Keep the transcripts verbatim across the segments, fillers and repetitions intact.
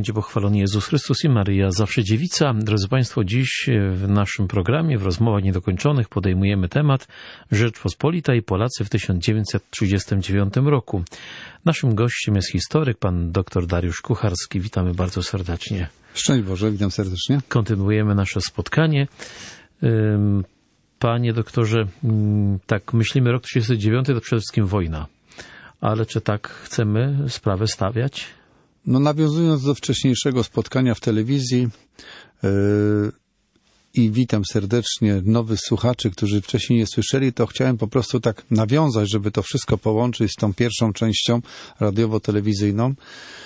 będzie pochwalony Jezus Chrystus i Maryja zawsze dziewica. Drodzy Państwo, dziś w naszym programie w Rozmowach Niedokończonych podejmujemy temat Rzeczpospolita i Polacy w tysiąc dziewięćset trzydziestym dziewiątym roku. Naszym gościem jest historyk, pan dr Dariusz Kucharski. Witamy bardzo serdecznie. Szczęść Boże, witam serdecznie. Kontynuujemy nasze spotkanie. Panie doktorze, tak myślimy, rok trzydziesty dziewiąty to przede wszystkim wojna. Ale czy tak chcemy sprawę stawiać? No, nawiązując do wcześniejszego spotkania w telewizji yy, i witam serdecznie nowych słuchaczy, którzy wcześniej nie słyszeli, to chciałem po prostu tak nawiązać, żeby to wszystko połączyć z tą pierwszą częścią radiowo-telewizyjną.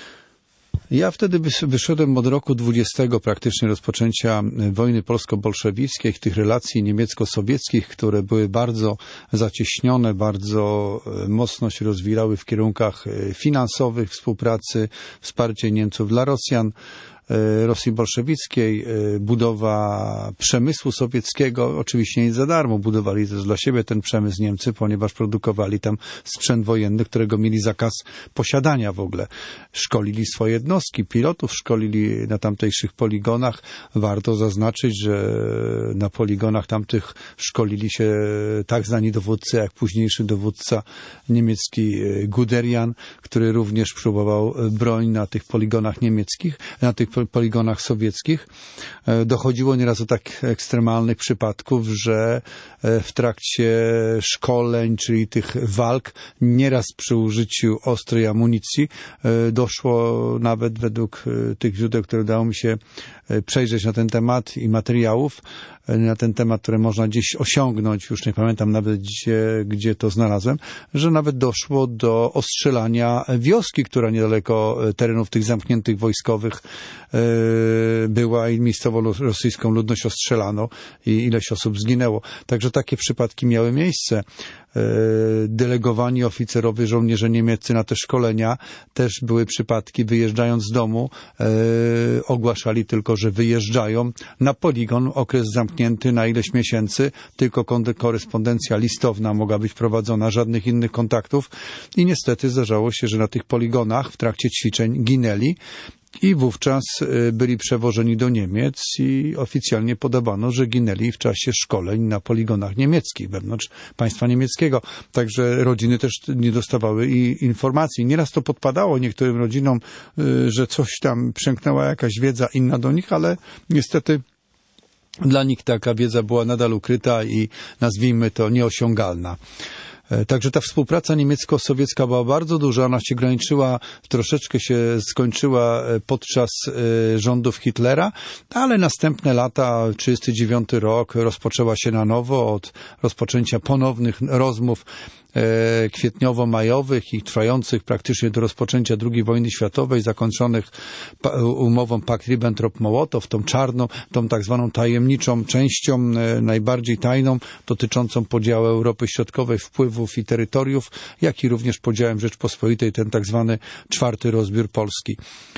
Ja wtedy wyszedłem od roku dwudziestego praktycznie rozpoczęcia wojny polsko-bolszewickiej, tych relacji niemiecko-sowieckich, które były bardzo zacieśnione, bardzo mocno się rozwijały w kierunkach finansowych, współpracy, wsparcie Niemców dla Rosjan, Rosji bolszewickiej, budowa przemysłu sowieckiego, oczywiście nie za darmo, budowali też dla siebie ten przemysł Niemcy, ponieważ produkowali tam sprzęt wojenny, którego mieli zakaz posiadania w ogóle. Szkolili swoje jednostki, pilotów szkolili na tamtejszych poligonach. Warto zaznaczyć, że na poligonach tamtych szkolili się tak znani dowódcy, jak późniejszy dowódca niemiecki Guderian, który również próbował broń na tych poligonach niemieckich, na tych poligonach sowieckich. Dochodziło nieraz do tak ekstremalnych przypadków, że w trakcie szkoleń, czyli tych walk, nieraz przy użyciu ostrej amunicji, doszło nawet według tych źródeł, które udało mi się przejrzeć na ten temat i materiałów, na ten temat, które można gdzieś osiągnąć, już nie pamiętam nawet gdzie, gdzie to znalazłem, że nawet doszło do ostrzelania wioski, która niedaleko terenów tych zamkniętych wojskowych była i miejscowo rosyjską ludność ostrzelano i ileś osób zginęło. Także takie przypadki miały miejsce. Delegowani oficerowie, żołnierze niemieccy na te szkolenia też były przypadki, wyjeżdżając z domu, ogłaszali tylko, że wyjeżdżają na poligon, okres zamknięty na ileś miesięcy, tylko korespondencja listowna mogła być prowadzona, żadnych innych kontaktów i niestety zdarzało się, że na tych poligonach w trakcie ćwiczeń ginęli i wówczas byli przewożeni do Niemiec i oficjalnie podawano, że ginęli w czasie szkoleń na poligonach niemieckich, wewnątrz państwa niemieckiego. Także rodziny też nie dostawały i informacji. Nieraz to podpadało niektórym rodzinom, że coś tam przemknęła jakaś wiedza inna do nich, ale niestety dla nich taka wiedza była nadal ukryta i nazwijmy to nieosiągalna. Także ta współpraca niemiecko-sowiecka była bardzo duża, ona się graniczyła, troszeczkę się skończyła podczas rządów Hitlera, ale następne lata, trzydziesty dziewiąty rok, rozpoczęła się na nowo od rozpoczęcia ponownych rozmów kwietniowo-majowych i trwających praktycznie do rozpoczęcia drugiej wojny światowej, zakończonych umową Pakt Ribbentrop-Mołotow, tą czarną, tą tak zwaną tajemniczą częścią, najbardziej tajną, dotyczącą podziału Europy Środkowej, wpływów i terytoriów, jak i również podziałem Rzeczpospolitej, ten tak zwany czwarty rozbiór Polski.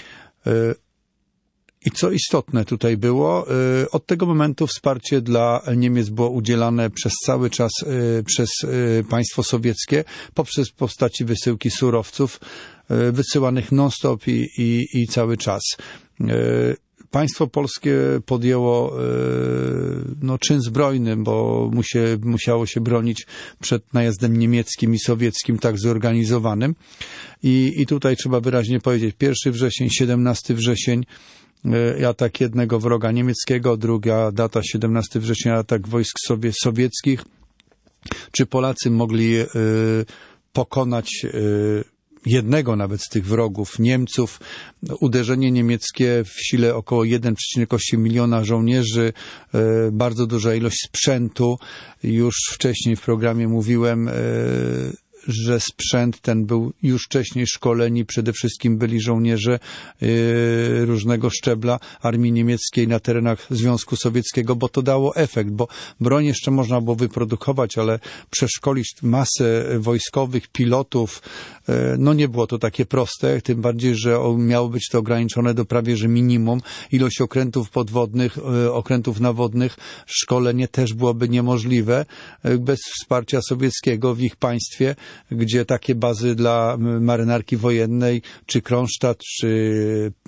I co istotne tutaj było, od tego momentu wsparcie dla Niemiec było udzielane przez cały czas przez państwo sowieckie poprzez postaci wysyłki surowców wysyłanych non-stop i, i, i cały czas. Państwo polskie podjęło no, czyn zbrojny, bo musie, musiało się bronić przed najazdem niemieckim i sowieckim tak zorganizowanym. I, i tutaj trzeba wyraźnie powiedzieć, pierwszy wrzesień, siedemnasty wrzesień, atak jednego wroga niemieckiego, druga data siedemnastego września, atak wojsk sowie, sowieckich. Czy Polacy mogli y, pokonać y, jednego nawet z tych wrogów, Niemców? Uderzenie niemieckie w sile około jeden przecinek osiem miliona żołnierzy, y, bardzo duża ilość sprzętu. Już wcześniej w programie mówiłem, y, że sprzęt ten był już wcześniej szkoleni, przede wszystkim byli żołnierze yy, różnego szczebla armii niemieckiej na terenach Związku Sowieckiego, bo to dało efekt, bo broń jeszcze można było wyprodukować, ale przeszkolić masę wojskowych, pilotów, yy, no nie było to takie proste, tym bardziej, że miało być to ograniczone do prawie że minimum. Ilość okrętów podwodnych, yy, okrętów nawodnych, szkolenie też byłoby niemożliwe yy, bez wsparcia sowieckiego w ich państwie, gdzie takie bazy dla marynarki wojennej, czy Kronstadt, czy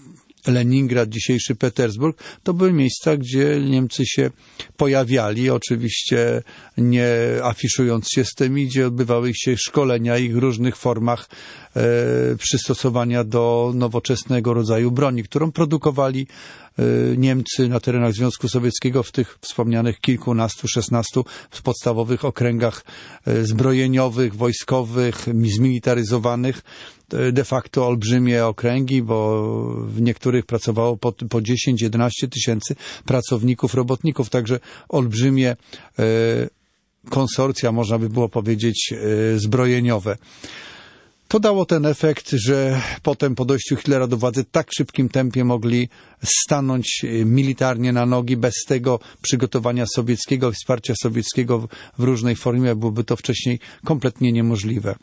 Leningrad, dzisiejszy Petersburg, to były miejsca, gdzie Niemcy się pojawiali, oczywiście nie afiszując się z tymi, gdzie odbywały się szkolenia ich w różnych formach e, przystosowania do nowoczesnego rodzaju broni, którą produkowali e, Niemcy na terenach Związku Sowieckiego w tych wspomnianych kilkunastu, szesnastu podstawowych okręgach e, zbrojeniowych, wojskowych, zmilitaryzowanych. De facto olbrzymie okręgi, bo w niektórych pracowało po, po dziesięć jedenaście tysięcy pracowników, robotników, także olbrzymie e, konsorcja, można by było powiedzieć, e, zbrojeniowe. To dało ten efekt, że potem po dojściu Hitlera do władzy w tak szybkim tempie mogli stanąć militarnie na nogi. Bez tego przygotowania sowieckiego, wsparcia sowieckiego w różnej formie byłoby to wcześniej kompletnie niemożliwe.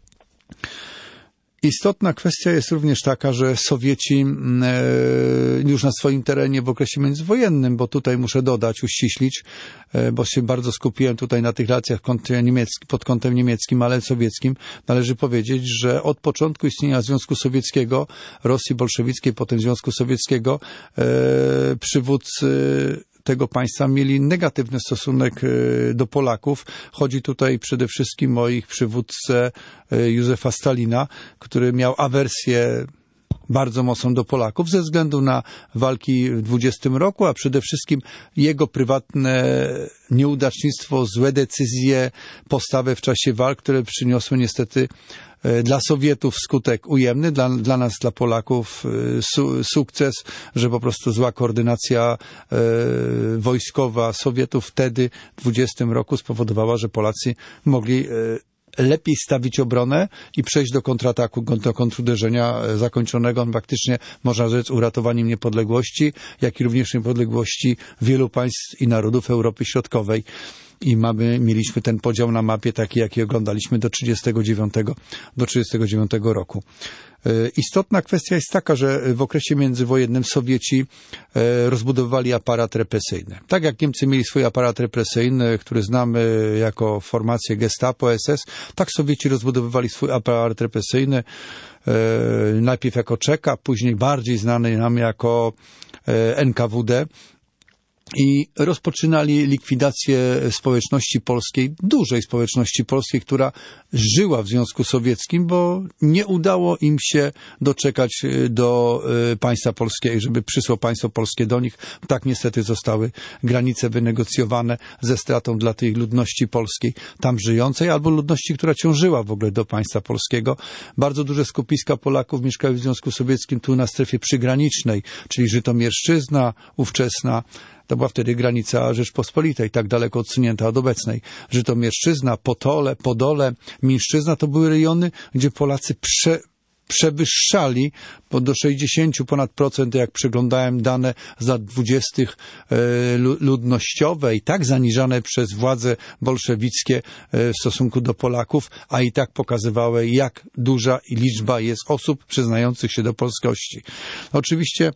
Istotna kwestia jest również taka, że Sowieci już na swoim terenie w okresie międzywojennym, bo tutaj muszę dodać, uściślić, bo się bardzo skupiłem tutaj na tych relacjach pod kątem niemieckim, ale sowieckim, należy powiedzieć, że od początku istnienia Związku Sowieckiego, Rosji bolszewickiej, potem Związku Sowieckiego, przywódcy tego państwa mieli negatywny stosunek do Polaków. Chodzi tutaj przede wszystkim o ich przywódcę Józefa Stalina, który miał awersję bardzo mocną do Polaków ze względu na walki w dwudziestym roku, a przede wszystkim jego prywatne nieudacznictwo, złe decyzje, postawę w czasie walk, które przyniosły niestety dla Sowietów skutek ujemny, dla, dla nas, dla Polaków su, sukces, że po prostu zła koordynacja e, wojskowa Sowietów wtedy w dwudziestym roku spowodowała, że Polacy mogli e, lepiej stawić obronę i przejść do kontrataku, do kontruderzenia zakończonego faktycznie, można rzec, uratowaniem niepodległości, jak i również niepodległości wielu państw i narodów Europy Środkowej. I mamy, mieliśmy ten podział na mapie taki, jaki oglądaliśmy do trzydziestego dziewiątego, do trzydziestego dziewiątego roku. Istotna kwestia jest taka, że w okresie międzywojennym Sowieci rozbudowywali aparat represyjny. Tak jak Niemcy mieli swój aparat represyjny, który znamy jako formację Gestapo, S S, tak Sowieci rozbudowywali swój aparat represyjny, najpierw jako Czeka, później bardziej znany nam jako N K W D. I rozpoczynali likwidację społeczności polskiej, dużej społeczności polskiej, która żyła w Związku Sowieckim, bo nie udało im się doczekać do państwa polskiego, żeby przysłał państwo polskie do nich. Tak niestety zostały granice wynegocjowane ze stratą dla tej ludności polskiej tam żyjącej, albo ludności, która ciążyła w ogóle do państwa polskiego. Bardzo duże skupiska Polaków mieszkały w Związku Sowieckim tu na strefie przygranicznej, czyli Żytomierszczyzna ówczesna. To była wtedy granica Rzeczpospolitej, tak daleko odsunięta od obecnej. Żytomierszczyzna, Potole, Podole, Mińszczyzna to były rejony, gdzie Polacy prze, przewyższali bo do sześćdziesięciu ponad procent, jak przeglądałem dane z lat dwudziestych e, ludnościowe i tak zaniżane przez władze bolszewickie e, w stosunku do Polaków, a i tak pokazywały, jak duża liczba jest osób przyznających się do polskości. Oczywiście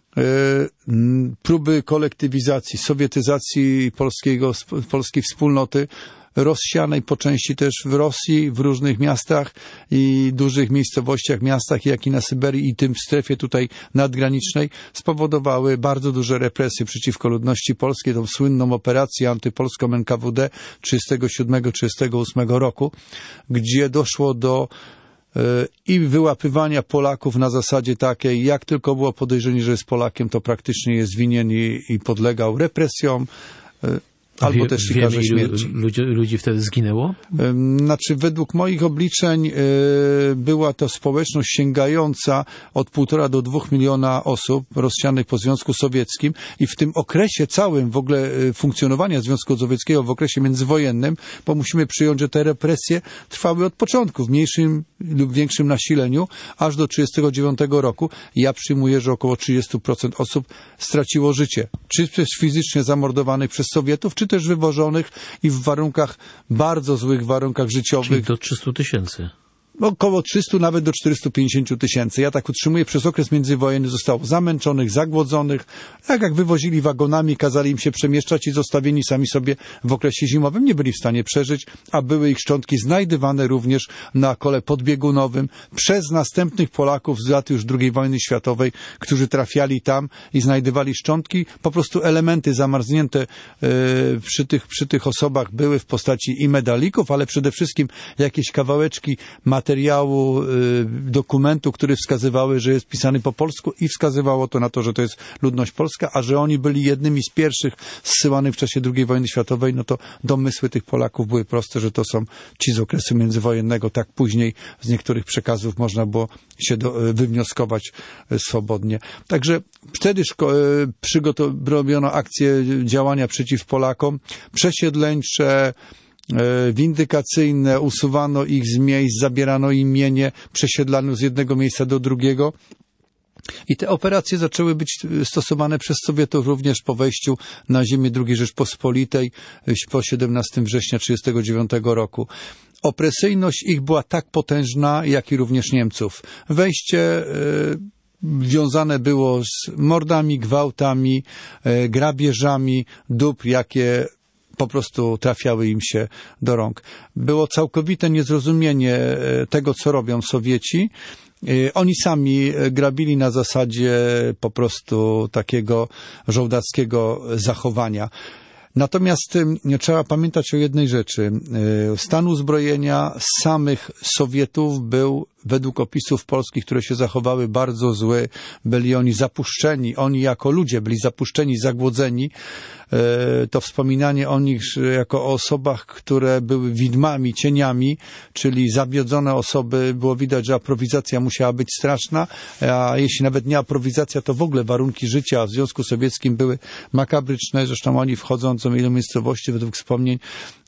próby kolektywizacji, sowietyzacji polskiego, polskiej wspólnoty rozsianej po części też w Rosji, w różnych miastach i dużych miejscowościach, miastach, jak i na Syberii i tym w strefie tutaj nadgranicznej spowodowały bardzo duże represje przeciwko ludności polskiej, tą słynną operację antypolską N K W D trzydziestego siódmego trzydziestego ósmego roku, gdzie doszło do i wyłapywania Polaków na zasadzie takiej, jak tylko było podejrzenie, że jest Polakiem, to praktycznie jest winien i, i podlegał represjom, albo Wie, też i karze śmierci. Ludzi, ludzi wtedy zginęło? Znaczy, według moich obliczeń była to społeczność sięgająca od półtora do dwóch miliona osób rozsianych po Związku Sowieckim i w tym okresie całym w ogóle funkcjonowania Związku Sowieckiego, w okresie międzywojennym, bo musimy przyjąć, że te represje trwały od początku, w mniejszym lub większym nasileniu, aż do trzydziestego dziewiątego roku. Ja przyjmuję, że około trzydzieści procent osób straciło życie. Czy też fizycznie zamordowanych przez Sowietów, czy też wywożonych i w warunkach, bardzo złych warunkach życiowych. Czyli do trzystu tysięcy. około trzystu, nawet do czterystu pięćdziesięciu tysięcy. Ja tak utrzymuję, przez okres międzywojenny zostało zamęczonych, zagłodzonych. Tak jak wywozili wagonami, kazali im się przemieszczać i zostawieni sami sobie w okresie zimowym nie byli w stanie przeżyć, a były ich szczątki znajdywane również na kole podbiegunowym przez następnych Polaków z lat już drugiej wojny światowej, którzy trafiali tam i znajdywali szczątki. Po prostu elementy zamarznięte e, przy tych, przy tych osobach były w postaci i medalików, ale przede wszystkim jakieś kawałeczki materiału, y, dokumentu, który wskazywały, że jest pisany po polsku i wskazywało to na to, że to jest ludność polska, a że oni byli jednymi z pierwszych zsyłanych w czasie drugiej wojny światowej, no to domysły tych Polaków były proste, że to są ci z okresu międzywojennego. Tak później z niektórych przekazów można było się do, wywnioskować swobodnie. Także wtedy szko- przygotowano akcję działania przeciw Polakom, przesiedleńcze, windykacyjne, usuwano ich z miejsc, zabierano imienie, przesiedlano z jednego miejsca do drugiego. I te operacje zaczęły być stosowane przez Sowietów również po wejściu na ziemię drugiej Rzeczpospolitej po siedemnastego września tysiąc dziewięćset trzydziestego dziewiątego roku. Opresyjność ich była tak potężna, jak i również Niemców. Wejście wiązane było z mordami, gwałtami, grabieżami dóbr, jakie po prostu trafiały im się do rąk. Było całkowite niezrozumienie tego, co robią Sowieci. Oni sami grabili na zasadzie po prostu takiego żołdackiego zachowania. Natomiast trzeba pamiętać o jednej rzeczy. Stan uzbrojenia samych Sowietów był według opisów polskich, które się zachowały, bardzo zły. Byli oni zapuszczeni. Oni jako ludzie byli zapuszczeni, zagłodzeni. To wspominanie o nich jako o osobach, które były widmami, cieniami, czyli zabiodzone osoby. Było widać, że aprowizacja musiała być straszna, a jeśli nawet nie aprowizacja, to w ogóle warunki życia w Związku Sowieckim były makabryczne. Zresztą oni wchodząc do miejscowości, według wspomnień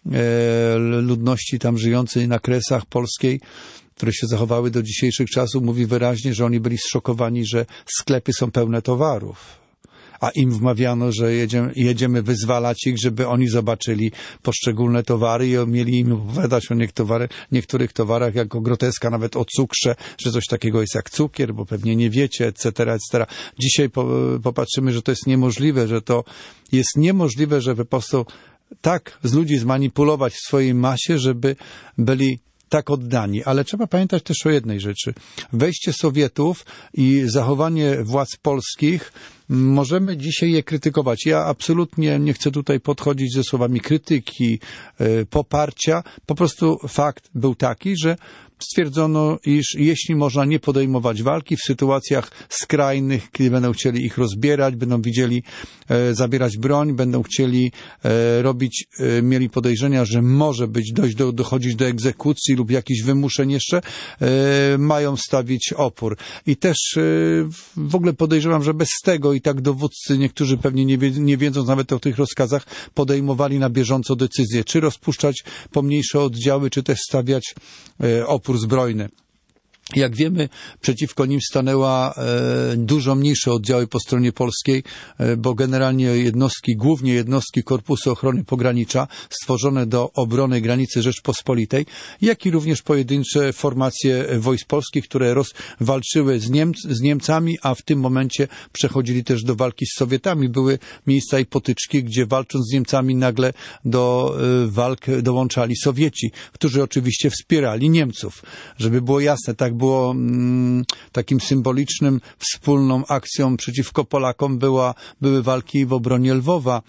ludności tam żyjącej na Kresach polskiej, które się zachowały do dzisiejszych czasów, mówi wyraźnie, że oni byli zszokowani, że sklepy są pełne towarów. A im wmawiano, że jedziemy, jedziemy wyzwalać ich, żeby oni zobaczyli poszczególne towary i mieli im opowiadać o niektórych, niektórych towarach jako groteska, nawet o cukrze, że coś takiego jest jak cukier, bo pewnie nie wiecie, et cetera, et cetera. Dzisiaj po, popatrzymy, że to jest niemożliwe, że to jest niemożliwe, żeby po prostu tak z ludzi zmanipulować w swojej masie, żeby byli tak oddani. Ale trzeba pamiętać też o jednej rzeczy. Wejście Sowietów i zachowanie władz polskich, możemy dzisiaj je krytykować. Ja absolutnie nie chcę tutaj podchodzić ze słowami krytyki, yy, poparcia. Po prostu fakt był taki, że stwierdzono, iż jeśli można nie podejmować walki w sytuacjach skrajnych, kiedy będą chcieli ich rozbierać, będą widzieli e, zabierać broń, będą chcieli e, robić, e, mieli podejrzenia, że może być dojść do, dochodzić do egzekucji lub jakichś wymuszeń jeszcze, e, mają stawić opór. I też e, w ogóle podejrzewam, że bez tego i tak dowódcy, niektórzy pewnie nie, wie, nie wiedząc nawet o tych rozkazach, podejmowali na bieżąco decyzje, czy rozpuszczać pomniejsze oddziały, czy też stawiać e, opór zbrojny. Jak wiemy, przeciwko nim stanęła e, dużo mniejsze oddziały po stronie polskiej, e, bo generalnie jednostki, głównie jednostki Korpusu Ochrony Pogranicza, stworzone do obrony granicy Rzeczpospolitej, jak i również pojedyncze formacje wojsk polskich, które roz, walczyły z, Niemc, z Niemcami, a w tym momencie przechodzili też do walki z Sowietami. Były miejsca i potyczki, gdzie walcząc z Niemcami nagle do e, walk dołączali Sowieci, którzy oczywiście wspierali Niemców. Żeby było jasne, tak było mm, takim symbolicznym, wspólną akcją przeciwko Polakom była, były walki w obronie Lwowa, e,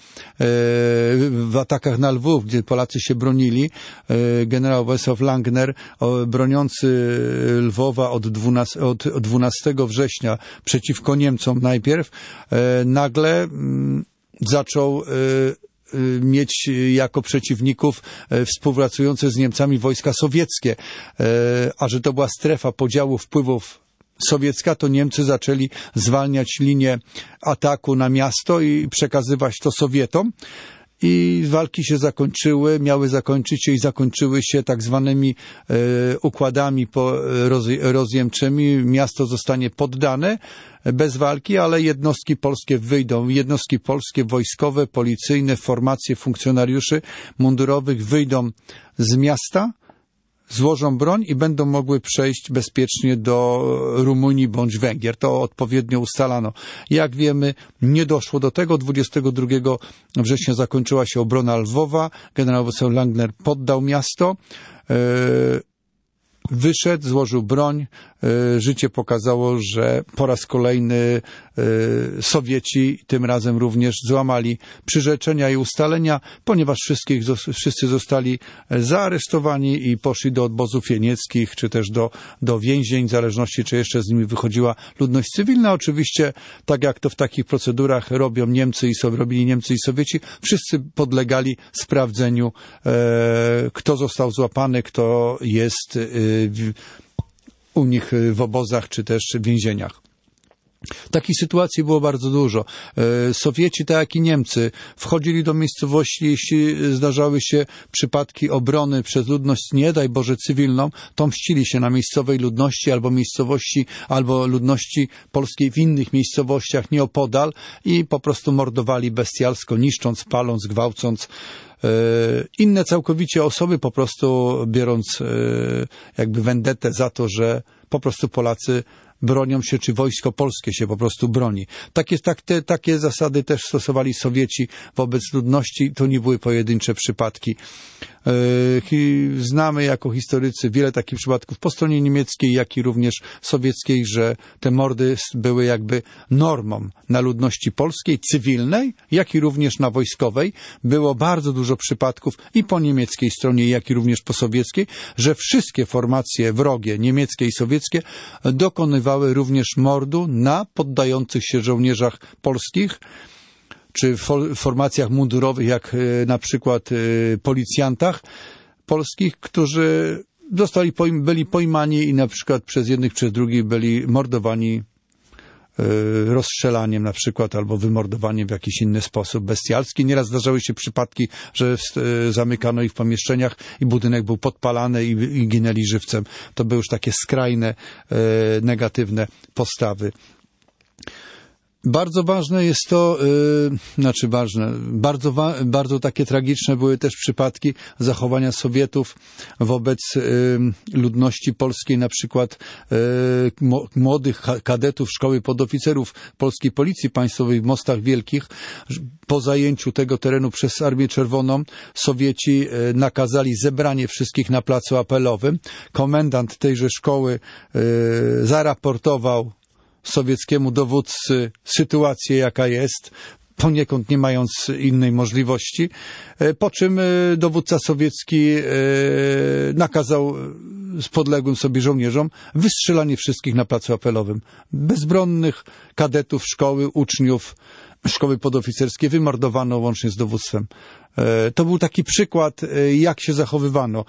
w atakach na Lwów, gdzie Polacy się bronili. E, generał Wesław Langner, o, broniący Lwowa od, dwunastego, od dwunastego września przeciwko Niemcom najpierw, e, nagle mm, zaczął e, mieć jako przeciwników współpracujące z Niemcami wojska sowieckie. A że to była strefa podziału wpływów sowiecka, to Niemcy zaczęli zwalniać linię ataku na miasto i przekazywać to Sowietom. I walki się zakończyły, miały zakończyć się i zakończyły się tak zwanymi e, układami po, roz, rozjemczymi. Miasto zostanie poddane bez walki, ale jednostki polskie wyjdą. Jednostki polskie, wojskowe, policyjne, formacje funkcjonariuszy mundurowych wyjdą z miasta, złożą broń i będą mogły przejść bezpiecznie do Rumunii bądź Węgier. To odpowiednio ustalano. Jak wiemy, nie doszło do tego. dwudziestego drugiego września zakończyła się obrona Lwowa. Generał Wacław Langner poddał miasto. Wyszedł, złożył broń. Życie pokazało, że po raz kolejny Sowieci tym razem również złamali przyrzeczenia i ustalenia, ponieważ wszystkich, wszyscy zostali zaaresztowani i poszli do obozów jenieckich, czy też do, do więzień, w zależności czy jeszcze z nimi wychodziła ludność cywilna. Oczywiście, tak jak to w takich procedurach robią Niemcy i so, robili Niemcy i Sowieci, wszyscy podlegali sprawdzeniu, e, kto został złapany, kto jest e, w, u nich w obozach czy też w więzieniach. Takich sytuacji było bardzo dużo. Sowieci, tak jak i Niemcy, wchodzili do miejscowości, jeśli zdarzały się przypadki obrony przez ludność, nie daj Boże, cywilną, to mścili się na miejscowej ludności albo miejscowości, albo ludności polskiej w innych miejscowościach nieopodal i po prostu mordowali bestialsko, niszcząc, paląc, gwałcąc. Inne całkowicie osoby, po prostu biorąc jakby vendetę za to, że po prostu Polacy bronią się, czy wojsko polskie się po prostu broni. Takie, tak, te, takie zasady też stosowali Sowieci wobec ludności. To nie były pojedyncze przypadki. Znamy jako historycy wiele takich przypadków po stronie niemieckiej, jak i również sowieckiej, że te mordy były jakby normą na ludności polskiej, cywilnej, jak i również na wojskowej. Było bardzo dużo przypadków i po niemieckiej stronie, jak i również po sowieckiej, że wszystkie formacje wrogie, niemieckie i sowieckie, dokonywały również mordu na poddających się żołnierzach polskich, czy w formacjach mundurowych, jak na przykład policjantach polskich, którzy zostali, byli pojmani i na przykład przez jednych, przez drugich byli mordowani rozstrzelaniem na przykład, albo wymordowaniem w jakiś inny sposób bestialski. Nieraz zdarzały się przypadki, że zamykano ich w pomieszczeniach i budynek był podpalany i, i ginęli żywcem. To były już takie skrajne, negatywne postawy. Bardzo ważne jest to, yy, znaczy ważne, bardzo, wa bardzo takie tragiczne były też przypadki zachowania Sowietów wobec yy, ludności polskiej, na przykład yy, młodych kadetów szkoły podoficerów Polskiej Policji Państwowej w Mostach Wielkich. Po zajęciu tego terenu przez Armię Czerwoną Sowieci yy, nakazali zebranie wszystkich na placu apelowym. Komendant tejże szkoły yy, zaraportował sowieckiemu dowódcy sytuację, jaka jest, poniekąd nie mając innej możliwości, po czym dowódca sowiecki nakazał z podległym sobie żołnierzom wystrzelanie wszystkich na placu apelowym. Bezbronnych kadetów szkoły, uczniów szkoły podoficerskiej wymordowano łącznie z dowództwem. To był taki przykład, jak się zachowywano.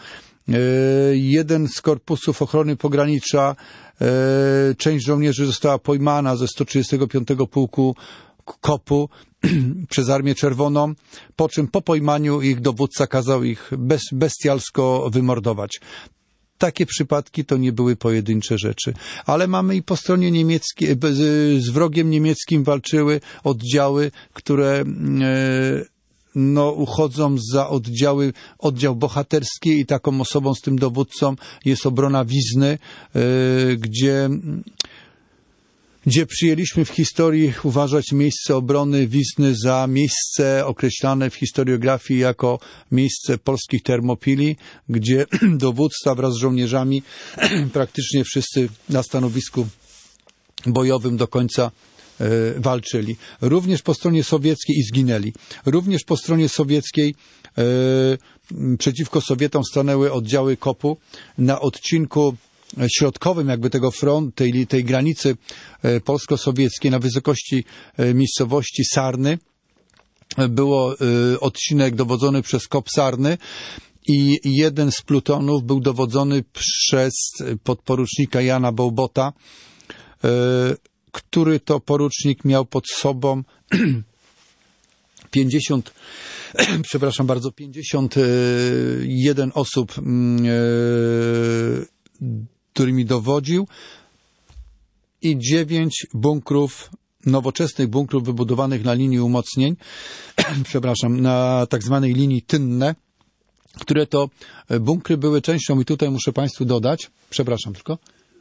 Jeden z korpusów ochrony pogranicza, część żołnierzy została pojmana ze sto trzydziestego piątego Pułku Kopu przez Armię Czerwoną, po czym po pojmaniu ich dowódca kazał ich bez, bestialsko wymordować. Takie przypadki to nie były pojedyncze rzeczy. Ale mamy i po stronie niemieckiej, z wrogiem niemieckim walczyły oddziały, które no, uchodzą za oddziały, oddział bohaterski i taką osobą z tym dowódcą jest obrona Wizny, yy, gdzie, gdzie przyjęliśmy w historii uważać miejsce obrony Wizny za miejsce określane w historiografii jako miejsce polskich Termopili, gdzie dowódca wraz z żołnierzami praktycznie wszyscy na stanowisku bojowym do końca walczyli. Również po stronie sowieckiej i zginęli. Również po stronie sowieckiej e, przeciwko Sowietom stanęły oddziały Kopu na odcinku środkowym jakby tego front, tej, tej granicy polsko-sowieckiej na wysokości miejscowości Sarny. Było e, odcinek dowodzony przez Kop Sarny i jeden z plutonów był dowodzony przez podporucznika Jana Bełbota, e, który to porucznik miał pod sobą pięćdziesiąt, przepraszam bardzo, pięćdziesiąt jeden osób, którymi dowodził i dziewięć bunkrów, nowoczesnych bunkrów wybudowanych na linii umocnień, przepraszam, na tak zwanej linii Tynne, które to bunkry były częścią, i tutaj muszę Państwu dodać, przepraszam tylko,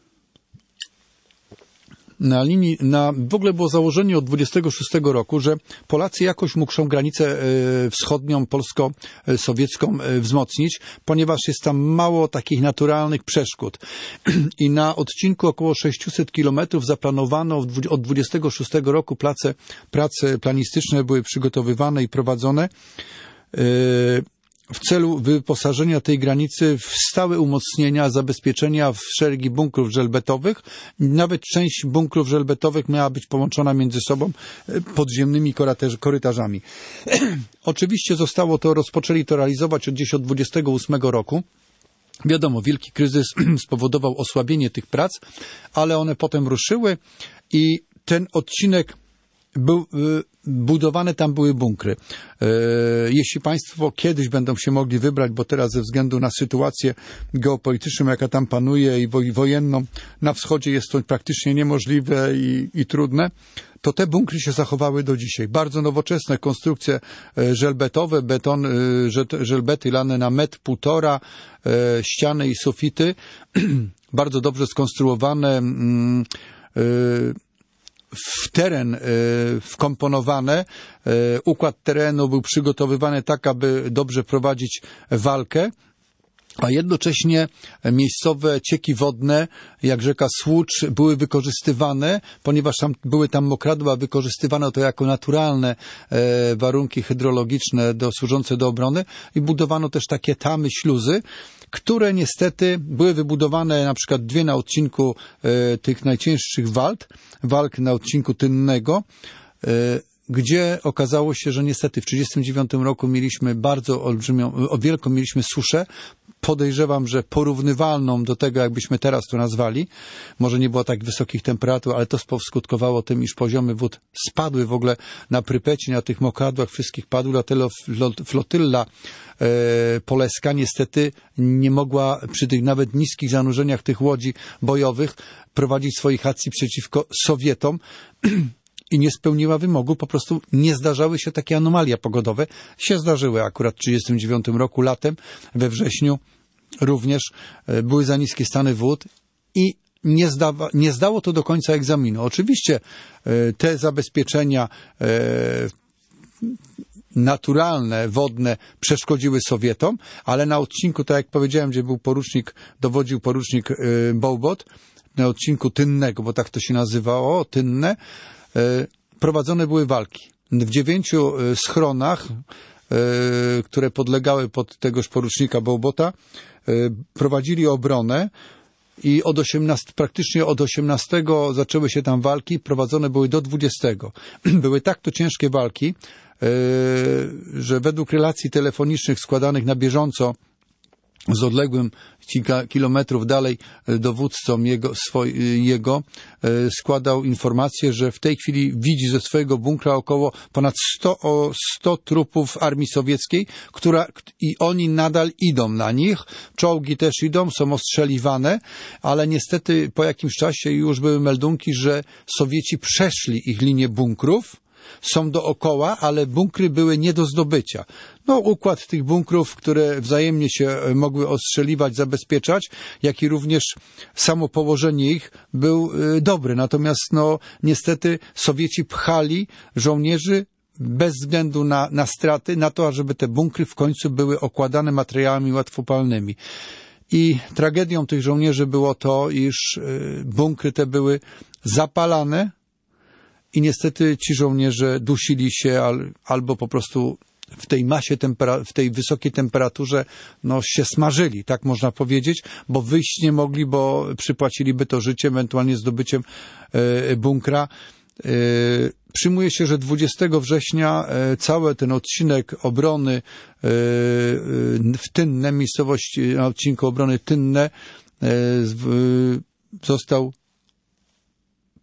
na linii, na, w ogóle było założenie od dwudziestego szóstego roku, że Polacy jakoś muszą granicę wschodnią, polsko-sowiecką wzmocnić, ponieważ jest tam mało takich naturalnych przeszkód. I na odcinku około sześćset kilometrów zaplanowano od dwudziestego szóstego roku prace, prace planistyczne były przygotowywane i prowadzone w celu wyposażenia tej granicy w stałe umocnienia, zabezpieczenia w szeregi bunkrów żelbetowych. Nawet część bunkrów żelbetowych miała być połączona między sobą podziemnymi korytarzami. Oczywiście zostało to, rozpoczęli to realizować od gdzieś od dwudziestego ósmego roku. Wiadomo, wielki kryzys spowodował osłabienie tych prac, ale one potem ruszyły i ten odcinek był, budowane tam były bunkry. Jeśli Państwo kiedyś będą się mogli wybrać, bo teraz ze względu na sytuację geopolityczną, jaka tam panuje i wojenną na wschodzie jest to praktycznie niemożliwe i, i trudne, to te bunkry się zachowały do dzisiaj. Bardzo nowoczesne konstrukcje żelbetowe, beton, żelbety lane na metr, półtora, ściany i sufity, bardzo dobrze skonstruowane, w teren wkomponowane. Układ terenu był przygotowywany tak, aby dobrze prowadzić walkę, a jednocześnie miejscowe cieki wodne, jak rzeka Słucz, były wykorzystywane, ponieważ tam, były tam mokradła, wykorzystywano to jako naturalne warunki hydrologiczne do, służące do obrony i budowano też takie tamy, śluzy, które niestety były wybudowane, na przykład dwie na odcinku e, tych najcięższych walk, walk na odcinku Tynnego, e, gdzie okazało się, że niestety w tysiąc dziewięćset trzydziestym dziewiątym roku mieliśmy bardzo olbrzymią, o wielką mieliśmy suszę. Podejrzewam, że porównywalną do tego, jakbyśmy teraz to nazwali. Może nie było tak wysokich temperatur, ale to skutkowało tym, iż poziomy wód spadły w ogóle na Prypeci, na tych mokradłach wszystkich padły, dlatego flotylla e, poleska niestety nie mogła przy tych nawet niskich zanurzeniach tych łodzi bojowych prowadzić swoich akcji przeciwko Sowietom. I nie spełniła wymogu, po prostu nie zdarzały się takie anomalie pogodowe. Się zdarzyły akurat w tysiąc dziewięćset trzydziestym dziewiątym roku latem, we wrześniu również były za niskie stany wód i nie, zdawa, nie zdało to do końca egzaminu. Oczywiście te zabezpieczenia naturalne, wodne przeszkodziły Sowietom, ale na odcinku, tak jak powiedziałem, gdzie był porucznik, dowodził porucznik Bołbot, na odcinku Tynnego, bo tak to się nazywało, Tynne, prowadzone były walki. W dziewięciu schronach, które podlegały pod tegoż porucznika Bołbota, prowadzili obronę i od osiemnastego, praktycznie od osiemnastego zaczęły się tam walki, prowadzone były do dwudziestego. Były tak to ciężkie walki, że według relacji telefonicznych składanych na bieżąco z odległym kilka kilometrów dalej dowódcą jego, swoj, jego składał informację, że w tej chwili widzi ze swojego bunkra około ponad sto, o sto trupów armii sowieckiej, która, i oni nadal idą na nich. Czołgi też idą, są ostrzeliwane, ale niestety po jakimś czasie już były meldunki, że Sowieci przeszli ich linię bunkrów, są dookoła, ale bunkry były nie do zdobycia. No, układ tych bunkrów, które wzajemnie się mogły ostrzeliwać, zabezpieczać, jak i również samo położenie ich był y, dobry. Natomiast no, niestety Sowieci pchali żołnierzy bez względu na, na straty, na to, ażeby te bunkry w końcu były okładane materiałami łatwopalnymi. I tragedią tych żołnierzy było to, iż y, bunkry te były zapalane, i niestety ci żołnierze dusili się al, albo po prostu w tej masie, tempera- w tej wysokiej temperaturze no, się smażyli, tak można powiedzieć, bo wyjść nie mogli, bo przypłaciliby to życiem, ewentualnie zdobyciem e, bunkra. E, przyjmuje się, że dwudziestego września e, cały ten odcinek obrony e, w Tynne, miejscowość na odcinku obrony Tynne e, z, e, został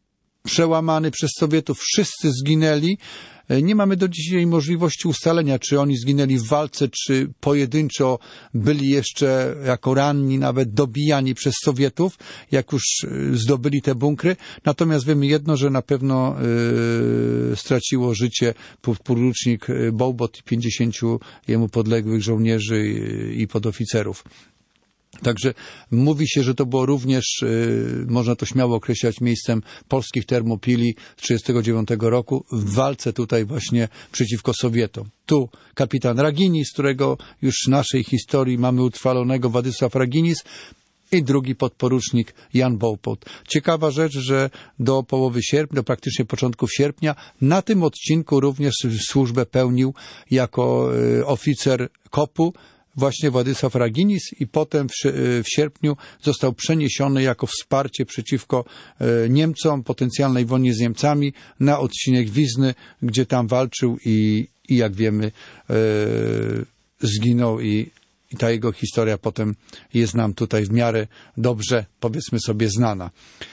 przełamany przez Sowietów, wszyscy zginęli. Nie mamy do dzisiaj możliwości ustalenia, czy oni zginęli w walce, czy pojedynczo byli jeszcze jako ranni, nawet dobijani przez Sowietów, jak już zdobyli te bunkry. Natomiast wiemy jedno, że na pewno yy, straciło życie porucznik Bołbot i pięćdziesięciu jemu podległych żołnierzy i, i podoficerów. Także mówi się, że to było również, y, można to śmiało określać, miejscem polskich Termopili z tysiąc dziewięćset trzydziestego dziewiątego roku w walce tutaj właśnie przeciwko Sowietom. Tu kapitan Raginis, którego już w naszej historii mamy utrwalonego, Władysław Raginis, i drugi podporucznik Jan Bołpot. Ciekawa rzecz, że do połowy sierpnia, do praktycznie początków sierpnia, na tym odcinku również służbę pełnił jako y, oficer kopu właśnie Władysław Raginis i potem w, w sierpniu został przeniesiony jako wsparcie przeciwko e, Niemcom, potencjalnej wojnie z Niemcami, na odcinek Wizny, gdzie tam walczył i, i jak wiemy e, zginął i, i ta jego historia potem jest nam tutaj w miarę dobrze, powiedzmy sobie, znana.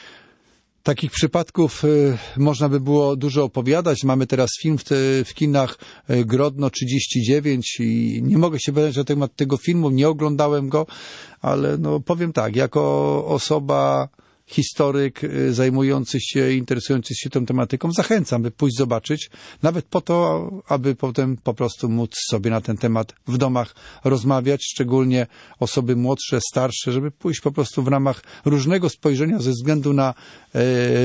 Takich przypadków y, można by było dużo opowiadać. Mamy teraz film w, te, w kinach y, Grodno trzydzieści dziewięć i nie mogę się wypowiedzieć na temat tego filmu, nie oglądałem go, ale no powiem tak, jako osoba, historyk y, zajmujący się, interesujący się tą tematyką, zachęcam, by pójść zobaczyć, nawet po to, aby potem po prostu móc sobie na ten temat w domach rozmawiać, szczególnie osoby młodsze, starsze, żeby pójść po prostu w ramach różnego spojrzenia ze względu na e,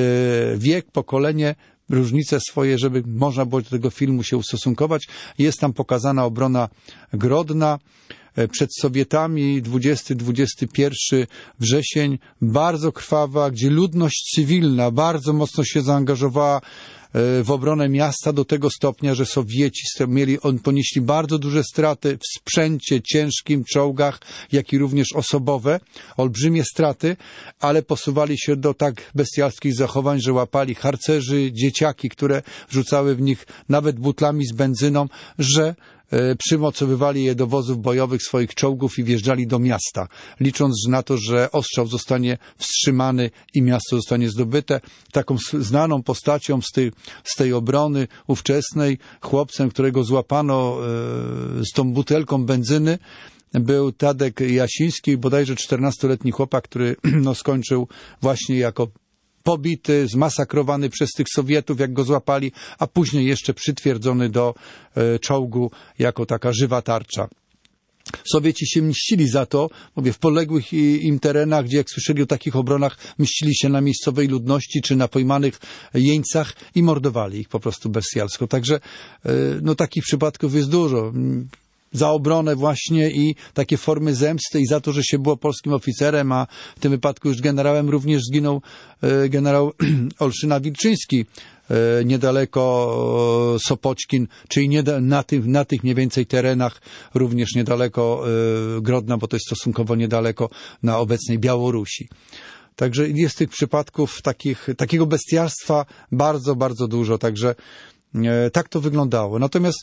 wiek, pokolenie, różnice swoje, żeby można było do tego filmu się ustosunkować. Jest tam pokazana obrona Grodna przed Sowietami, dwudziesty dwudziesty pierwszy wrzesień, bardzo krwawa, gdzie ludność cywilna bardzo mocno się zaangażowała w obronę miasta do tego stopnia, że Sowieci mieli, on ponieśli bardzo duże straty w sprzęcie ciężkim, czołgach, jak i również osobowe, olbrzymie straty, ale posuwali się do tak bestialskich zachowań, że łapali harcerzy, dzieciaki, które rzucały w nich nawet butlami z benzyną, że przymocowywali je do wozów bojowych swoich czołgów i wjeżdżali do miasta, licząc na to, że ostrzał zostanie wstrzymany i miasto zostanie zdobyte. Taką znaną postacią z tej, z tej obrony ówczesnej, chłopcem, którego złapano e, z tą butelką benzyny, był Tadek Jasiński, bodajże czternastoletni chłopak, który no, skończył właśnie jako pobity, zmasakrowany przez tych Sowietów, jak go złapali, a później jeszcze przytwierdzony do e, czołgu jako taka żywa tarcza. Sowieci się mścili za to, mówię, w poległych im terenach, gdzie jak słyszeli o takich obronach, mścili się na miejscowej ludności czy na pojmanych jeńcach i mordowali ich po prostu bestialsko. Także e, no, takich przypadków jest dużo. Za obronę właśnie i takie formy zemsty i za to, że się było polskim oficerem, a w tym wypadku już generałem również zginął e, generał Olszyna Wilczyński e, niedaleko Sopoćkin, czyli nie da, na, tych, na tych mniej więcej terenach, również niedaleko e, Grodna, bo to jest stosunkowo niedaleko na obecnej Białorusi. Także jest tych przypadków takich, takiego bestialstwa bardzo, bardzo dużo, także e, tak to wyglądało. Natomiast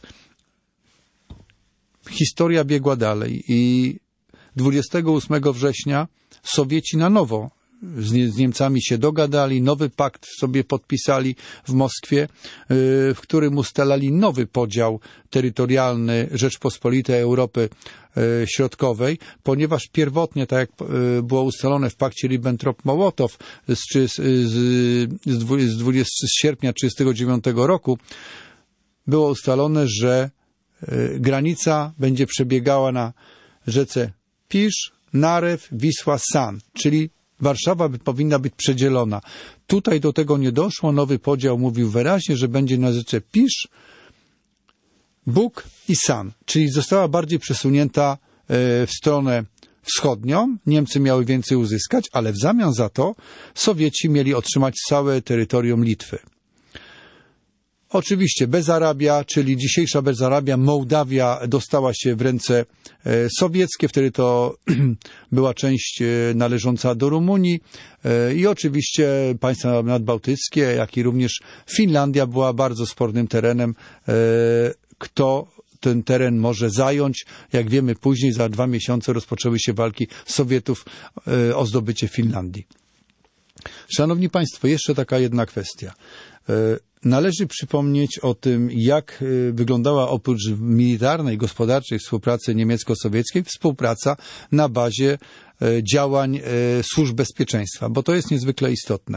historia biegła dalej i dwudziestego ósmego września Sowieci na nowo z, nie, z Niemcami się dogadali, nowy pakt sobie podpisali w Moskwie, yy, w którym ustalali nowy podział terytorialny Rzeczpospolitej Europy yy, Środkowej, ponieważ pierwotnie, tak jak yy, było ustalone w pakcie Ribbentrop-Mołotow z, z, z, z, dwudziestego sierpnia tysiąc dziewięćset trzydziestego dziewiątego roku, było ustalone, że granica będzie przebiegała na rzece Pisz, Narew, Wisła, San, czyli Warszawa powinna być przedzielona. Tutaj do tego nie doszło. Nowy podział mówił wyraźnie, że będzie na rzece Pisz, Bug i San, czyli została bardziej przesunięta w stronę wschodnią. Niemcy miały więcej uzyskać, ale w zamian za to Sowieci mieli otrzymać całe terytorium Litwy. Oczywiście Bezarabia, czyli dzisiejsza Bezarabia, Mołdawia dostała się w ręce sowieckie, wtedy to była część należąca do Rumunii i oczywiście państwa nadbałtyckie, jak i również Finlandia była bardzo spornym terenem, kto ten teren może zająć. Jak wiemy, później za dwa miesiące rozpoczęły się walki Sowietów o zdobycie Finlandii. Szanowni Państwo, jeszcze taka jedna kwestia. Należy przypomnieć o tym, jak wyglądała oprócz militarnej, gospodarczej współpracy niemiecko-sowieckiej współpraca na bazie działań służb bezpieczeństwa, bo to jest niezwykle istotne.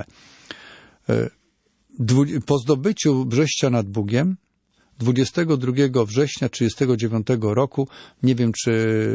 Po zdobyciu Brześcia nad Bugiem dwudziestego drugiego września tysiąc dziewięćset trzydziestego dziewiątego roku, nie wiem czy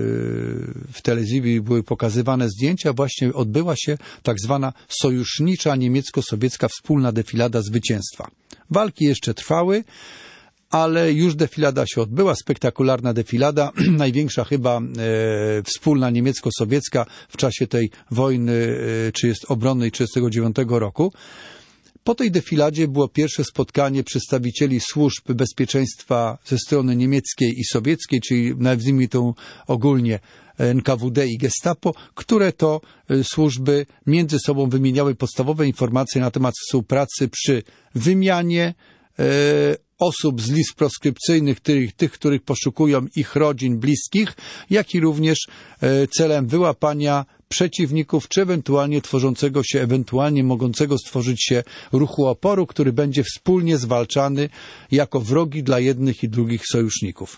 w telewizji były pokazywane zdjęcia, właśnie odbyła się tak zwana sojusznicza niemiecko-sowiecka wspólna defilada zwycięstwa. Walki jeszcze trwały, ale już defilada się odbyła, spektakularna defilada, największa chyba e, wspólna niemiecko-sowiecka w czasie tej wojny e, czy jest obronnej tysiąc dziewięćset trzydziestego dziewiątego roku. Po tej defiladzie było pierwsze spotkanie przedstawicieli służb bezpieczeństwa ze strony niemieckiej i sowieckiej, czyli nazwijmy to ogólnie N K W D i Gestapo, które to służby między sobą wymieniały podstawowe informacje na temat współpracy przy wymianie e, osób z list proskrypcyjnych, tych, tych, których poszukują ich rodzin, bliskich, jak i również e, celem wyłapania przeciwników, czy ewentualnie tworzącego się, ewentualnie mogącego stworzyć się ruchu oporu, który będzie wspólnie zwalczany jako wrogi dla jednych i drugich sojuszników.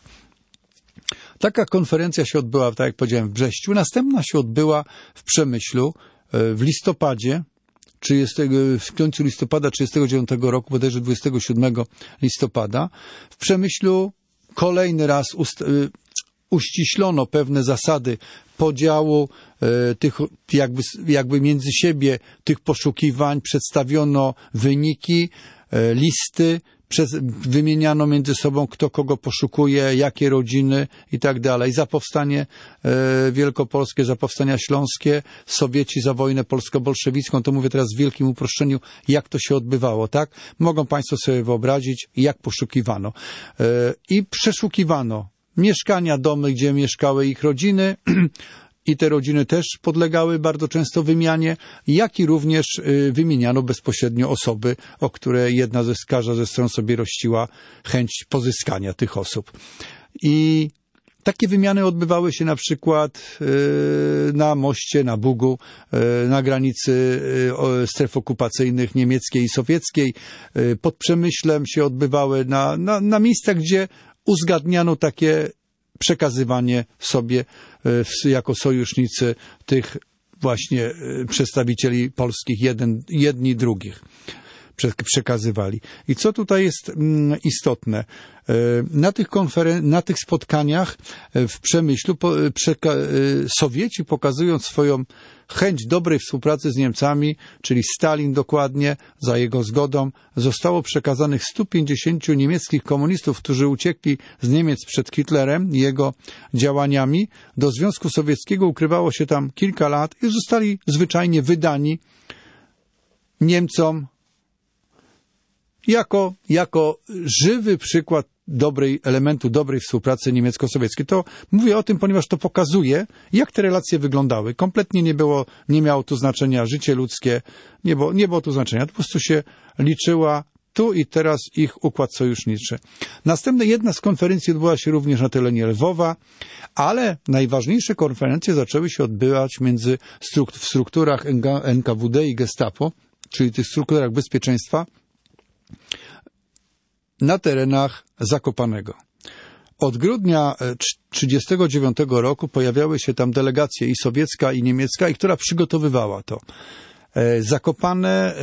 Taka konferencja się odbyła, tak jak powiedziałem, w Brześciu. Następna się odbyła w Przemyślu w listopadzie, trzydziestego, w końcu listopada tysiąc dziewięćset trzydziestego dziewiątego roku, bodajże dwudziestego siódmego listopada. W Przemyślu kolejny raz ust uściślono pewne zasady podziału e, tych jakby, jakby między siebie tych poszukiwań, przedstawiono wyniki, e, listy, przez, wymieniano między sobą kto kogo poszukuje, jakie rodziny i tak dalej. Za powstanie e, wielkopolskie, za powstania śląskie, Sowieci za wojnę polsko-bolszewicką, to mówię teraz w wielkim uproszczeniu, jak to się odbywało, tak? Mogą Państwo sobie wyobrazić, jak poszukiwano. E, I przeszukiwano mieszkania, domy, gdzie mieszkały ich rodziny i te rodziny też podlegały bardzo często wymianie, jak i również wymieniano bezpośrednio osoby, o które jedna ze każda ze stron sobie rościła chęć pozyskania tych osób. I takie wymiany odbywały się na przykład na moście, na Bugu, na granicy stref okupacyjnych niemieckiej i sowieckiej. Pod Przemyślem się odbywały na, na, na miejscach, gdzie uzgadniano takie przekazywanie sobie jako sojusznicy tych właśnie przedstawicieli polskich, jeden, jedni drugich przekazywali. I co tutaj jest istotne? Na tych, konferen- na tych spotkaniach w Przemyślu Sowieci, pokazując swoją chęć dobrej współpracy z Niemcami, czyli Stalin dokładnie, za jego zgodą, zostało przekazanych stu pięćdziesięciu niemieckich komunistów, którzy uciekli z Niemiec przed Hitlerem i jego działaniami. Do Związku Sowieckiego ukrywało się tam kilka lat i zostali zwyczajnie wydani Niemcom jako, jako żywy przykład dobrej, elementu dobrej współpracy niemiecko-sowieckiej. To mówię o tym, ponieważ to pokazuje, jak te relacje wyglądały. Kompletnie nie było, nie miało tu znaczenia życie ludzkie, nie było, nie było tu znaczenia. Po prostu się liczyła tu i teraz ich układ sojuszniczy. Następna jedna z konferencji odbyła się również na terenie Lwowa, ale najważniejsze konferencje zaczęły się odbywać między struk- w strukturach N K W D i Gestapo, czyli tych strukturach bezpieczeństwa, na terenach Zakopanego. Od grudnia tysiąc dziewięćset trzydziestego dziewiątego roku pojawiały się tam delegacje i sowiecka, i niemiecka, i która przygotowywała to. Zakopane,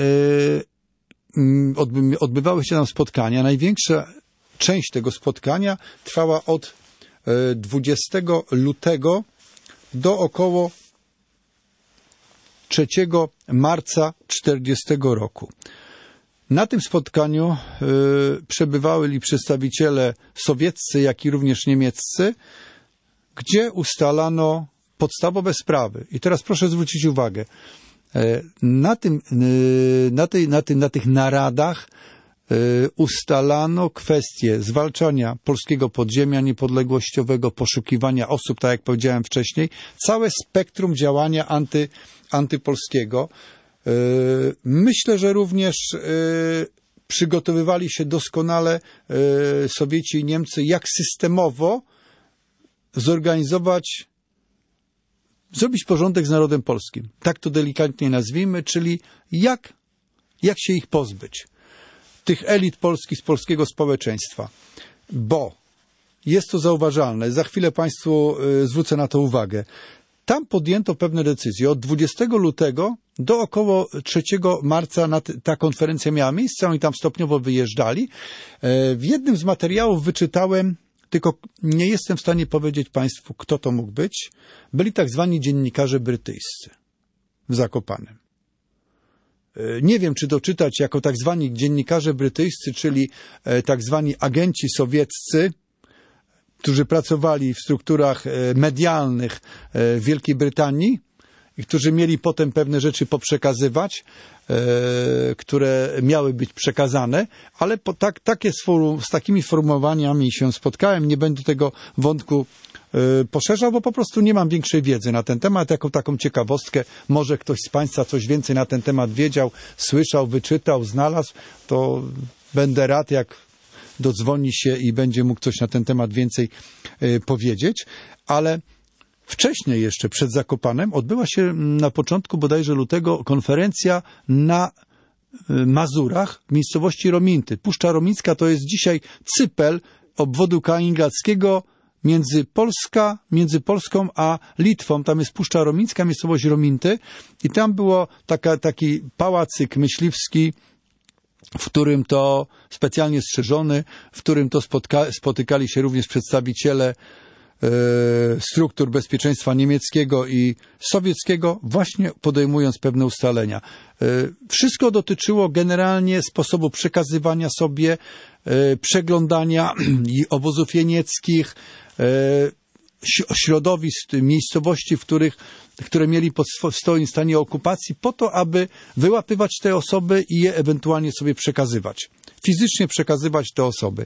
odbywały się tam spotkania. Największa część tego spotkania trwała od dwudziestego lutego do około trzeciego marca tysiąc dziewięćset czterdziestego roku. Na tym spotkaniu y, przebywali przedstawiciele sowieccy, jak i również niemieccy, gdzie ustalano podstawowe sprawy. I teraz proszę zwrócić uwagę, y, na, tym, y, na, tej, na, tym, na tych naradach y, ustalano kwestie zwalczania polskiego podziemia niepodległościowego, poszukiwania osób, tak jak powiedziałem wcześniej, całe spektrum działania anty, antypolskiego. Myślę, że również przygotowywali się doskonale Sowieci i Niemcy, jak systemowo zorganizować zrobić porządek z narodem polskim. Tak to delikatnie nazwijmy, czyli jak, jak się ich pozbyć. Tych elit polskich z polskiego społeczeństwa. Bo jest to zauważalne. Za chwilę Państwu zwrócę na to uwagę. Tam podjęto pewne decyzje. Od dwudziestego lutego do około trzeciego marca ta konferencja miała miejsce. Oni tam stopniowo wyjeżdżali. W jednym z materiałów wyczytałem, tylko nie jestem w stanie powiedzieć Państwu, kto to mógł być. Byli tak zwani dziennikarze brytyjscy w Zakopanem. Nie wiem, czy doczytać jako tak zwani dziennikarze brytyjscy, czyli tak zwani agenci sowieccy, którzy pracowali w strukturach medialnych w Wielkiej Brytanii i którzy mieli potem pewne rzeczy poprzekazywać, które miały być przekazane, ale po tak, takie z takimi sformułowaniami się spotkałem. Nie będę tego wątku poszerzał, bo po prostu nie mam większej wiedzy na ten temat. Jako taką ciekawostkę, może ktoś z Państwa coś więcej na ten temat wiedział, słyszał, wyczytał, znalazł, to będę rad, jak dodzwoni się i będzie mógł coś na ten temat więcej powiedzieć. Ale wcześniej jeszcze, przed Zakopanem, odbyła się na początku bodajże lutego konferencja na Mazurach w miejscowości Rominty. Puszcza Romińska to jest dzisiaj cypel obwodu kaliningradzkiego między Polska, między Polską a Litwą. Tam jest Puszcza Romińska, miejscowość Rominty i tam było taka, taki pałacyk myśliwski, w którym to specjalnie strzeżony, w którym to spotka, spotykali się również przedstawiciele e, struktur bezpieczeństwa niemieckiego i sowieckiego, właśnie podejmując pewne ustalenia. E, wszystko dotyczyło generalnie sposobu przekazywania sobie, e, przeglądania obozów jenieckich, e, środowisk, miejscowości, w których, które mieli pod swoim stanie okupacji, po to, aby wyłapywać te osoby i je ewentualnie sobie przekazywać. Fizycznie przekazywać te osoby.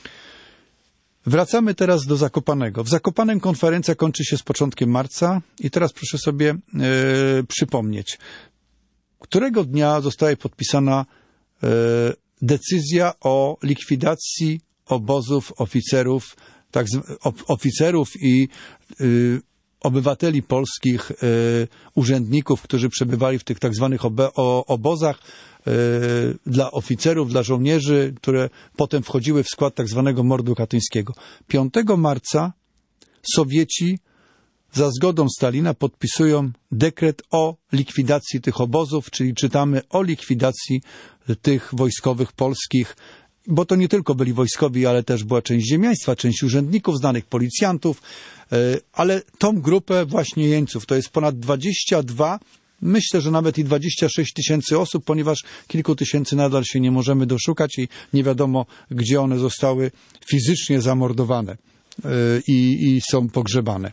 Wracamy teraz do Zakopanego. W Zakopanem konferencja kończy się z początkiem marca i teraz proszę sobie e, przypomnieć, którego dnia zostaje podpisana e, decyzja o likwidacji obozów oficerów, tak, oficerów i y, obywateli polskich, y, urzędników, którzy przebywali w tych tak zwanych obe, o, obozach y, dla oficerów, dla żołnierzy, które potem wchodziły w skład tak zwanego mordu katyńskiego. piątego marca Sowieci za zgodą Stalina podpisują dekret o likwidacji tych obozów, czyli czytamy o likwidacji tych wojskowych polskich, bo to nie tylko byli wojskowi, ale też była część ziemiaństwa, część urzędników, znanych policjantów, ale tą grupę właśnie jeńców, to jest ponad dwadzieścia dwa, myślę, że nawet i dwadzieścia sześć tysięcy osób, ponieważ kilku tysięcy nadal się nie możemy doszukać i nie wiadomo, gdzie one zostały fizycznie zamordowane i, i są pogrzebane.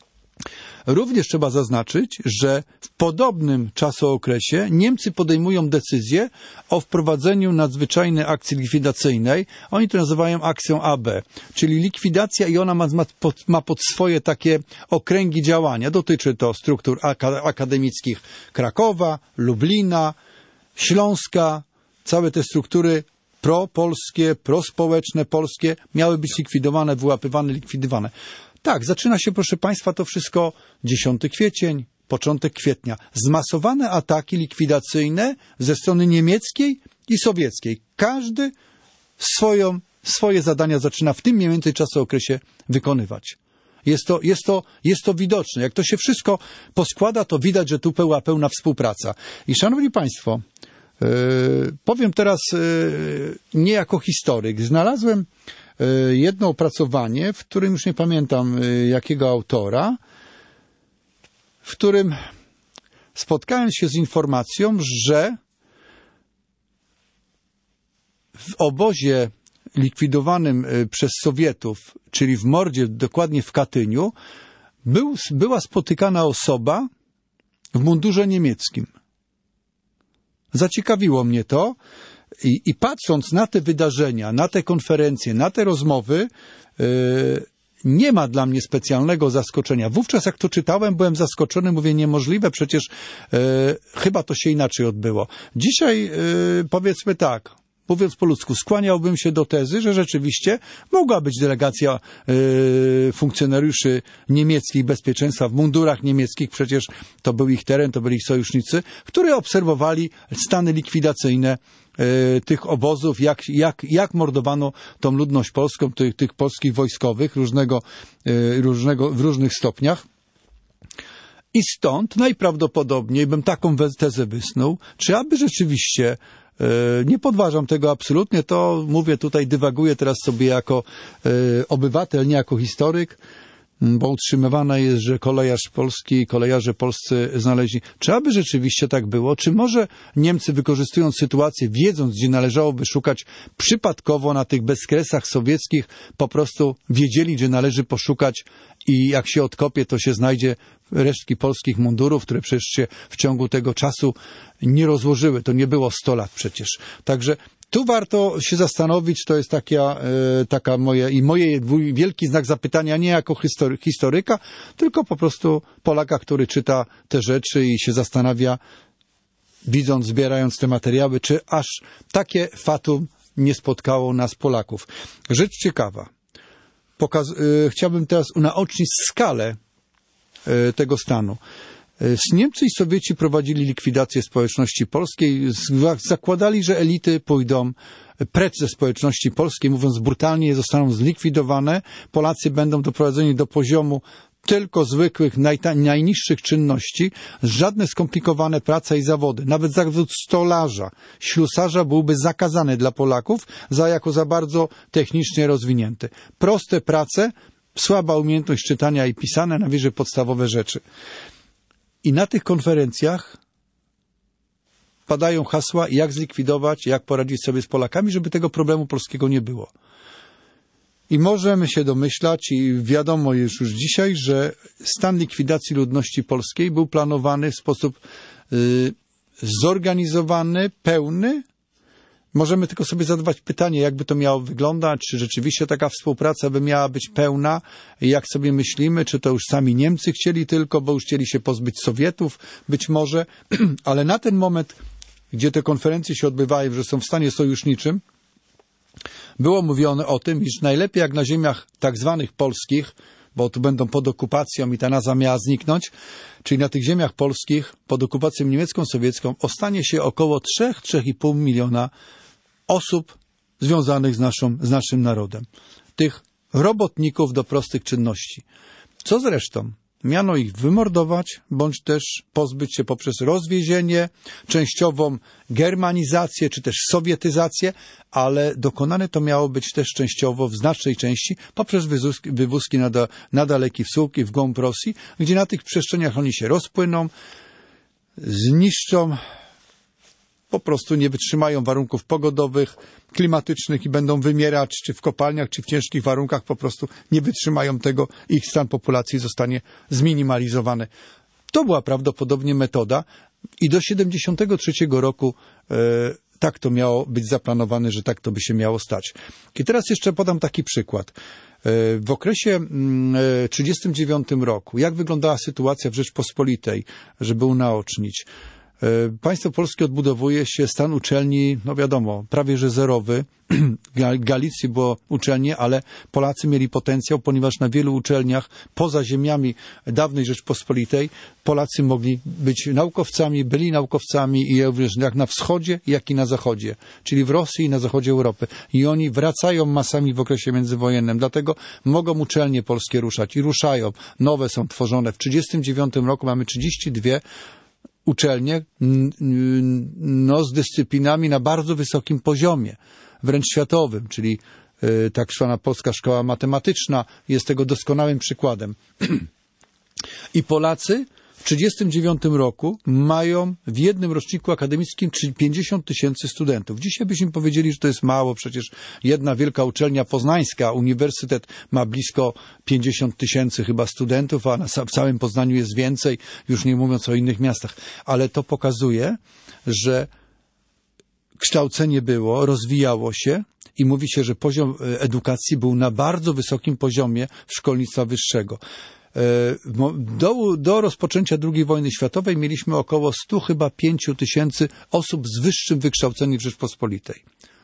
Również trzeba zaznaczyć, że w podobnym czasookresie Niemcy podejmują decyzję o wprowadzeniu nadzwyczajnej akcji likwidacyjnej. Oni to nazywają akcją A B, czyli likwidacja i ona ma, ma, pod, ma pod swoje takie okręgi działania. Dotyczy to struktur akademickich Krakowa, Lublina, Śląska. Całe te struktury propolskie, prospołeczne, polskie miały być likwidowane, wyłapywane, likwidowane. Tak, zaczyna się, proszę Państwa, to wszystko dziesiąty kwiecień, początek kwietnia. Zmasowane ataki likwidacyjne ze strony niemieckiej i sowieckiej. Każdy swoją, swoje zadania zaczyna w tym mniej więcej czasookresie wykonywać. Jest to, jest to, jest to widoczne. Jak to się wszystko poskłada, to widać, że tu była pełna współpraca. I szanowni Państwo, yy, powiem teraz yy, nie jako historyk. Znalazłem jedno opracowanie, w którym już nie pamiętam jakiego autora, w którym spotkałem się z informacją, że w obozie likwidowanym przez Sowietów, czyli w mordzie, dokładnie w Katyniu, był, była spotykana osoba w mundurze niemieckim. Zaciekawiło mnie to. I, I patrząc na te wydarzenia, na te konferencje, na te rozmowy, yy, nie ma dla mnie specjalnego zaskoczenia. Wówczas jak to czytałem, byłem zaskoczony, mówię niemożliwe, przecież yy, chyba to się inaczej odbyło. Dzisiaj yy, powiedzmy tak, mówiąc po ludzku, skłaniałbym się do tezy, że rzeczywiście mogła być delegacja y, funkcjonariuszy niemieckich bezpieczeństwa w mundurach niemieckich, przecież to był ich teren, to byli ich sojusznicy, które obserwowali stany likwidacyjne y, tych obozów, jak, jak, jak mordowano tą ludność polską, tych, tych polskich wojskowych różnego, y, różnego, w różnych stopniach. I stąd najprawdopodobniej bym taką tezę wysnuł, czy aby rzeczywiście, nie podważam tego absolutnie, to mówię tutaj, dywaguję teraz sobie jako obywatel, nie jako historyk, bo utrzymywane jest, że kolejarz polski, kolejarze polscy znaleźli. Czy aby rzeczywiście tak było? Czy może Niemcy, wykorzystując sytuację, wiedząc, gdzie należałoby szukać, przypadkowo na tych bezkresach sowieckich po prostu wiedzieli, gdzie należy poszukać i jak się odkopie, to się znajdzie resztki polskich mundurów, które przecież się w ciągu tego czasu nie rozłożyły. To nie było sto lat przecież. Także tu warto się zastanowić, to jest taka, e, taka moje i moje wielki znak zapytania, nie jako history, historyka, tylko po prostu Polaka, który czyta te rzeczy i się zastanawia, widząc, zbierając te materiały, czy aż takie fatum nie spotkało nas Polaków. Rzecz ciekawa. Pokaz- e, chciałbym teraz unaocznić skalę e, tego stanu. Niemcy i Sowieci prowadzili likwidację społeczności polskiej, zakładali, że elity pójdą precz ze społeczności polskiej, mówiąc brutalnie, zostaną zlikwidowane, Polacy będą doprowadzeni do poziomu tylko zwykłych, najta- najniższych czynności, żadne skomplikowane prace i zawody. Nawet zawód stolarza, ślusarza byłby zakazany dla Polaków za jako za bardzo technicznie rozwinięty. Proste prace, słaba umiejętność czytania i pisania, najwyżej podstawowe rzeczy. I na tych konferencjach padają hasła, jak zlikwidować, jak poradzić sobie z Polakami, żeby tego problemu polskiego nie było. I możemy się domyślać, i wiadomo już, już dzisiaj, że stan likwidacji ludności polskiej był planowany w sposób y, zorganizowany, pełny. Możemy tylko sobie zadawać pytanie, jakby to miało wyglądać, czy rzeczywiście taka współpraca by miała być pełna, jak sobie myślimy, czy to już sami Niemcy chcieli tylko, bo już chcieli się pozbyć Sowietów, być może, ale na ten moment, gdzie te konferencje się odbywają, że są w stanie sojuszniczym, było mówione o tym, iż najlepiej jak na ziemiach tak zwanych polskich, bo tu będą pod okupacją i ta nazwa miała zniknąć, czyli na tych ziemiach polskich pod okupacją niemiecką, sowiecką ostanie się około trzy do trzech i pół miliona osób związanych z, naszą, z naszym narodem. Tych robotników do prostych czynności. Co zresztą miano ich wymordować, bądź też pozbyć się poprzez rozwiezienie, częściową germanizację, czy też sowietyzację, ale dokonane to miało być też częściowo w znacznej części poprzez wywózki, wywózki na, da, na daleki wschód i w głąb Rosji, gdzie na tych przestrzeniach oni się rozpłyną, zniszczą, po prostu nie wytrzymają warunków pogodowych, klimatycznych i będą wymierać, czy w kopalniach, czy w ciężkich warunkach, po prostu nie wytrzymają tego, ich stan populacji zostanie zminimalizowany. To była prawdopodobnie metoda i do siedemdziesiątego trzeciego roku e, tak to miało być zaplanowane, że tak to by się miało stać. I teraz jeszcze podam taki przykład. E, w okresie e, trzydziestym dziewiątym roku, jak wyglądała sytuacja w Rzeczpospolitej, żeby unaocznić. Państwo polskie odbudowuje się, stan uczelni, no wiadomo, prawie że zerowy. W Galicji było uczelnie, ale Polacy mieli potencjał, ponieważ na wielu uczelniach poza ziemiami dawnej Rzeczpospolitej Polacy mogli być naukowcami, byli naukowcami i jak na wschodzie, jak i na zachodzie, czyli w Rosji i na zachodzie Europy. I oni wracają masami w okresie międzywojennym, dlatego mogą uczelnie polskie ruszać i ruszają. Nowe są tworzone. W trzydziestym dziewiątym roku mamy trzydzieści dwie uczelnie no, z dyscyplinami na bardzo wysokim poziomie, wręcz światowym, czyli y, tak zwana Polska Szkoła Matematyczna jest tego doskonałym przykładem. I Polacy w trzydziestym dziewiątym roku mają w jednym roczniku akademickim pięćdziesiąt tysięcy studentów. Dzisiaj byśmy powiedzieli, że to jest mało, przecież jedna wielka uczelnia poznańska, uniwersytet ma blisko pięćdziesiąt tysięcy chyba studentów, a na, w całym Poznaniu jest więcej, już nie mówiąc o innych miastach. Ale to pokazuje, że kształcenie było, rozwijało się i mówi się, że poziom edukacji był na bardzo wysokim poziomie szkolnictwa wyższego. Do, do rozpoczęcia drugiej wojny światowej mieliśmy około stu chyba pięciu tysięcy osób z wyższym wykształceniem w Rzeczpospolitej.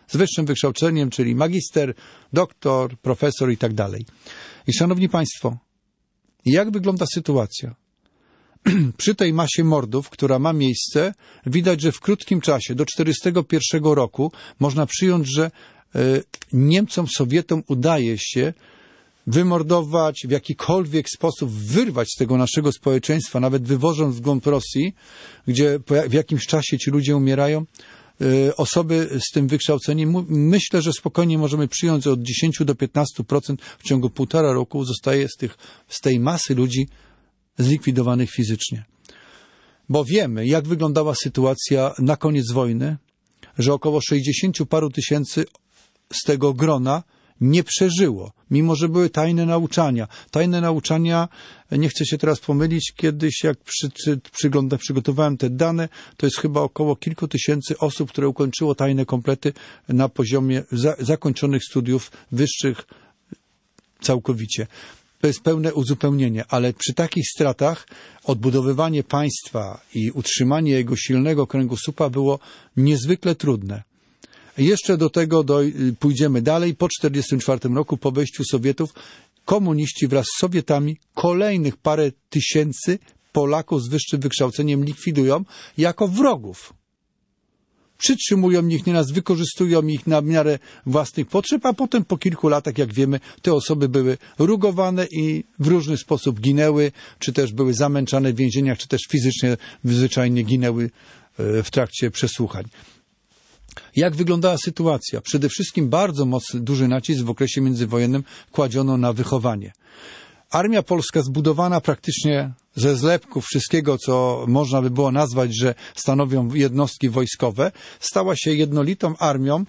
z wyższym wykształceniem, czyli magister, doktor, profesor i tak dalej. I szanowni państwo, jak wygląda sytuacja? Przy tej masie mordów, która ma miejsce, widać, że w krótkim czasie, do czterdziestego pierwszego roku, można przyjąć, że y, Niemcom, Sowietom udaje się wymordować, w jakikolwiek sposób wyrwać z tego naszego społeczeństwa, nawet wywożąc w głąb Rosji, gdzie w jakimś czasie ci ludzie umierają, y, osoby z tym wykształceniem. Myślę, że spokojnie możemy przyjąć, że od dziesięć do piętnastu procent w ciągu półtora roku zostaje z, tych, z tej masy ludzi zlikwidowanych fizycznie. Bo wiemy, jak wyglądała sytuacja na koniec wojny, że około sześćdziesięciu paru tysięcy z tego grona nie przeżyło, mimo że były tajne nauczania. Tajne nauczania, nie chcę się teraz pomylić, kiedyś jak przy, przy, przygląda, przygotowałem te dane, to jest chyba około kilku tysięcy osób, które ukończyło tajne komplety na poziomie za, zakończonych studiów wyższych całkowicie. To jest pełne uzupełnienie, ale przy takich stratach odbudowywanie państwa i utrzymanie jego silnego kręgosłupa było niezwykle trudne. Jeszcze do tego doj- pójdziemy dalej. Po tysiąc dziewięćset czterdziestym czwartym roku, po wejściu Sowietów, komuniści wraz z Sowietami kolejnych parę tysięcy Polaków z wyższym wykształceniem likwidują jako wrogów. Przytrzymują ich, nieraz wykorzystują ich na miarę własnych potrzeb, a potem po kilku latach, jak wiemy, te osoby były rugowane i w różny sposób ginęły, czy też były zamęczane w więzieniach, czy też fizycznie zwyczajnie ginęły w trakcie przesłuchań. Jak wyglądała sytuacja? Przede wszystkim bardzo mocny, duży nacisk w okresie międzywojennym kładziono na wychowanie. Armia polska zbudowana praktycznie ze zlepków wszystkiego, co można by było nazwać, że stanowią jednostki wojskowe, stała się jednolitą armią,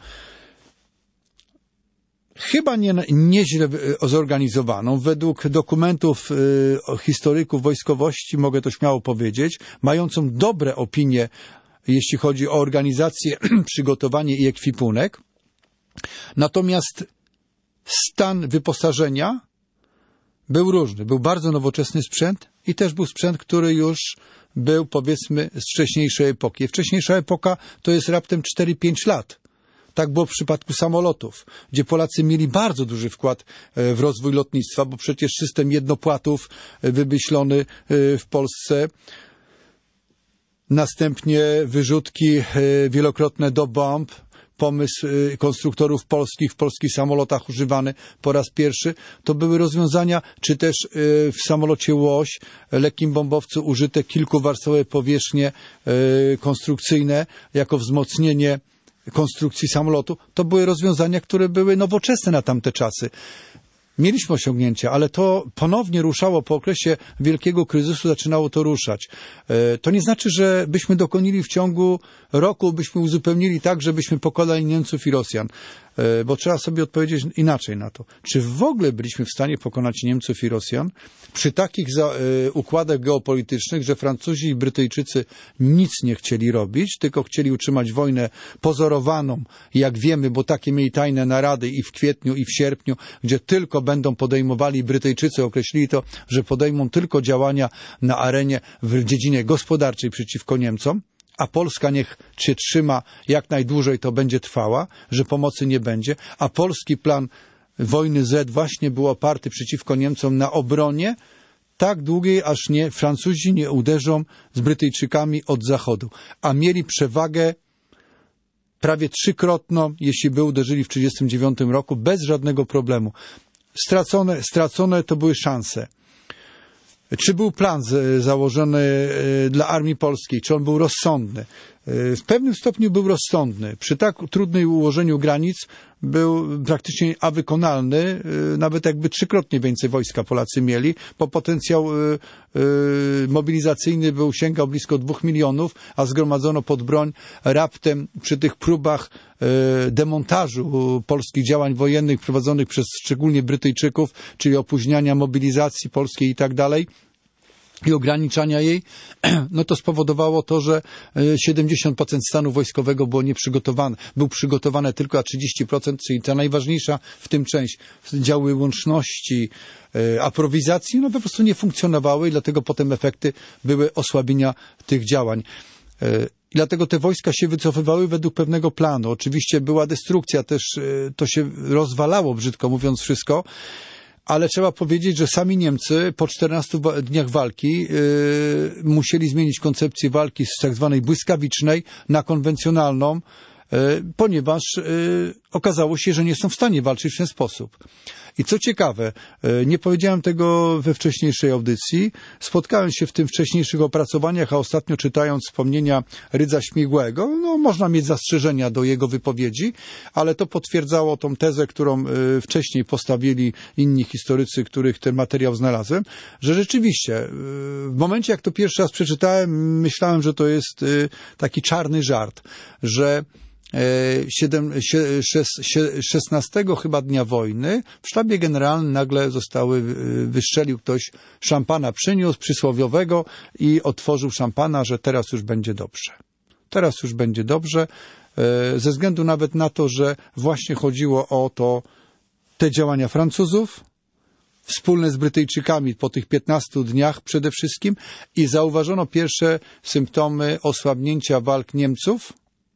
chyba nie, nieźle zorganizowaną. Według dokumentów y, historyków wojskowości, mogę to śmiało powiedzieć, mającą dobre opinie, jeśli chodzi o organizację, przygotowanie i ekwipunek. Natomiast stan wyposażenia był różny. Był bardzo nowoczesny sprzęt i też był sprzęt, który już był, powiedzmy, z wcześniejszej epoki. Wcześniejsza epoka to jest raptem cztery pięć lat. Tak było w przypadku samolotów, gdzie Polacy mieli bardzo duży wkład w rozwój lotnictwa, bo przecież system jednopłatów wymyślony w Polsce, następnie wyrzutki wielokrotne do bomb, pomysł konstruktorów polskich w polskich samolotach używany po raz pierwszy, to były rozwiązania, czy też w samolocie Łoś, lekkim bombowcu użyte kilkuwarstwowe powierzchnie konstrukcyjne jako wzmocnienie konstrukcji samolotu. To były rozwiązania, które były nowoczesne na tamte czasy. Mieliśmy osiągnięcia, ale to ponownie ruszało po okresie wielkiego kryzysu, zaczynało to ruszać. To nie znaczy, że byśmy dokonali w ciągu roku, byśmy uzupełnili tak, żebyśmy pokonali Niemców i Rosjan. Bo trzeba sobie odpowiedzieć inaczej na to. Czy w ogóle byliśmy w stanie pokonać Niemców i Rosjan przy takich za, y, układach geopolitycznych, że Francuzi i Brytyjczycy nic nie chcieli robić, tylko chcieli utrzymać wojnę pozorowaną, jak wiemy, bo takie mieli tajne narady i w kwietniu, i w sierpniu, gdzie tylko będą podejmowali, Brytyjczycy określili to, że podejmą tylko działania na arenie w dziedzinie gospodarczej przeciwko Niemcom, a Polska niech się trzyma jak najdłużej, to będzie trwała, że pomocy nie będzie, a polski plan wojny Z właśnie był oparty przeciwko Niemcom na obronie tak długiej, aż nie Francuzi nie uderzą z Brytyjczykami od zachodu, a mieli przewagę prawie trzykrotną, jeśli by uderzyli w tysiąc dziewięćset trzydziestym dziewiątym roku bez żadnego problemu. Stracone, stracone to były szanse. Czy był plan z, założony dla armii polskiej? Czy on był rozsądny? W pewnym stopniu był rozsądny. Przy tak trudnym ułożeniu granic był praktycznie awykonalny, nawet jakby trzykrotnie więcej wojska Polacy mieli, bo potencjał mobilizacyjny był, sięgał blisko dwóch milionów, a zgromadzono pod broń raptem przy tych próbach demontażu polskich działań wojennych prowadzonych przez szczególnie Brytyjczyków, czyli opóźniania mobilizacji polskiej i tak dalej, i ograniczania jej, no to spowodowało to, że siedemdziesiąt procent stanu wojskowego było nieprzygotowane. Był przygotowane tylko a trzydzieści procent, czyli ta najważniejsza w tym część, działy łączności, aprowizacji, no po prostu nie funkcjonowały i dlatego potem efekty były osłabienia tych działań. I dlatego te wojska się wycofywały według pewnego planu. Oczywiście była destrukcja, też to się rozwalało, brzydko mówiąc, wszystko, ale trzeba powiedzieć, że sami Niemcy po czternastu dniach walki yy, musieli zmienić koncepcję walki z tak zwanej błyskawicznej na konwencjonalną, yy, ponieważ yy, okazało się, że nie są w stanie walczyć w ten sposób. I co ciekawe, nie powiedziałem tego we wcześniejszej audycji, spotkałem się w tym wcześniejszych opracowaniach, a ostatnio czytając wspomnienia Rydza Śmigłego, no można mieć zastrzeżenia do jego wypowiedzi, ale to potwierdzało tą tezę, którą wcześniej postawili inni historycy, których ten materiał znalazłem, że rzeczywiście w momencie, jak to pierwszy raz przeczytałem, myślałem, że to jest taki czarny żart, że szesnastego chyba dnia wojny w sztabie generalnym nagle zostały, wystrzelił ktoś szampana, przyniósł przysłowiowego i otworzył szampana, że teraz już będzie dobrze. Teraz już będzie dobrze, ze względu nawet na to, że właśnie chodziło o to, te działania Francuzów, wspólne z Brytyjczykami po tych piętnastu dniach przede wszystkim, i zauważono pierwsze symptomy osłabnięcia walk Niemców,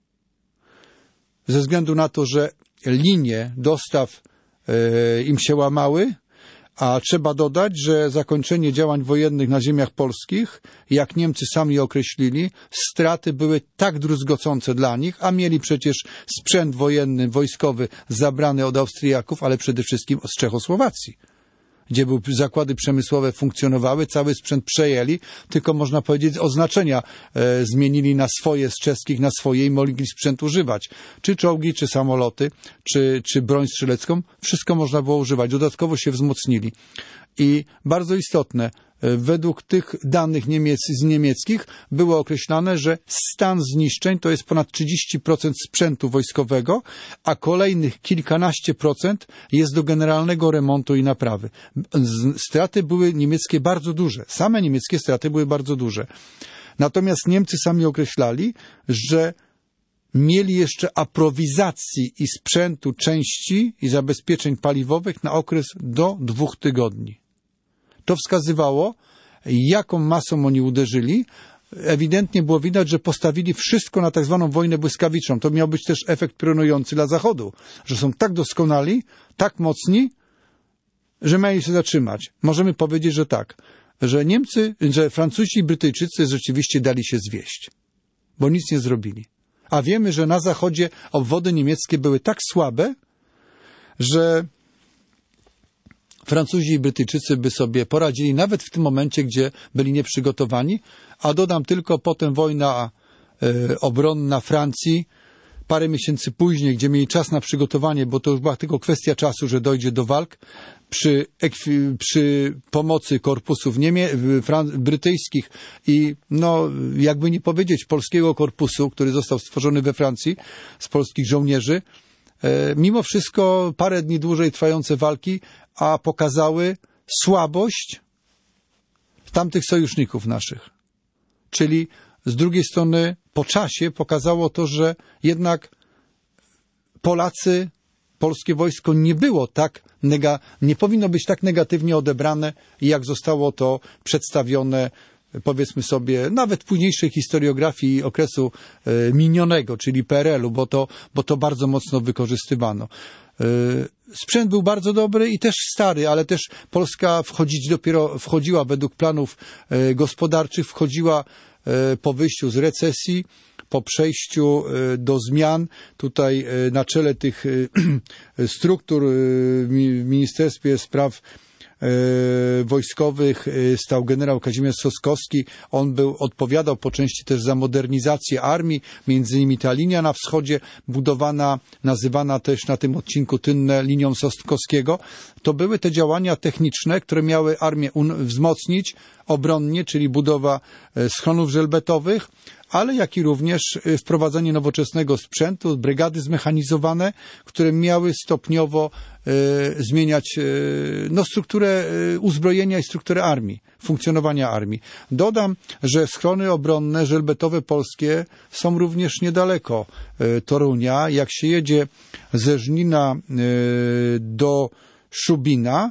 ze względu na to, że linie dostaw e, im się łamały, a trzeba dodać, że zakończenie działań wojennych na ziemiach polskich, jak Niemcy sami określili, straty były tak druzgocące dla nich, a mieli przecież sprzęt wojenny, wojskowy zabrany od Austriaków, ale przede wszystkim od Czechosłowacji, gdzie były zakłady przemysłowe, funkcjonowały, cały sprzęt przejęli, tylko można powiedzieć oznaczenia e, zmienili na swoje, z czeskich na swoje i mogli sprzęt używać. Czy czołgi, czy samoloty, czy, czy broń strzelecką, wszystko można było używać. Dodatkowo się wzmocnili. I bardzo istotne, według tych danych niemiec, z niemieckich było określane, że stan zniszczeń to jest ponad trzydzieści procent sprzętu wojskowego, a kolejnych kilkanaście procent jest do generalnego remontu i naprawy. Straty były niemieckie bardzo duże. Same niemieckie straty były bardzo duże. Natomiast Niemcy sami określali, że mieli jeszcze aprowizacji i sprzętu, części i zabezpieczeń paliwowych na okres do dwóch tygodni. To wskazywało, jaką masą oni uderzyli. Ewidentnie było widać, że postawili wszystko na tak zwaną wojnę błyskawiczną. To miał być też efekt piorunujący dla Zachodu, że są tak doskonali, tak mocni, że mają się zatrzymać. Możemy powiedzieć, że tak, że Niemcy, że Francuzi i Brytyjczycy rzeczywiście dali się zwieść, bo nic nie zrobili. A wiemy, że na Zachodzie obwody niemieckie były tak słabe, że Francuzi i Brytyjczycy by sobie poradzili nawet w tym momencie, gdzie byli nieprzygotowani, a dodam tylko potem wojna e, obronna Francji, parę miesięcy później, gdzie mieli czas na przygotowanie, bo to już była tylko kwestia czasu, że dojdzie do walk, przy, przy pomocy korpusów niemie, fran- brytyjskich i no jakby nie powiedzieć polskiego korpusu, który został stworzony we Francji z polskich żołnierzy, e, mimo wszystko parę dni dłużej trwające walki, a pokazały słabość tamtych sojuszników naszych. Czyli z drugiej strony po czasie pokazało to, że jednak Polacy, polskie wojsko nie było tak, nega, nie powinno być tak negatywnie odebrane, jak zostało to przedstawione, powiedzmy sobie, nawet w późniejszej historiografii okresu e, minionego, czyli P R L u, bo to, bo to bardzo mocno wykorzystywano. E, sprzęt był bardzo dobry i też stary, ale też Polska wchodzić dopiero, wchodziła według planów e, gospodarczych, wchodziła e, po wyjściu z recesji, po przejściu e, do zmian. Tutaj e, na czele tych e, struktur e, w Ministerstwie Spraw wojskowych stał generał Kazimierz Soskowski. On był, odpowiadał po części też za modernizację armii, między innymi ta linia na wschodzie budowana, nazywana też na tym odcinku Tynne linią Soskowskiego. To były te działania techniczne, które miały armię wzmocnić obronnie, czyli budowa schronów żelbetowych, ale jak i również wprowadzenie nowoczesnego sprzętu, brygady zmechanizowane, które miały stopniowo e, zmieniać e, no, strukturę e, uzbrojenia i strukturę armii, funkcjonowania armii. Dodam, że schrony obronne żelbetowe polskie są również niedaleko e, Torunia. Jak się jedzie ze Żnina e, do Szubina,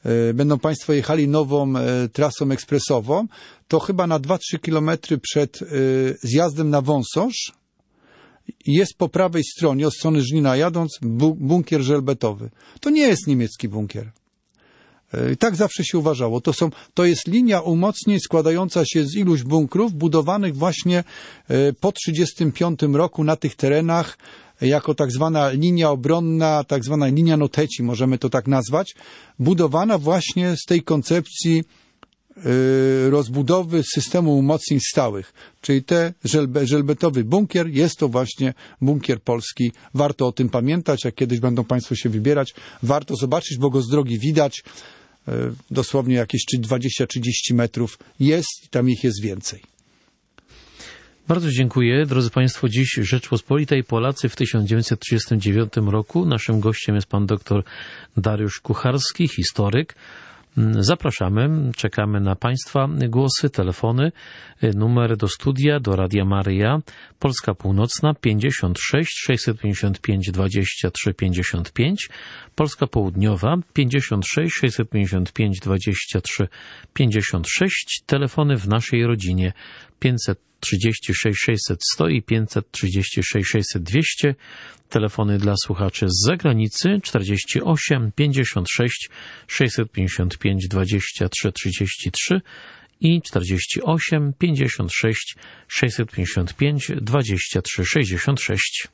będą Państwo jechali nową trasą ekspresową, to chyba na dwa trzy kilometry przed zjazdem na Wąsosz jest po prawej stronie, od strony Żnina jadąc, bunkier żelbetowy. To nie jest niemiecki bunkier. Tak zawsze się uważało. To, są, to jest linia umocnień składająca się z iluś bunkrów budowanych właśnie po trzydziestym piątym roku na tych terenach jako tak zwana linia obronna, tak zwana linia Noteci, możemy to tak nazwać, budowana właśnie z tej koncepcji rozbudowy systemu umocnień stałych. Czyli ten żelbe, żelbetowy bunkier jest to właśnie bunkier polski. Warto o tym pamiętać, jak kiedyś będą Państwo się wybierać. Warto zobaczyć, bo go z drogi widać. Dosłownie jakieś dwadzieścia trzydzieści metrów jest i tam ich jest więcej. Bardzo dziękuję. Drodzy Państwo, dziś Rzeczpospolita i Polacy w tysiąc dziewięćset trzydziestym dziewiątym roku. Naszym gościem jest pan dr Dariusz Kucharski, historyk. Zapraszamy, czekamy na Państwa głosy, telefony, numer do studia, do Radia Maryja, Polska Północna pięćdziesiąt sześć sześćset pięćdziesiąt pięć dwadzieścia trzy pięćdziesiąt pięć, Polska Południowa pięćdziesiąt sześć sześćset pięćdziesiąt pięć dwadzieścia trzy pięćdziesiąt sześć, telefony w naszej rodzinie pięćset trzydzieści sześć sześćset sto i pięćset trzydzieści sześć sześćset dwieście, telefony dla słuchaczy z zagranicy czterdzieści osiem pięćdziesiąt sześć sześćset pięćdziesiąt pięć dwadzieścia trzy trzydzieści trzy i czterdzieści osiem pięćdziesiąt sześć sześćset pięćdziesiąt pięć dwadzieścia trzy sześćdziesiąt sześć.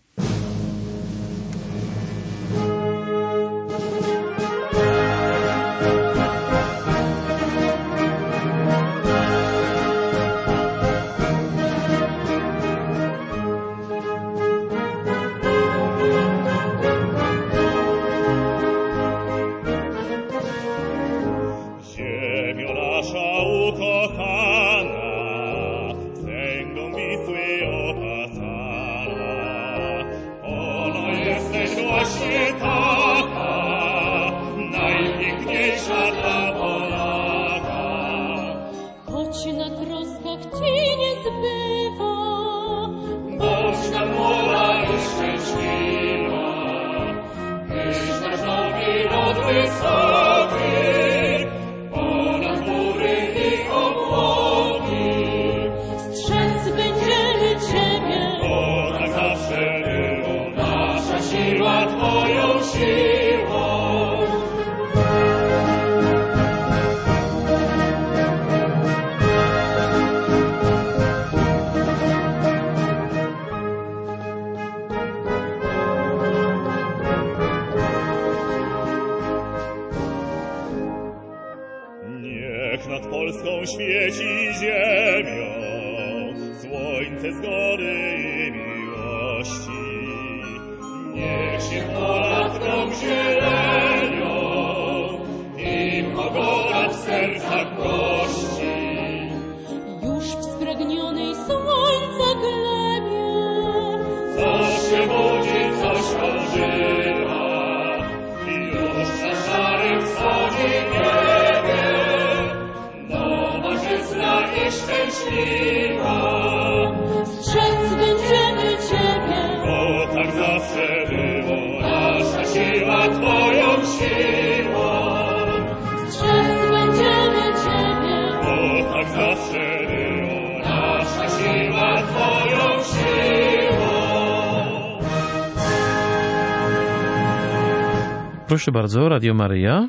Proszę bardzo, Radio Maryja.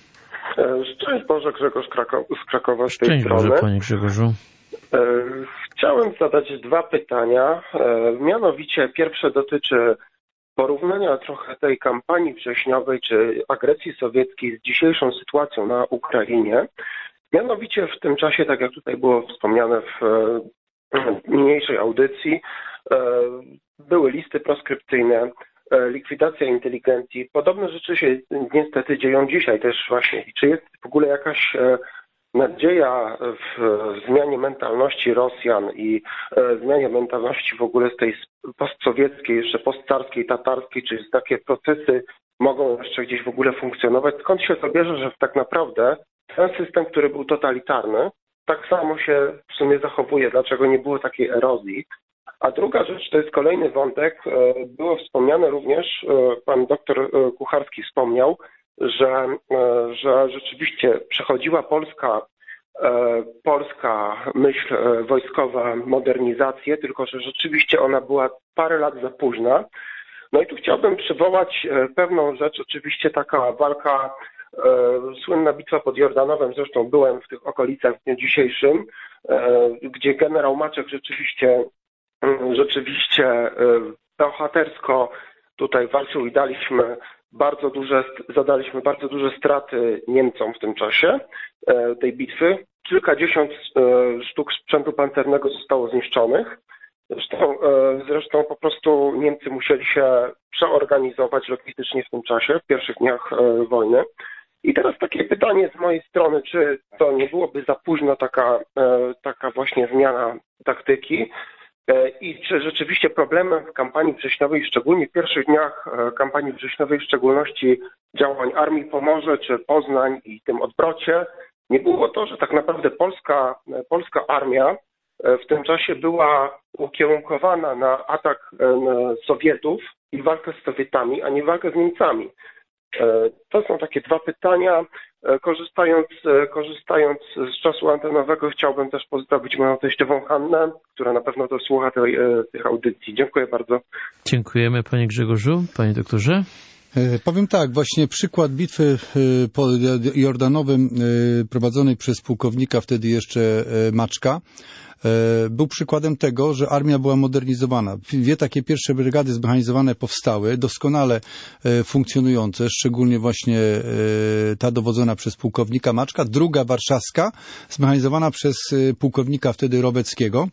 Szczęść Boże, Grzegorz Krako- z Krakowa z tej Szczęść strony. Boże, Panie Grzegorzu. Chciałem zadać dwa pytania. Mianowicie pierwsze dotyczy porównania trochę tej kampanii wrześniowej czy agresji sowieckiej z dzisiejszą sytuacją na Ukrainie. Mianowicie w tym czasie, tak jak tutaj było wspomniane w niniejszej audycji, były listy proskrypcyjne, likwidacja inteligencji. Podobne rzeczy się niestety dzieją dzisiaj też właśnie. Czy jest w ogóle jakaś nadzieja w zmianie mentalności Rosjan i zmianie mentalności w ogóle z tej postsowieckiej, jeszcze postcarskiej, tatarskiej, czy takie procesy mogą jeszcze gdzieś w ogóle funkcjonować? Skąd się to bierze, że tak naprawdę ten system, który był totalitarny, tak samo się w sumie zachowuje? Dlaczego nie było takiej erozji? A druga rzecz, to jest kolejny wątek, było wspomniane również, pan doktor Kucharski wspomniał, że, że rzeczywiście przechodziła Polska, polska myśl wojskowa, modernizację, tylko że rzeczywiście ona była parę lat za późna. No i tu chciałbym przywołać pewną rzecz, oczywiście taka walka, słynna bitwa pod Jordanowem, zresztą byłem w tych okolicach w dniu dzisiejszym, gdzie generał Maczek rzeczywiście, rzeczywiście bohatersko tutaj walczył i daliśmy bardzo duże, zadaliśmy bardzo duże straty Niemcom w tym czasie tej bitwy. Kilkadziesiąt sztuk sprzętu pancernego zostało zniszczonych. Zresztą, zresztą po prostu Niemcy musieli się przeorganizować logistycznie w tym czasie, w pierwszych dniach wojny. I teraz takie pytanie z mojej strony, czy to nie byłoby za późno taka, taka właśnie zmiana taktyki i czy rzeczywiście problemem w kampanii wrześniowej, szczególnie w pierwszych dniach kampanii wrześniowej, w szczególności działań Armii Pomorze czy Poznań i tym odwrocie, nie było to, że tak naprawdę polska, polska armia w tym czasie była ukierunkowana na atak Sowietów i walkę z Sowietami, a nie walkę z Niemcami. To są takie dwa pytania. Korzystając, korzystając z czasu antenowego, chciałbym też pozdrowić moją teściową Hannę, która na pewno to słucha tej, tych audycji. Dziękuję bardzo. Dziękujemy, panie Grzegorzu. Panie doktorze? Powiem tak, właśnie przykład bitwy pod Jordanowym prowadzonej przez pułkownika wtedy jeszcze Maczka był przykładem tego, że armia była modernizowana. Dwie takie pierwsze brygady zmechanizowane powstały, doskonale funkcjonujące, szczególnie właśnie ta dowodzona przez pułkownika Maczka, druga warszawska, zmechanizowana przez pułkownika wtedy Roweckiego.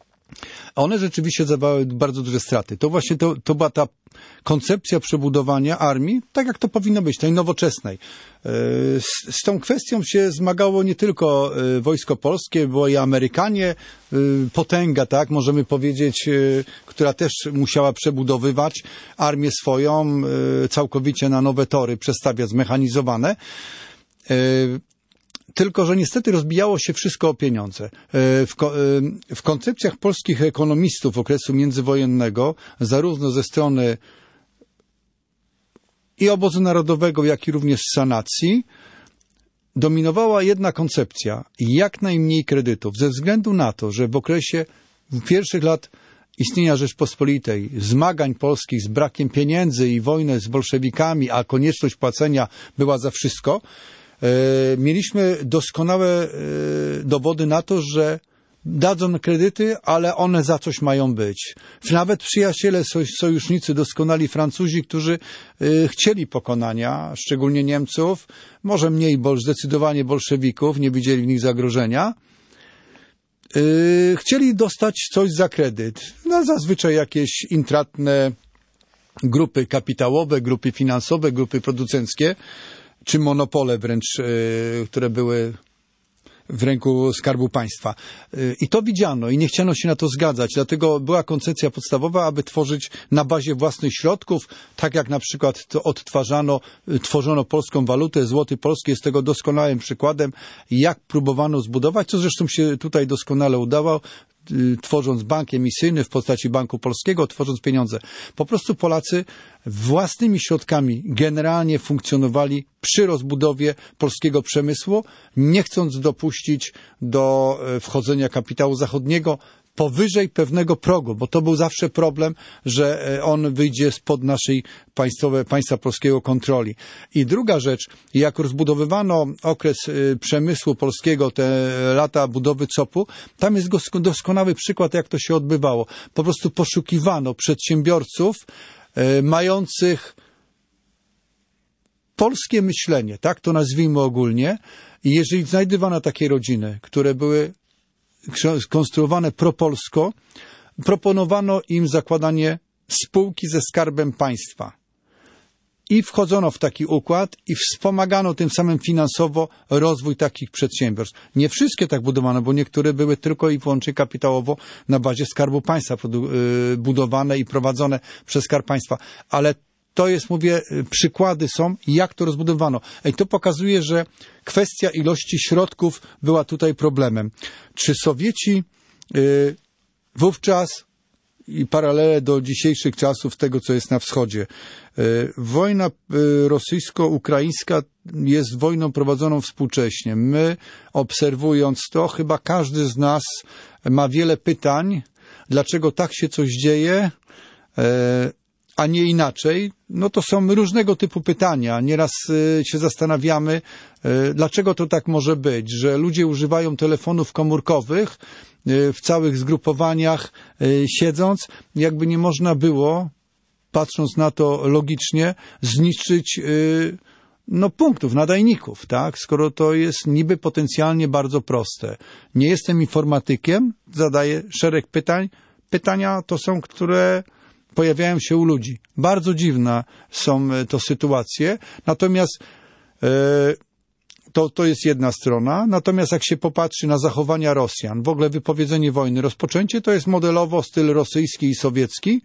One rzeczywiście zadawały bardzo duże straty. To właśnie to, to była ta koncepcja przebudowania armii, tak jak to powinno być, tej nowoczesnej. Z, z tą kwestią się zmagało nie tylko Wojsko Polskie, bo i Amerykanie, potęga, tak, możemy powiedzieć, która też musiała przebudowywać armię swoją całkowicie na nowe tory, przestawiać zmechanizowane. Tylko że niestety rozbijało się wszystko o pieniądze. W, w koncepcjach polskich ekonomistów okresu międzywojennego, zarówno ze strony i obozu narodowego, jak i również sanacji, dominowała jedna koncepcja: jak najmniej kredytów, ze względu na to, że w okresie pierwszych lat istnienia Rzeczpospolitej, zmagań polskich z brakiem pieniędzy i wojnę z bolszewikami, a konieczność płacenia była za wszystko, mieliśmy doskonałe dowody na to, że dadzą kredyty, ale one za coś mają być. Nawet przyjaciele, sojusznicy, doskonali Francuzi, którzy chcieli pokonania, szczególnie Niemców, może mniej, bo zdecydowanie bolszewików, nie widzieli w nich zagrożenia, chcieli dostać coś za kredyt. No zazwyczaj jakieś intratne grupy kapitałowe, grupy finansowe, grupy producenckie, czy monopole wręcz, które były w ręku Skarbu Państwa. I to widziano i nie chciano się na to zgadzać. Dlatego była koncepcja podstawowa, aby tworzyć na bazie własnych środków, tak jak na przykład to odtwarzano, tworzono polską walutę. Złoty polski jest tego doskonałym przykładem, jak próbowano zbudować, co zresztą się tutaj doskonale udało, tworząc bank emisyjny w postaci Banku Polskiego, tworząc pieniądze. Po prostu Polacy własnymi środkami generalnie funkcjonowali przy rozbudowie polskiego przemysłu, nie chcąc dopuścić do wchodzenia kapitału zachodniego powyżej pewnego progu, bo to był zawsze problem, że on wyjdzie spod naszej państwowej, państwa polskiego kontroli. I druga rzecz, jak rozbudowywano okres przemysłu polskiego, te lata budowy C O P-u, tam jest doskonały przykład, jak to się odbywało. Po prostu poszukiwano przedsiębiorców mających polskie myślenie, tak to nazwijmy ogólnie, i jeżeli znajdywano takie rodziny, które były skonstruowane propolsko, proponowano im zakładanie spółki ze Skarbem Państwa. I wchodzono w taki układ i wspomagano tym samym finansowo rozwój takich przedsiębiorstw. Nie wszystkie tak budowano, bo niektóre były tylko i wyłącznie kapitałowo na bazie Skarbu Państwa budowane i prowadzone przez Skarb Państwa. Ale to jest, mówię, przykłady są, jak to rozbudowano. I to pokazuje, że kwestia ilości środków była tutaj problemem. Czy Sowieci y, wówczas i paralele do dzisiejszych czasów tego, co jest na wschodzie. Wojna rosyjsko-ukraińska jest wojną prowadzoną współcześnie. My, obserwując to, chyba każdy z nas ma wiele pytań, dlaczego tak się coś dzieje, a nie inaczej. No to są różnego typu pytania. Nieraz się zastanawiamy, dlaczego to tak może być, że ludzie używają telefonów komórkowych w całych zgrupowaniach siedząc, jakby nie można było, patrząc na to logicznie, zniszczyć no, punktów, nadajników, tak? Skoro to jest niby potencjalnie bardzo proste. Nie jestem informatykiem, zadaję szereg pytań. Pytania to są, które pojawiają się u ludzi. Bardzo dziwne są to sytuacje, natomiast e, to, to jest jedna strona, natomiast jak się popatrzy na zachowania Rosjan, w ogóle wypowiedzenie wojny, rozpoczęcie, to jest modelowo styl rosyjski i sowiecki,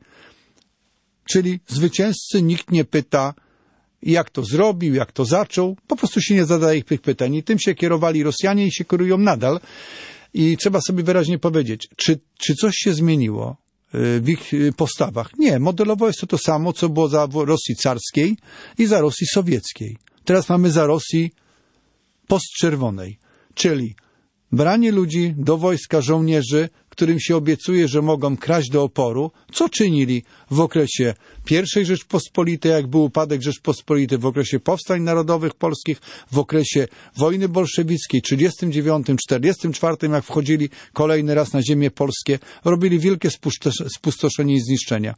czyli zwycięzcy nikt nie pyta, jak to zrobił, jak to zaczął, po prostu się nie zadaje ich pytań i tym się kierowali Rosjanie i się kierują nadal i trzeba sobie wyraźnie powiedzieć, czy, czy coś się zmieniło w ich postawach? Nie, modelowo jest to to samo, co było za Rosji carskiej i za Rosji sowieckiej. Teraz mamy za Rosji postczerwonej, czyli branie ludzi do wojska, żołnierzy, którym się obiecuje, że mogą kraść do oporu, co czynili w okresie pierwszej Rzeczpospolitej, jak był upadek Rzeczpospolitej, w okresie powstań narodowych polskich, w okresie wojny bolszewickiej, trzydziestym dziewiątym, czterdziestym czwartym, jak wchodzili kolejny raz na ziemię polskie, robili wielkie spustoszenie i zniszczenia.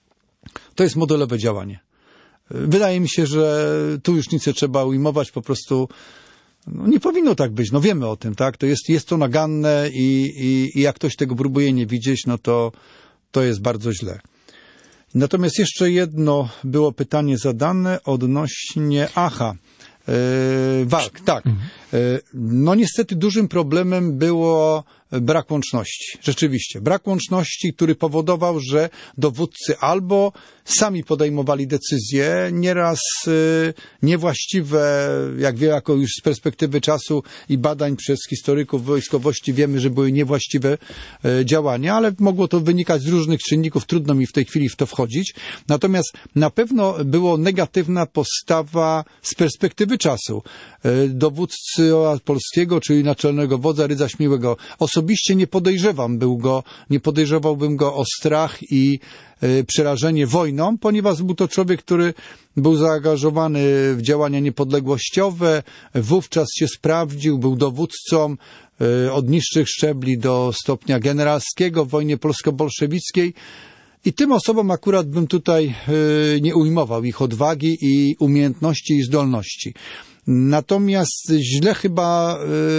To jest modelowe działanie. Wydaje mi się, że tu już nic nie trzeba ujmować, po prostu no nie powinno tak być, no wiemy o tym, tak? To jest, jest to naganne i, i, i jak ktoś tego próbuje nie widzieć, no to, to jest bardzo źle. Natomiast jeszcze jedno było pytanie zadane odnośnie, aha, yy, walk, tak. Mhm. Yy, no niestety dużym problemem było brak łączności. Rzeczywiście. Brak łączności, który powodował, że dowódcy albo sami podejmowali decyzje, nieraz y, niewłaściwe, jak wie, jako już z perspektywy czasu i badań przez historyków wojskowości wiemy, że były niewłaściwe y, działania, ale mogło to wynikać z różnych czynników, trudno mi w tej chwili w to wchodzić. Natomiast na pewno była negatywna postawa z perspektywy czasu y, dowódcy polskiego, czyli naczelnego wodza Rydza Śmiłego. Osobiście nie podejrzewam był go, nie podejrzewałbym go o strach i y, przerażenie wojną, ponieważ był to człowiek, który był zaangażowany w działania niepodległościowe, wówczas się sprawdził, był dowódcą y, od niższych szczebli do stopnia generalskiego w wojnie polsko-bolszewickiej i tym osobom akurat bym tutaj y, nie ujmował ich odwagi i umiejętności i zdolności. Natomiast źle chyba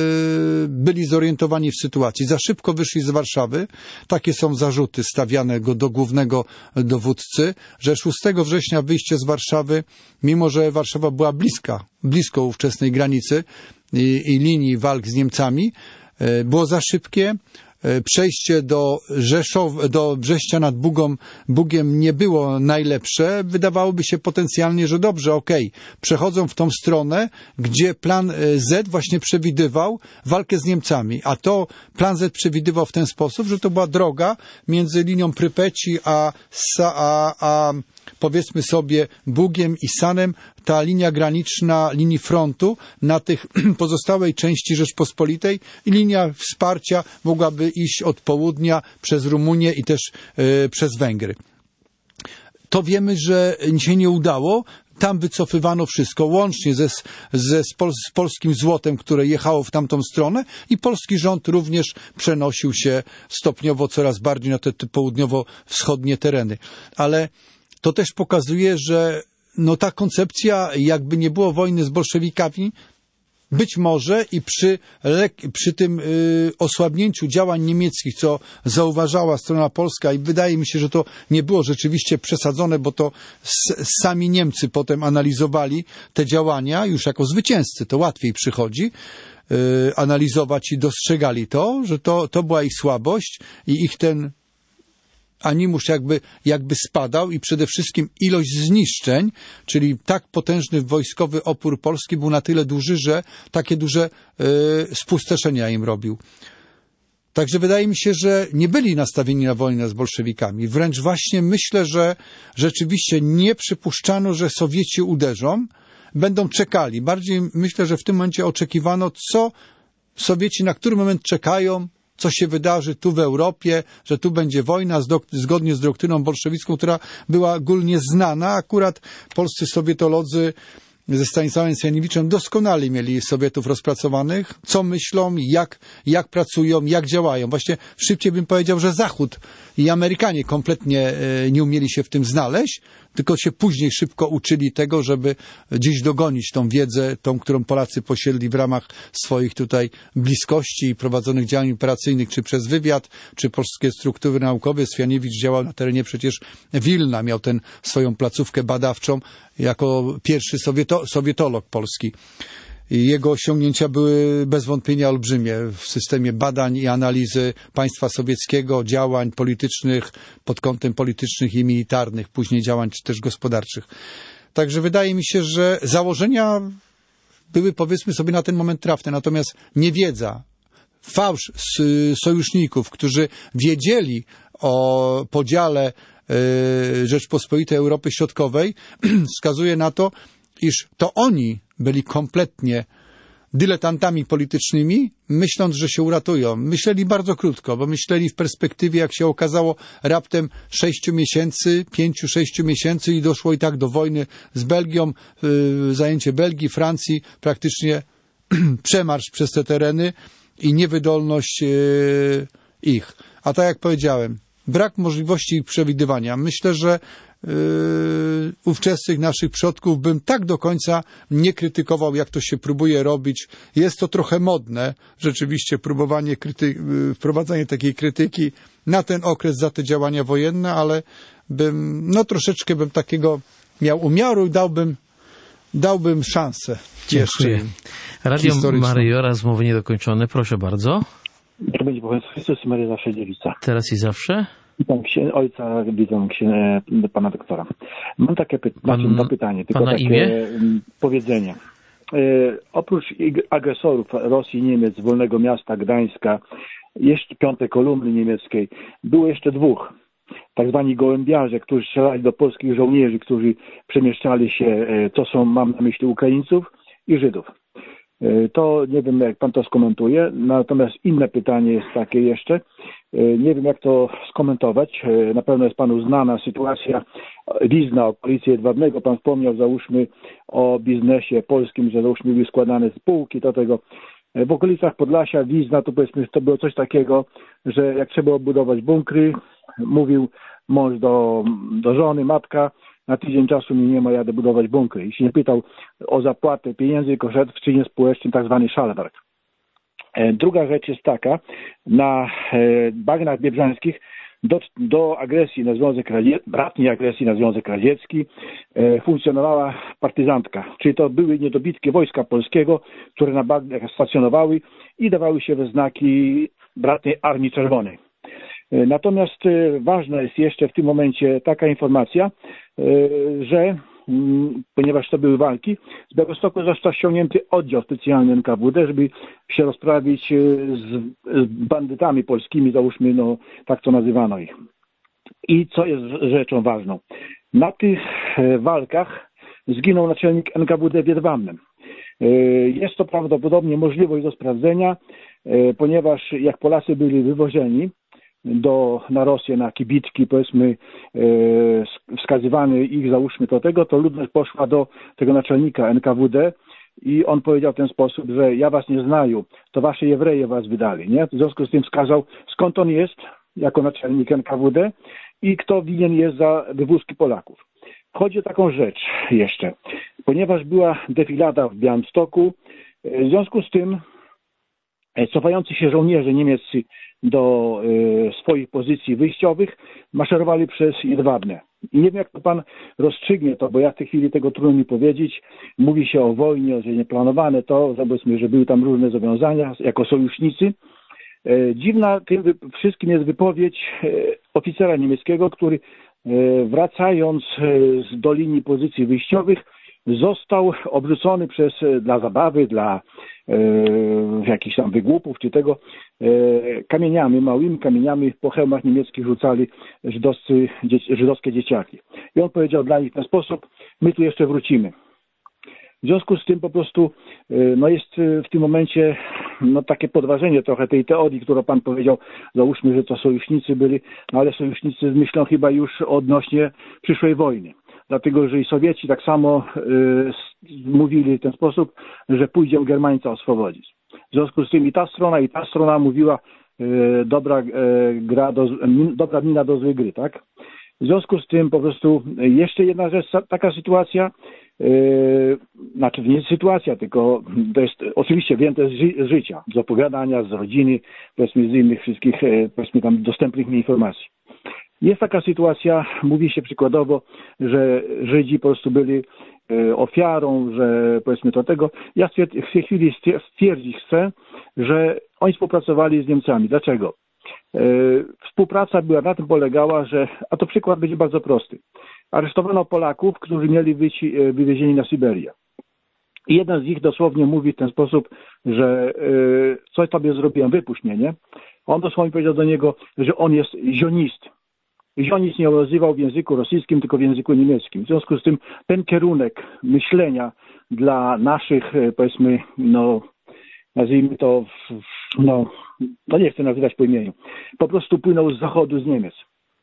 y, byli zorientowani w sytuacji. Za szybko wyszli z Warszawy. Takie są zarzuty stawiane go do głównego dowódcy, że szóstego września wyjście z Warszawy, mimo że Warszawa była bliska, blisko ówczesnej granicy i, i linii walk z Niemcami, y, było za szybkie. Przejście do Rzeszow, do Brześcia nad Bugą, Bugiem nie było najlepsze. Wydawałoby się potencjalnie, że dobrze, okej, okay. Przechodzą w tą stronę, gdzie plan Z właśnie przewidywał walkę z Niemcami, a to plan Z przewidywał w ten sposób, że to była droga między linią Prypeci a, a, a powiedzmy sobie Bugiem i Sanem, ta linia graniczna linii frontu na tych pozostałej części Rzeczpospolitej i linia wsparcia mogłaby iść od południa przez Rumunię i też y, przez Węgry. To wiemy, że się nie udało. Tam wycofywano wszystko, łącznie ze, ze z, pol, z polskim złotem, które jechało w tamtą stronę i polski rząd również przenosił się stopniowo coraz bardziej na te południowo-wschodnie tereny. Ale to też pokazuje, że no ta koncepcja, jakby nie było wojny z bolszewikami, być może i przy, przy tym y, osłabnięciu działań niemieckich, co zauważała strona polska i wydaje mi się, że to nie było rzeczywiście przesadzone, bo to s, sami Niemcy potem analizowali te działania już jako zwycięzcy, to łatwiej przychodzi y, analizować i dostrzegali to, że to, to była ich słabość i ich ten animusz jakby, jakby spadał i przede wszystkim ilość zniszczeń, czyli tak potężny wojskowy opór Polski był na tyle duży, że takie duże y, spustoszenia im robił. Także wydaje mi się, że nie byli nastawieni na wojnę z bolszewikami. Wręcz właśnie myślę, że rzeczywiście nie przypuszczano, że Sowieci uderzą, będą czekali. Bardziej myślę, że w tym momencie oczekiwano, co Sowieci na który moment czekają, co się wydarzy tu w Europie, że tu będzie wojna zgodnie z doktryną bolszewicką, która była ogólnie znana. Akurat polscy sowietolodzy ze Stanisławem Janiewiczowiczem doskonale mieli Sowietów rozpracowanych, co myślą, jak, jak pracują, jak działają. Właśnie szybciej bym powiedział, że Zachód i Amerykanie kompletnie nie umieli się w tym znaleźć, tylko się później szybko uczyli tego, żeby gdzieś dogonić tą wiedzę, tą, którą Polacy posiedli w ramach swoich tutaj bliskości i prowadzonych działań operacyjnych, czy przez wywiad, czy polskie struktury naukowe. Janiewicz działał na terenie przecież Wilna, miał tę swoją placówkę badawczą jako pierwszy sowieto, sowietolog polski. I jego osiągnięcia były bez wątpienia olbrzymie w systemie badań i analizy państwa sowieckiego, działań politycznych pod kątem politycznych i militarnych, później działań czy też gospodarczych. Także wydaje mi się, że założenia były, powiedzmy sobie, na ten moment trafne, natomiast niewiedza, fałsz sojuszników, którzy wiedzieli o podziale Rzeczpospolitej Europy Środkowej, wskazuje na to, iż to oni byli kompletnie dyletantami politycznymi, myśląc, że się uratują. Myśleli bardzo krótko, bo myśleli w perspektywie, jak się okazało, raptem sześciu miesięcy, pięciu, sześciu miesięcy i doszło i tak do wojny z Belgią, yy, zajęcie Belgii, Francji, praktycznie przemarsz przez te tereny i niewydolność yy, ich. A tak jak powiedziałem, brak możliwości ich przewidywania. Myślę, że Yy, ówczesnych naszych przodków bym tak do końca nie krytykował, jak to się próbuje robić. Jest to trochę modne, rzeczywiście, próbowanie kryty- yy, wprowadzanie takiej krytyki na ten okres za te działania wojenne, ale bym, no troszeczkę bym takiego miał umiaru i dałbym, dałbym szansę. Dziękuję. Radio Maryjo, rozmowy niedokończone. Proszę bardzo. Jak będzie powiem, Chrystus i Maryja zawsze dziewica. Teraz i zawsze? Witam księ- ojca, witam księ- pana doktora. Mam takie py- Pan, znaczy, to pytanie, tylko pana takie imię? powiedzenie. E, oprócz agresorów Rosji i Niemiec z wolnego miasta Gdańska, jeszcze piątej kolumny niemieckiej, było jeszcze dwóch, tak zwani gołębiarze, którzy strzelali do polskich żołnierzy, którzy przemieszczali się, e, to są, mam na myśli, Ukraińców i Żydów. E, to nie wiem, jak pan to skomentuje, natomiast inne pytanie jest takie jeszcze. Nie wiem, jak to skomentować. Na pewno jest panu znana sytuacja Wizna, okolicy Jedwabnego. Pan wspomniał, załóżmy, o biznesie polskim, że załóżmy były składane spółki do tego. W okolicach Podlasia, Wizna, to powiedzmy, to było coś takiego, że jak trzeba budować bunkry, mówił mąż do, do żony, matka, na tydzień czasu mi nie ma, jadę budować bunkry. I się nie pytał o zapłatę pieniędzy, tylko szedł w czynie społecznym, tak zwany szalwark. Druga rzecz jest taka, na bagnach biebrzańskich do, do agresji na Związek Radziecki, bratniej agresji na Związek Radziecki funkcjonowała partyzantka, czyli to były niedobitki Wojska Polskiego, które na bagnach stacjonowały i dawały się we znaki bratniej Armii Czerwonej. Natomiast ważna jest jeszcze w tym momencie taka informacja, że ponieważ to były walki, z Białegostoku został ściągnięty oddział specjalny N K W D, żeby się rozprawić z, z bandytami polskimi, załóżmy, no tak to nazywano ich. I co jest rzeczą ważną? Na tych walkach zginął naczelnik N K W D w Jedwabnem. Jest to prawdopodobnie możliwość do sprawdzenia, ponieważ jak Polacy byli wywożeni do, na Rosję, na kibitki, powiedzmy, e, wskazywany ich, załóżmy do tego, to ludność poszła do tego naczelnika N K W D i on powiedział w ten sposób, że ja was nie znaję, to wasze Jewreje was wydali, nie? W związku z tym wskazał, skąd on jest, jako naczelnik N K W D i kto winien jest za wywózki Polaków. Chodzi o taką rzecz jeszcze, ponieważ była defilada w Białymstoku, w związku z tym cofający się żołnierze niemieccy do y, swoich pozycji wyjściowych maszerowali przez Jedwabne. I nie wiem, jak to pan rozstrzygnie to, bo ja w tej chwili tego trudno mi powiedzieć. Mówi się o wojnie, że nieplanowane to, zobaczmy, że były tam różne zobowiązania jako sojusznicy. E, dziwna tym wszystkim jest wypowiedź e, oficera niemieckiego, który e, wracając e, z do linii pozycji wyjściowych został obrzucony przez, dla zabawy, dla e, jakichś tam wygłupów czy tego, e, kamieniami, małymi kamieniami po hełmach niemieckich rzucali żydowscy, dzie, żydowskie dzieciaki. I on powiedział dla nich w ten sposób: my tu jeszcze wrócimy. W związku z tym po prostu no jest w tym momencie no takie podważenie trochę tej teorii, którą pan powiedział. Załóżmy, że to sojusznicy byli, no ale sojusznicy myślą chyba już odnośnie przyszłej wojny. Dlatego, że i Sowieci tak samo y, mówili w ten sposób, że pójdzie Germańca oswobodzić. W związku z tym i ta strona, i ta strona mówiła y, dobra, y, gra do, min, dobra mina do złej gry, tak? W związku z tym po prostu jeszcze jedna rzecz, taka sytuacja, Yy, znaczy nie sytuacja, tylko to jest oczywiście wzięte z, ży- z życia, z opowiadania, z rodziny, powiedzmy z innych wszystkich, powiedzmy tam dostępnych mi informacji. Jest taka sytuacja, mówi się przykładowo, że Żydzi po prostu byli e, ofiarą, że powiedzmy to tego. Ja w tej chwili stwierdzić chcę, że oni współpracowali z Niemcami. Dlaczego? E, współpraca była na tym polegała, że, a to przykład będzie bardzo prosty. Aresztowano Polaków, którzy mieli być wywiezieni na Syberię. I jeden z nich dosłownie mówi w ten sposób, że yy, coś tobie zrobiłem, wypuść mnie, nie? On dosłownie powiedział do niego, że on jest zionist. Zionist nie obowiązywał w języku rosyjskim, tylko w języku niemieckim. W związku z tym ten kierunek myślenia dla naszych, powiedzmy, no, nazwijmy to, no, no nie chcę nazywać po imieniu, po prostu płynął z zachodu, z Niemiec.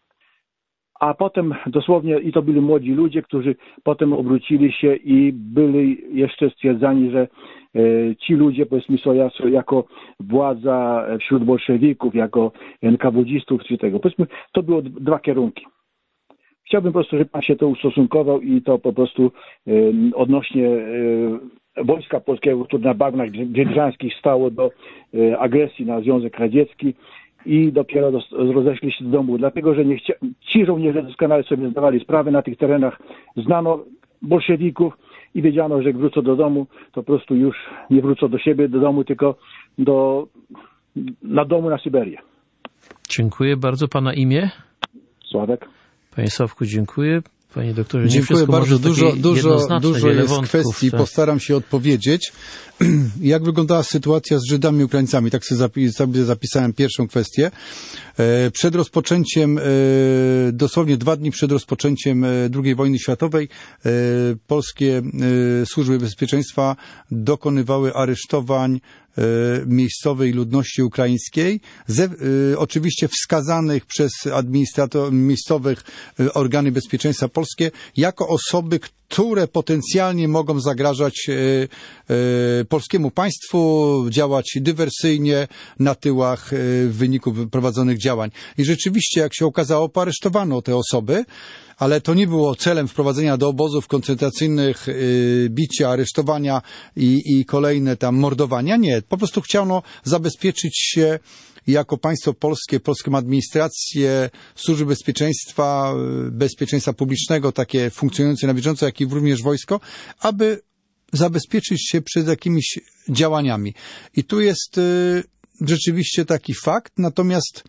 A potem dosłownie, i to byli młodzi ludzie, którzy potem obrócili się i byli jeszcze stwierdzani, że e, ci ludzie, powiedzmy sobie, jako władza wśród bolszewików, jako en ka wu dzistów czy tego. Powiedzmy, to było dwa kierunki. Chciałbym po prostu, żeby pan się to ustosunkował i to po prostu e, odnośnie e, Wojska Polskiego, które na bagnach dzierżańskich stało do e, agresji na Związek Radziecki. I dopiero do, rozeszli się do domu, dlatego że nie chcia... ci żołnierze doskonale sobie zdawali sprawę, na tych terenach znano bolszewików i wiedziano, że jak wrócą do domu, to po prostu już nie wrócą do siebie, do domu, tylko do, na domu na Syberię. Dziękuję bardzo. Pana imię? Sławek. Panie Sławku, dziękuję. Panie doktorze, nie dziękuję bardzo. Dużo, dużo, dużo jest wątków, kwestii. tak. Postaram się odpowiedzieć. Jak wyglądała sytuacja z Żydami i Ukraińcami? Tak sobie zapisałem pierwszą kwestię. Przed rozpoczęciem, dosłownie dwa dni przed rozpoczęciem drugiej wojny światowej, polskie służby bezpieczeństwa dokonywały aresztowań miejscowej ludności ukraińskiej, ze, y, oczywiście wskazanych przez administratorów miejscowych y, organy bezpieczeństwa polskie jako osoby, które potencjalnie mogą zagrażać y, y, polskiemu państwu, działać dywersyjnie na tyłach y, w wyniku prowadzonych działań. I rzeczywiście, jak się okazało, poaresztowano te osoby, ale to nie było celem wprowadzenia do obozów koncentracyjnych, yy, bicia, aresztowania i, i kolejne tam mordowania. Nie, po prostu chciano zabezpieczyć się jako państwo polskie, polską administrację, służby bezpieczeństwa, bezpieczeństwa publicznego, takie funkcjonujące na bieżąco, jak i również wojsko, aby zabezpieczyć się przed jakimiś działaniami. I tu jest yy, rzeczywiście taki fakt, natomiast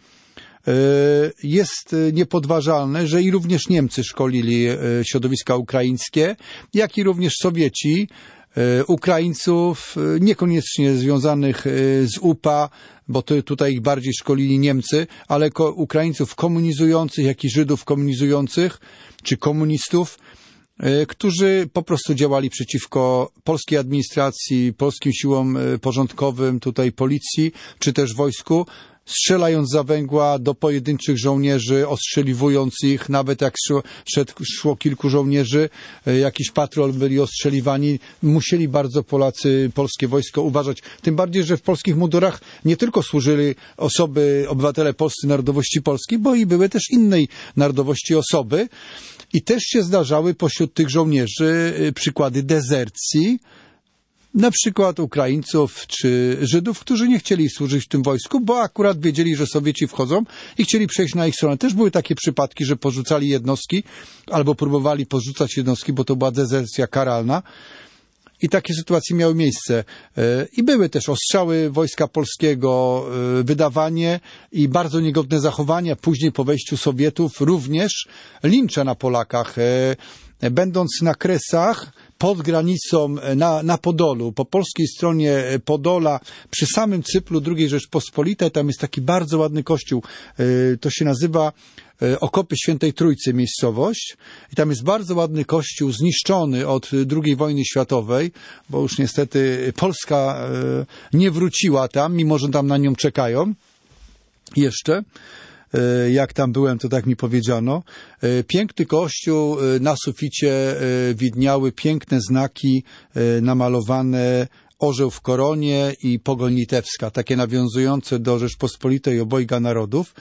jest niepodważalne, że i również Niemcy szkolili środowiska ukraińskie, jak i również Sowieci, Ukraińców, niekoniecznie związanych z U P A, bo to tutaj ich bardziej szkolili Niemcy, ale Ukraińców komunizujących, jak i Żydów komunizujących, czy komunistów, którzy po prostu działali przeciwko polskiej administracji, polskim siłom porządkowym, tutaj policji, czy też wojsku, strzelając za węgła do pojedynczych żołnierzy, ostrzeliwując ich, nawet jak szło, szło kilku żołnierzy, jakiś patrol byli ostrzeliwani, musieli bardzo Polacy, polskie wojsko uważać. Tym bardziej, że w polskich mundurach nie tylko służyli osoby, obywatele polscy narodowości polskiej, bo i były też innej narodowości osoby i też się zdarzały pośród tych żołnierzy przykłady dezercji, na przykład Ukraińców czy Żydów, którzy nie chcieli służyć w tym wojsku, bo akurat wiedzieli, że Sowieci wchodzą i chcieli przejść na ich stronę. Też były takie przypadki, że porzucali jednostki albo próbowali porzucać jednostki, bo to była dezercja karalna. I takie sytuacje miały miejsce. I były też ostrzały Wojska Polskiego, wydawanie i bardzo niegodne zachowania. Później po wejściu Sowietów również lincze na Polakach. Będąc na Kresach, pod granicą na, na Podolu, po polskiej stronie Podola, przy samym cyplu drugiej Rzeczpospolitej, tam jest taki bardzo ładny kościół, to się nazywa Okopy Świętej Trójcy miejscowość i tam jest bardzo ładny kościół zniszczony od drugiej wojny światowej, bo już niestety Polska nie wróciła tam, mimo że tam na nią czekają jeszcze. Jak tam byłem, to tak mi powiedziano. Piękny kościół, na suficie widniały piękne znaki namalowane, orzeł w koronie i pogoń litewska, takie nawiązujące do Rzeczpospolitej obojga narodów.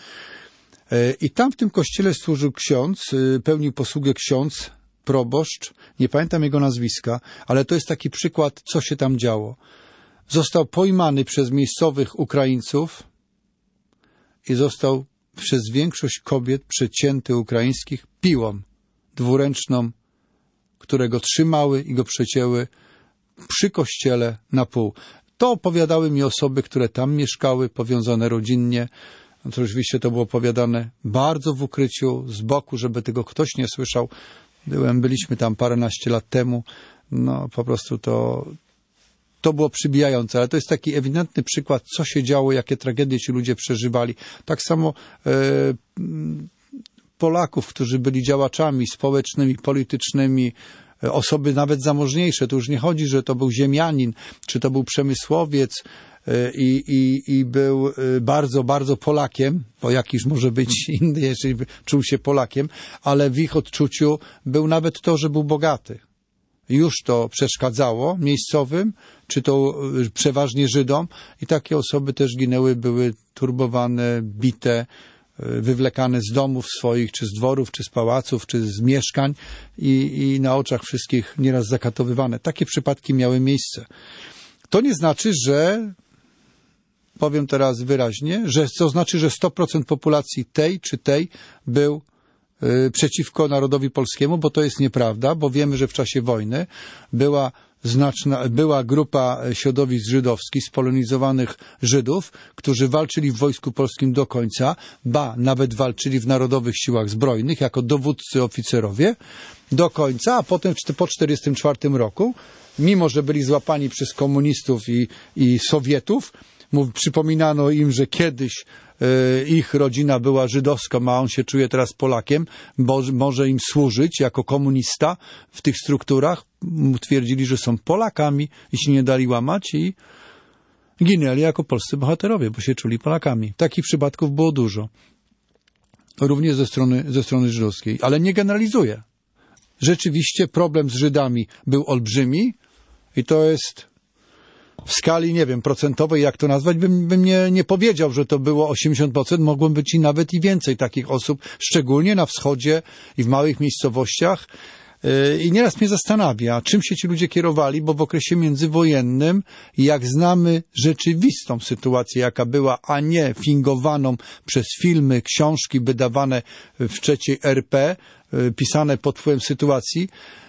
I tam w tym kościele służył ksiądz, pełnił posługę ksiądz, proboszcz, nie pamiętam jego nazwiska, ale to jest taki przykład, co się tam działo. Został pojmany przez miejscowych Ukraińców i został przez większość kobiet przecięty ukraińskich piłą dwuręczną, które go trzymały i go przecięły przy kościele na pół. To opowiadały mi osoby, które tam mieszkały, powiązane rodzinnie. No to oczywiście to było opowiadane bardzo w ukryciu, z boku, żeby tego ktoś nie słyszał. Byłem, byliśmy tam paręnaście lat temu. No po prostu to, to było przybijające, ale to jest taki ewidentny przykład, co się działo, jakie tragedie ci ludzie przeżywali. Tak samo e, Polaków, którzy byli działaczami społecznymi, politycznymi, osoby nawet zamożniejsze. Tu już nie chodzi, że to był ziemianin, czy to był przemysłowiec i, i, i był bardzo, bardzo Polakiem, bo jakiż może być inny, jeżeli czuł się Polakiem, ale w ich odczuciu był nawet to, że był bogaty. Już to przeszkadzało miejscowym, czy to przeważnie Żydom i takie osoby też ginęły, były turbowane, bite, wywlekane z domów swoich, czy z dworów, czy z pałaców, czy z mieszkań i, i na oczach wszystkich nieraz zakatowywane. Takie przypadki miały miejsce. To nie znaczy, że, powiem teraz wyraźnie, że to znaczy, że sto procent populacji tej czy tej był y, przeciwko narodowi polskiemu, bo to jest nieprawda, bo wiemy, że w czasie wojny była Znaczna, była grupa środowisk żydowskich, spolonizowanych Żydów, którzy walczyli w Wojsku Polskim do końca, ba, nawet walczyli w Narodowych Siłach Zbrojnych jako dowódcy oficerowie do końca, a potem po tysiąc dziewięćset czterdziestym czwartym roku, mimo że byli złapani przez komunistów i, i Sowietów, mów, przypominano im, że kiedyś y, ich rodzina była żydowską, a on się czuje teraz Polakiem, bo może im służyć jako komunista w tych strukturach. Twierdzili, że są Polakami i się nie dali łamać i ginęli jako polscy bohaterowie, bo się czuli Polakami. Takich przypadków było dużo. Również ze strony, ze strony żydowskiej. Ale nie generalizuję. Rzeczywiście problem z Żydami był olbrzymi i to jest w skali, nie wiem, procentowej, jak to nazwać, bym, bym nie, nie powiedział, że to było osiemdziesiąt procent, mogłem być i nawet i więcej takich osób, szczególnie na wschodzie i w małych miejscowościach. I nieraz mnie zastanawia, czym się ci ludzie kierowali, bo w okresie międzywojennym, jak znamy rzeczywistą sytuację, jaka była, a nie fingowaną przez filmy, książki wydawane w trzeciej R P, pisane pod wpływem sytuacji,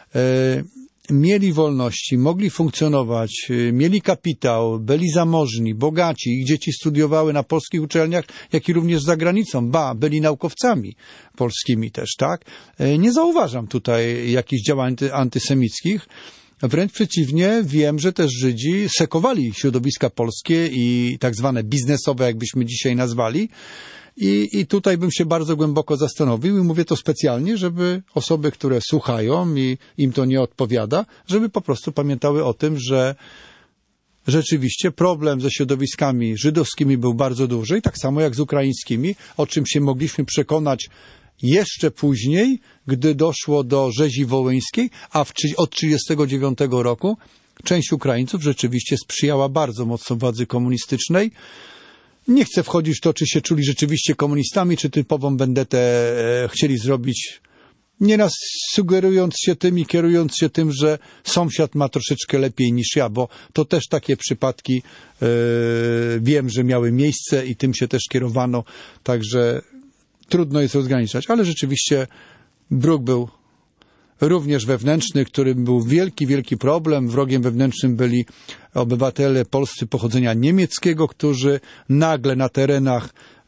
mieli wolności, mogli funkcjonować, mieli kapitał, byli zamożni, bogaci, ich dzieci studiowały na polskich uczelniach, jak i również za granicą, ba, byli naukowcami polskimi też, tak? Nie zauważam tutaj jakichś działań antysemickich, wręcz przeciwnie, wiem, że też Żydzi sekowali środowiska polskie i tak zwane biznesowe, jakbyśmy dzisiaj nazwali. I, I tutaj bym się bardzo głęboko zastanowił i mówię to specjalnie, żeby osoby, które słuchają i im to nie odpowiada, żeby po prostu pamiętały o tym, że rzeczywiście problem ze środowiskami żydowskimi był bardzo duży i tak samo jak z ukraińskimi, o czym się mogliśmy przekonać jeszcze później, gdy doszło do rzezi wołyńskiej, a w, od tysiąc dziewięćset trzydziestego dziewiątego roku część Ukraińców rzeczywiście sprzyjała bardzo mocno władzy komunistycznej. Nie chcę wchodzić w to, czy się czuli rzeczywiście komunistami, czy typową vendetę e, chcieli zrobić, nieraz sugerując się tym i kierując się tym, że sąsiad ma troszeczkę lepiej niż ja, bo to też takie przypadki e, wiem, że miały miejsce i tym się też kierowano, także trudno jest rozgraniczać, ale rzeczywiście bruk był również wewnętrzny, którym był wielki, wielki problem. Wrogiem wewnętrznym byli obywatele polscy pochodzenia niemieckiego, którzy nagle na terenach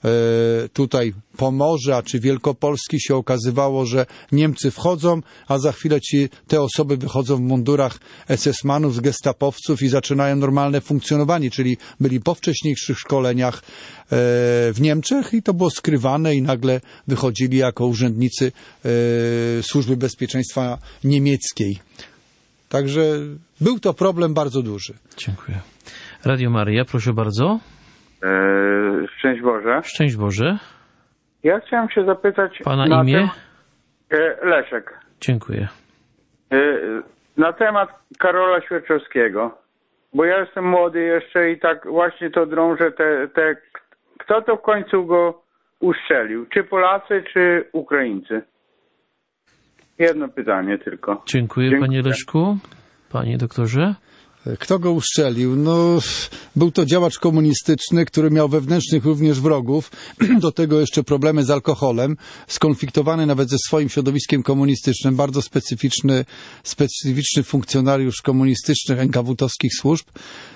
tutaj Pomorza czy Wielkopolski się okazywało, że Niemcy wchodzą, a za chwilę ci, te osoby wychodzą w mundurach es es manów, gestapowców i zaczynają normalne funkcjonowanie, czyli byli po wcześniejszych szkoleniach w Niemczech i to było skrywane i nagle wychodzili jako urzędnicy Służby Bezpieczeństwa Niemieckiej. Także był to problem bardzo duży. Dziękuję. Radio Maryja, proszę bardzo. Eee, szczęść Boże. Szczęść Boże. Ja chciałem się zapytać... Pana na imię? Tem- e, Leszek. Dziękuję. E, na temat Karola Świerczewskiego. Bo ja jestem młody jeszcze i tak właśnie to drążę te, te... Kto to w końcu go uszczelił? Czy Polacy, czy Ukraińcy? Jedno pytanie tylko. Dziękuję, Dziękuję. Panie Leszku. Panie doktorze? Kto go uszczelił? No, był to działacz komunistyczny, który miał wewnętrznych również wrogów, do tego jeszcze problemy z alkoholem, skonfliktowany nawet ze swoim środowiskiem komunistycznym, bardzo specyficzny, specyficzny funkcjonariusz komunistycznych, en ka wu towskich służb.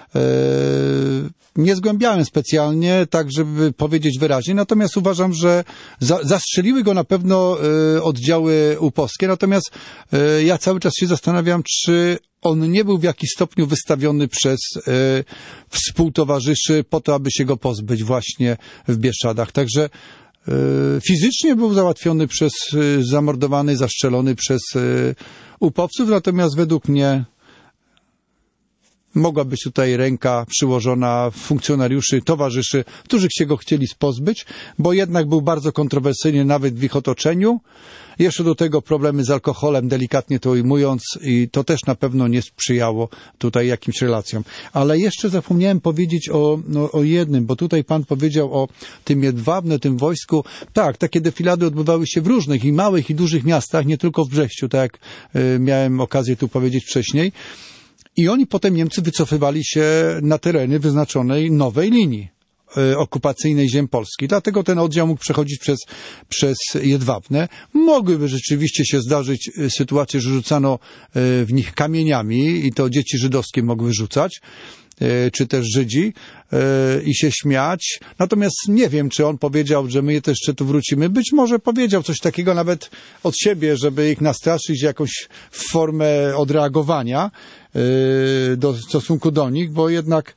Nie zgłębiałem specjalnie, tak żeby powiedzieć wyraźnie, natomiast uważam, że za, zastrzeliły go na pewno oddziały upowskie, natomiast ja cały czas się zastanawiam, czy on nie był w jakiś stopniu wystawiony przez współtowarzyszy po to, aby się go pozbyć właśnie w Bieszczadach. Także fizycznie był załatwiony przez, zamordowany, zastrzelony przez upowców, natomiast według mnie mogła być tutaj ręka przyłożona funkcjonariuszy, towarzyszy, którzy się go chcieli pozbyć, bo jednak był bardzo kontrowersyjny nawet w ich otoczeniu. Jeszcze do tego problemy z alkoholem, delikatnie to ujmując, i to też na pewno nie sprzyjało tutaj jakimś relacjom. Ale jeszcze zapomniałem powiedzieć o, no, o jednym, bo tutaj pan powiedział o tym Jedwabne, tym wojsku. Tak, takie defilady odbywały się w różnych i małych i dużych miastach, nie tylko w Brześciu, tak jak y, miałem okazję tu powiedzieć wcześniej. I oni potem, Niemcy, wycofywali się na tereny wyznaczonej nowej linii y, okupacyjnej ziem Polski. Dlatego ten oddział mógł przechodzić przez, przez Jedwabne. Mogłyby rzeczywiście się zdarzyć y, sytuacje, że rzucano y, w nich kamieniami i to dzieci żydowskie mogły rzucać, y, czy też Żydzi, y, i się śmiać. Natomiast nie wiem, czy on powiedział, że my też jeszcze tu wrócimy. Być może powiedział coś takiego nawet od siebie, żeby ich nastraszyć jakąś formę odreagowania do, w stosunku do nich, bo jednak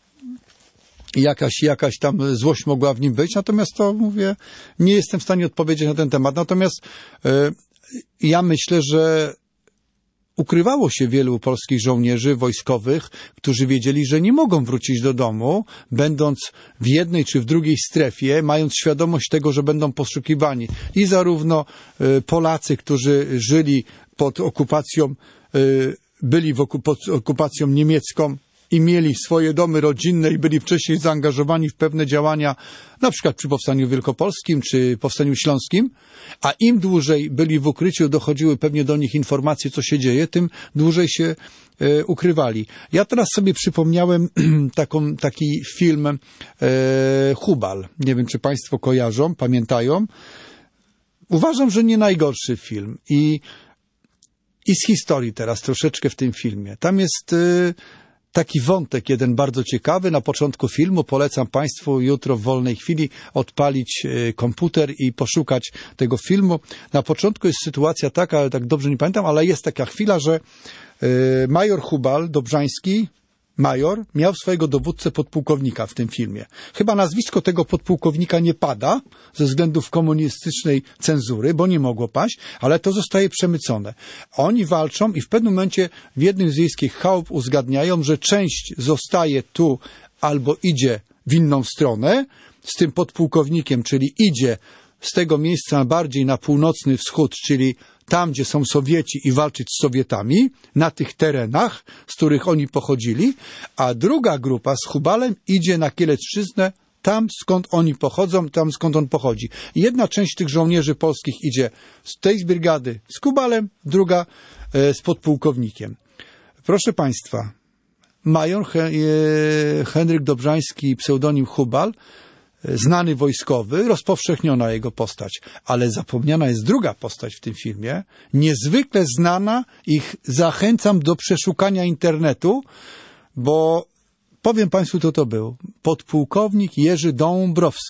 jakaś, jakaś tam złość mogła w nim być. Natomiast to, mówię, nie jestem w stanie odpowiedzieć na ten temat. Natomiast y, ja myślę, że ukrywało się wielu polskich żołnierzy wojskowych, którzy wiedzieli, że nie mogą wrócić do domu, będąc w jednej czy w drugiej strefie, mając świadomość tego, że będą poszukiwani. I zarówno y, Polacy, którzy żyli pod okupacją y, byli w okup- pod okupacją niemiecką i mieli swoje domy rodzinne i byli wcześniej zaangażowani w pewne działania, na przykład przy Powstaniu Wielkopolskim czy Powstaniu Śląskim, a im dłużej byli w ukryciu, dochodziły pewnie do nich informacje, co się dzieje, tym dłużej się e, ukrywali. Ja teraz sobie przypomniałem taką, taki film e, Hubal. Nie wiem, czy państwo kojarzą, pamiętają. Uważam, że nie najgorszy film. I I z historii teraz troszeczkę w tym filmie. Tam jest y, taki wątek jeden bardzo ciekawy. Na początku filmu polecam państwu jutro w wolnej chwili odpalić y, komputer i poszukać tego filmu. Na początku jest sytuacja taka, ale tak dobrze nie pamiętam, ale jest taka chwila, że y, major Hubal, Dobrzański, major, miał swojego dowódcę podpułkownika w tym filmie. Chyba nazwisko tego podpułkownika nie pada ze względów komunistycznej cenzury, bo nie mogło paść, ale to zostaje przemycone. Oni walczą i w pewnym momencie w jednym z wiejskich chałup uzgadniają, że część zostaje tu albo idzie w inną stronę z tym podpułkownikiem, czyli idzie z tego miejsca bardziej na północny wschód, czyli tam, gdzie są Sowieci i walczyć z Sowietami, na tych terenach, z których oni pochodzili, a druga grupa z Hubalem idzie na Kielecczyznę, tam skąd oni pochodzą, tam skąd on pochodzi. I jedna część tych żołnierzy polskich idzie z tej brygady z Hubalem, druga e, z podpułkownikiem. Proszę państwa, major He, e, Henryk Dobrzański, pseudonim Hubal, znany wojskowy, rozpowszechniona jego postać, ale zapomniana jest druga postać w tym filmie, niezwykle znana, ich zachęcam do przeszukania internetu, bo powiem państwu, kto to był. Podpułkownik Jerzy Dąbrowski.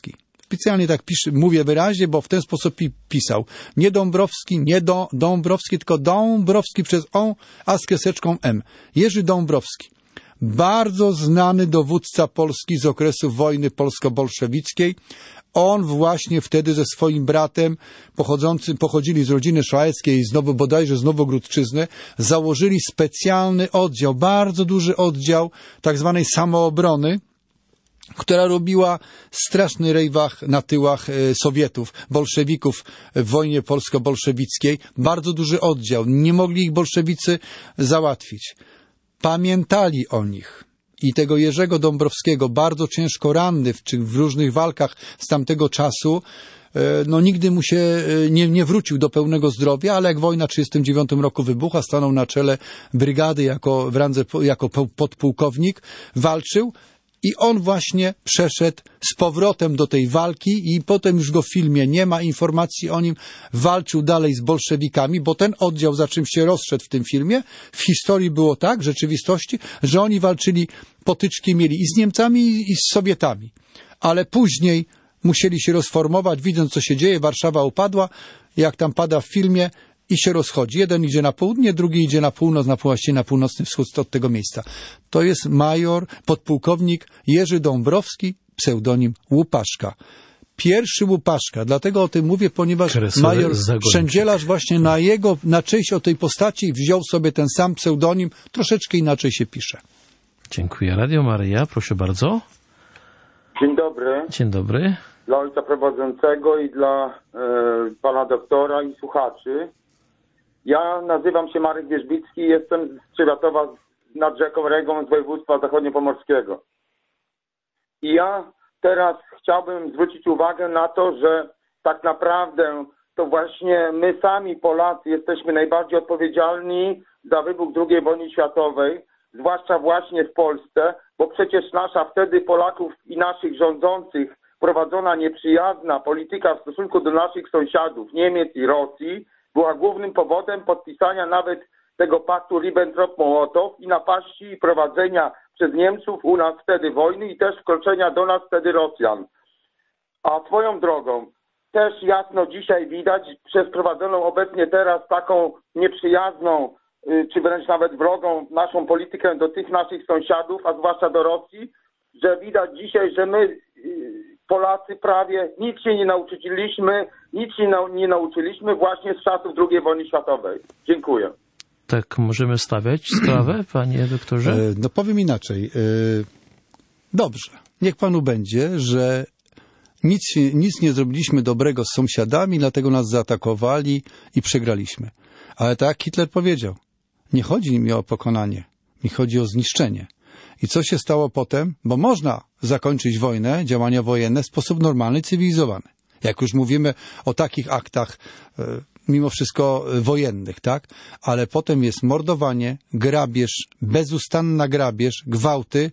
specjalnie tak piszę, mówię wyraźnie, bo w ten sposób pi- pisał. Nie Dąbrowski, nie do, Dąbrowski, tylko Dąbrowski przez O, a z kreseczką M. Jerzy Dąbrowski. Bardzo znany dowódca Polski z okresu wojny polsko-bolszewickiej. On właśnie wtedy ze swoim bratem, pochodzącym, pochodzili z rodziny szlacheckiej, znowu bodajże z Nowogródczyzny, założyli specjalny oddział, bardzo duży oddział tak zwanej samoobrony, która robiła straszny rejwach na tyłach Sowietów, bolszewików w wojnie polsko-bolszewickiej. Bardzo duży oddział. Nie mogli ich bolszewicy załatwić. Pamiętali o nich. I tego Jerzego Dąbrowskiego, bardzo ciężko ranny w, czy w różnych walkach z tamtego czasu, no nigdy mu się nie, nie wrócił do pełnego zdrowia, ale jak wojna w tysiąc dziewięćset trzydziestym dziewiątym roku wybuchła, stanął na czele brygady jako, w randze, jako podpułkownik, walczył. I on właśnie przeszedł z powrotem do tej walki i potem już go w filmie nie ma informacji o nim, walczył dalej z bolszewikami, bo ten oddział, za czym się rozszedł w tym filmie, w historii było tak, w rzeczywistości, że oni walczyli, potyczki mieli i z Niemcami, i z Sowietami. Ale później musieli się rozformować, widząc co się dzieje, Warszawa upadła, jak tam pada w filmie, i się rozchodzi. Jeden idzie na południe, drugi idzie na północ, na właściwie na północny wschód od tego miejsca. To jest major, podpułkownik Jerzy Dąbrowski, pseudonim Łupaszka. Pierwszy Łupaszka, dlatego o tym mówię, ponieważ Kresowy major Zagończyk. Szędzielarz właśnie na jego, na część o tej postaci wziął sobie ten sam pseudonim, troszeczkę inaczej się pisze. Dziękuję. Radio Maryja, proszę bardzo. Dzień dobry. Dzień dobry. Dla ojca prowadzącego i dla e, pana doktora i słuchaczy. Ja nazywam się Marek Wierzbicki i jestem z Trzywiatowa nad rzeką Regą z województwa zachodniopomorskiego. I ja teraz chciałbym zwrócić uwagę na to, że tak naprawdę to właśnie my sami Polacy jesteśmy najbardziej odpowiedzialni za wybuch drugiej wojny światowej, zwłaszcza właśnie w Polsce, bo przecież nasza wtedy Polaków i naszych rządzących prowadzona nieprzyjazna polityka w stosunku do naszych sąsiadów, Niemiec i Rosji, była głównym powodem podpisania nawet tego paktu Ribbentrop-Mołotow i napaści i prowadzenia przez Niemców u nas wtedy wojny i też wkroczenia do nas wtedy Rosjan. A swoją drogą, też jasno dzisiaj widać przez prowadzoną obecnie teraz taką nieprzyjazną, czy wręcz nawet wrogą naszą politykę do tych naszych sąsiadów, a zwłaszcza do Rosji, że widać dzisiaj, że my Polacy prawie nic się nie nauczyliśmy, nic się nie nauczyliśmy właśnie z czasów drugiej wojny światowej. Dziękuję. Tak możemy stawiać sprawę, panie doktorze? No powiem inaczej. Dobrze, niech panu będzie, że nic, nic nie zrobiliśmy dobrego z sąsiadami, dlatego nas zaatakowali i przegraliśmy. Ale tak jak Hitler powiedział, nie chodzi mi o pokonanie, mi chodzi o zniszczenie. I co się stało potem? Bo można zakończyć wojnę, działania wojenne w sposób normalny, cywilizowany. Jak już mówimy o takich aktach, mimo wszystko wojennych, tak? Ale potem jest mordowanie, grabież, bezustanna grabież, gwałty.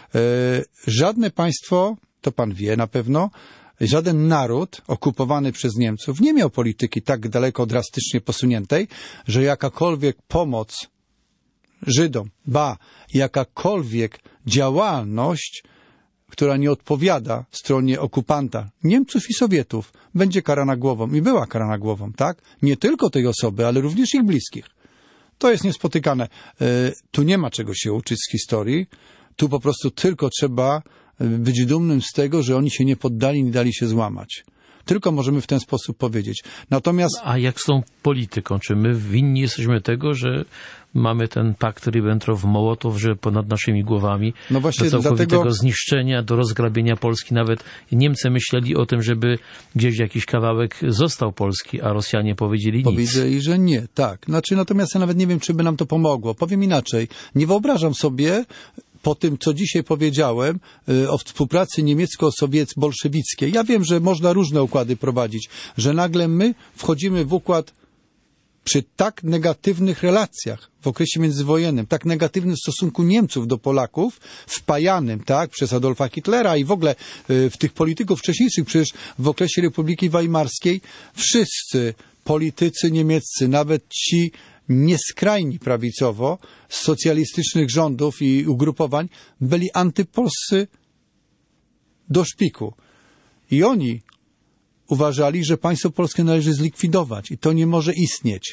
Żadne państwo, to pan wie na pewno, żaden naród okupowany przez Niemców nie miał polityki tak daleko drastycznie posuniętej, że jakakolwiek pomoc Żydom, ba, jakakolwiek działalność, która nie odpowiada stronie okupanta, Niemców i Sowietów, będzie karana głową. I była karana głową, tak? Nie tylko tej osoby, ale również ich bliskich. To jest niespotykane. Tu nie ma czego się uczyć z historii. Tu po prostu tylko trzeba być dumnym z tego, że oni się nie poddali, nie dali się złamać. Tylko możemy w ten sposób powiedzieć. Natomiast... A jak z tą polityką? Czy my winni jesteśmy tego, że mamy ten pakt Ribbentrop-Mołotow, że ponad naszymi głowami no właśnie do całkowitego dlatego... zniszczenia, do rozgrabienia Polski? Nawet Niemcy myśleli o tym, żeby gdzieś jakiś kawałek został Polski, a Rosjanie powiedzieli nic. Powiedzieli, że nie, tak. Znaczy, natomiast ja nawet nie wiem, czy by nam to pomogło. Powiem inaczej. Nie wyobrażam sobie... Po tym, co dzisiaj powiedziałem o współpracy niemiecko-sowiecko-bolszewickiej, ja wiem, że można różne układy prowadzić, że nagle my wchodzimy w układ przy tak negatywnych relacjach w okresie międzywojennym, tak negatywnym stosunku Niemców do Polaków, wpajanym, tak, przez Adolfa Hitlera i w ogóle w tych polityków wcześniejszych, przecież w okresie Republiki Weimarskiej wszyscy politycy niemieccy, nawet ci nieskrajni prawicowo, z socjalistycznych rządów i ugrupowań, byli antypolscy do szpiku. I oni uważali, że państwo polskie należy zlikwidować i to nie może istnieć.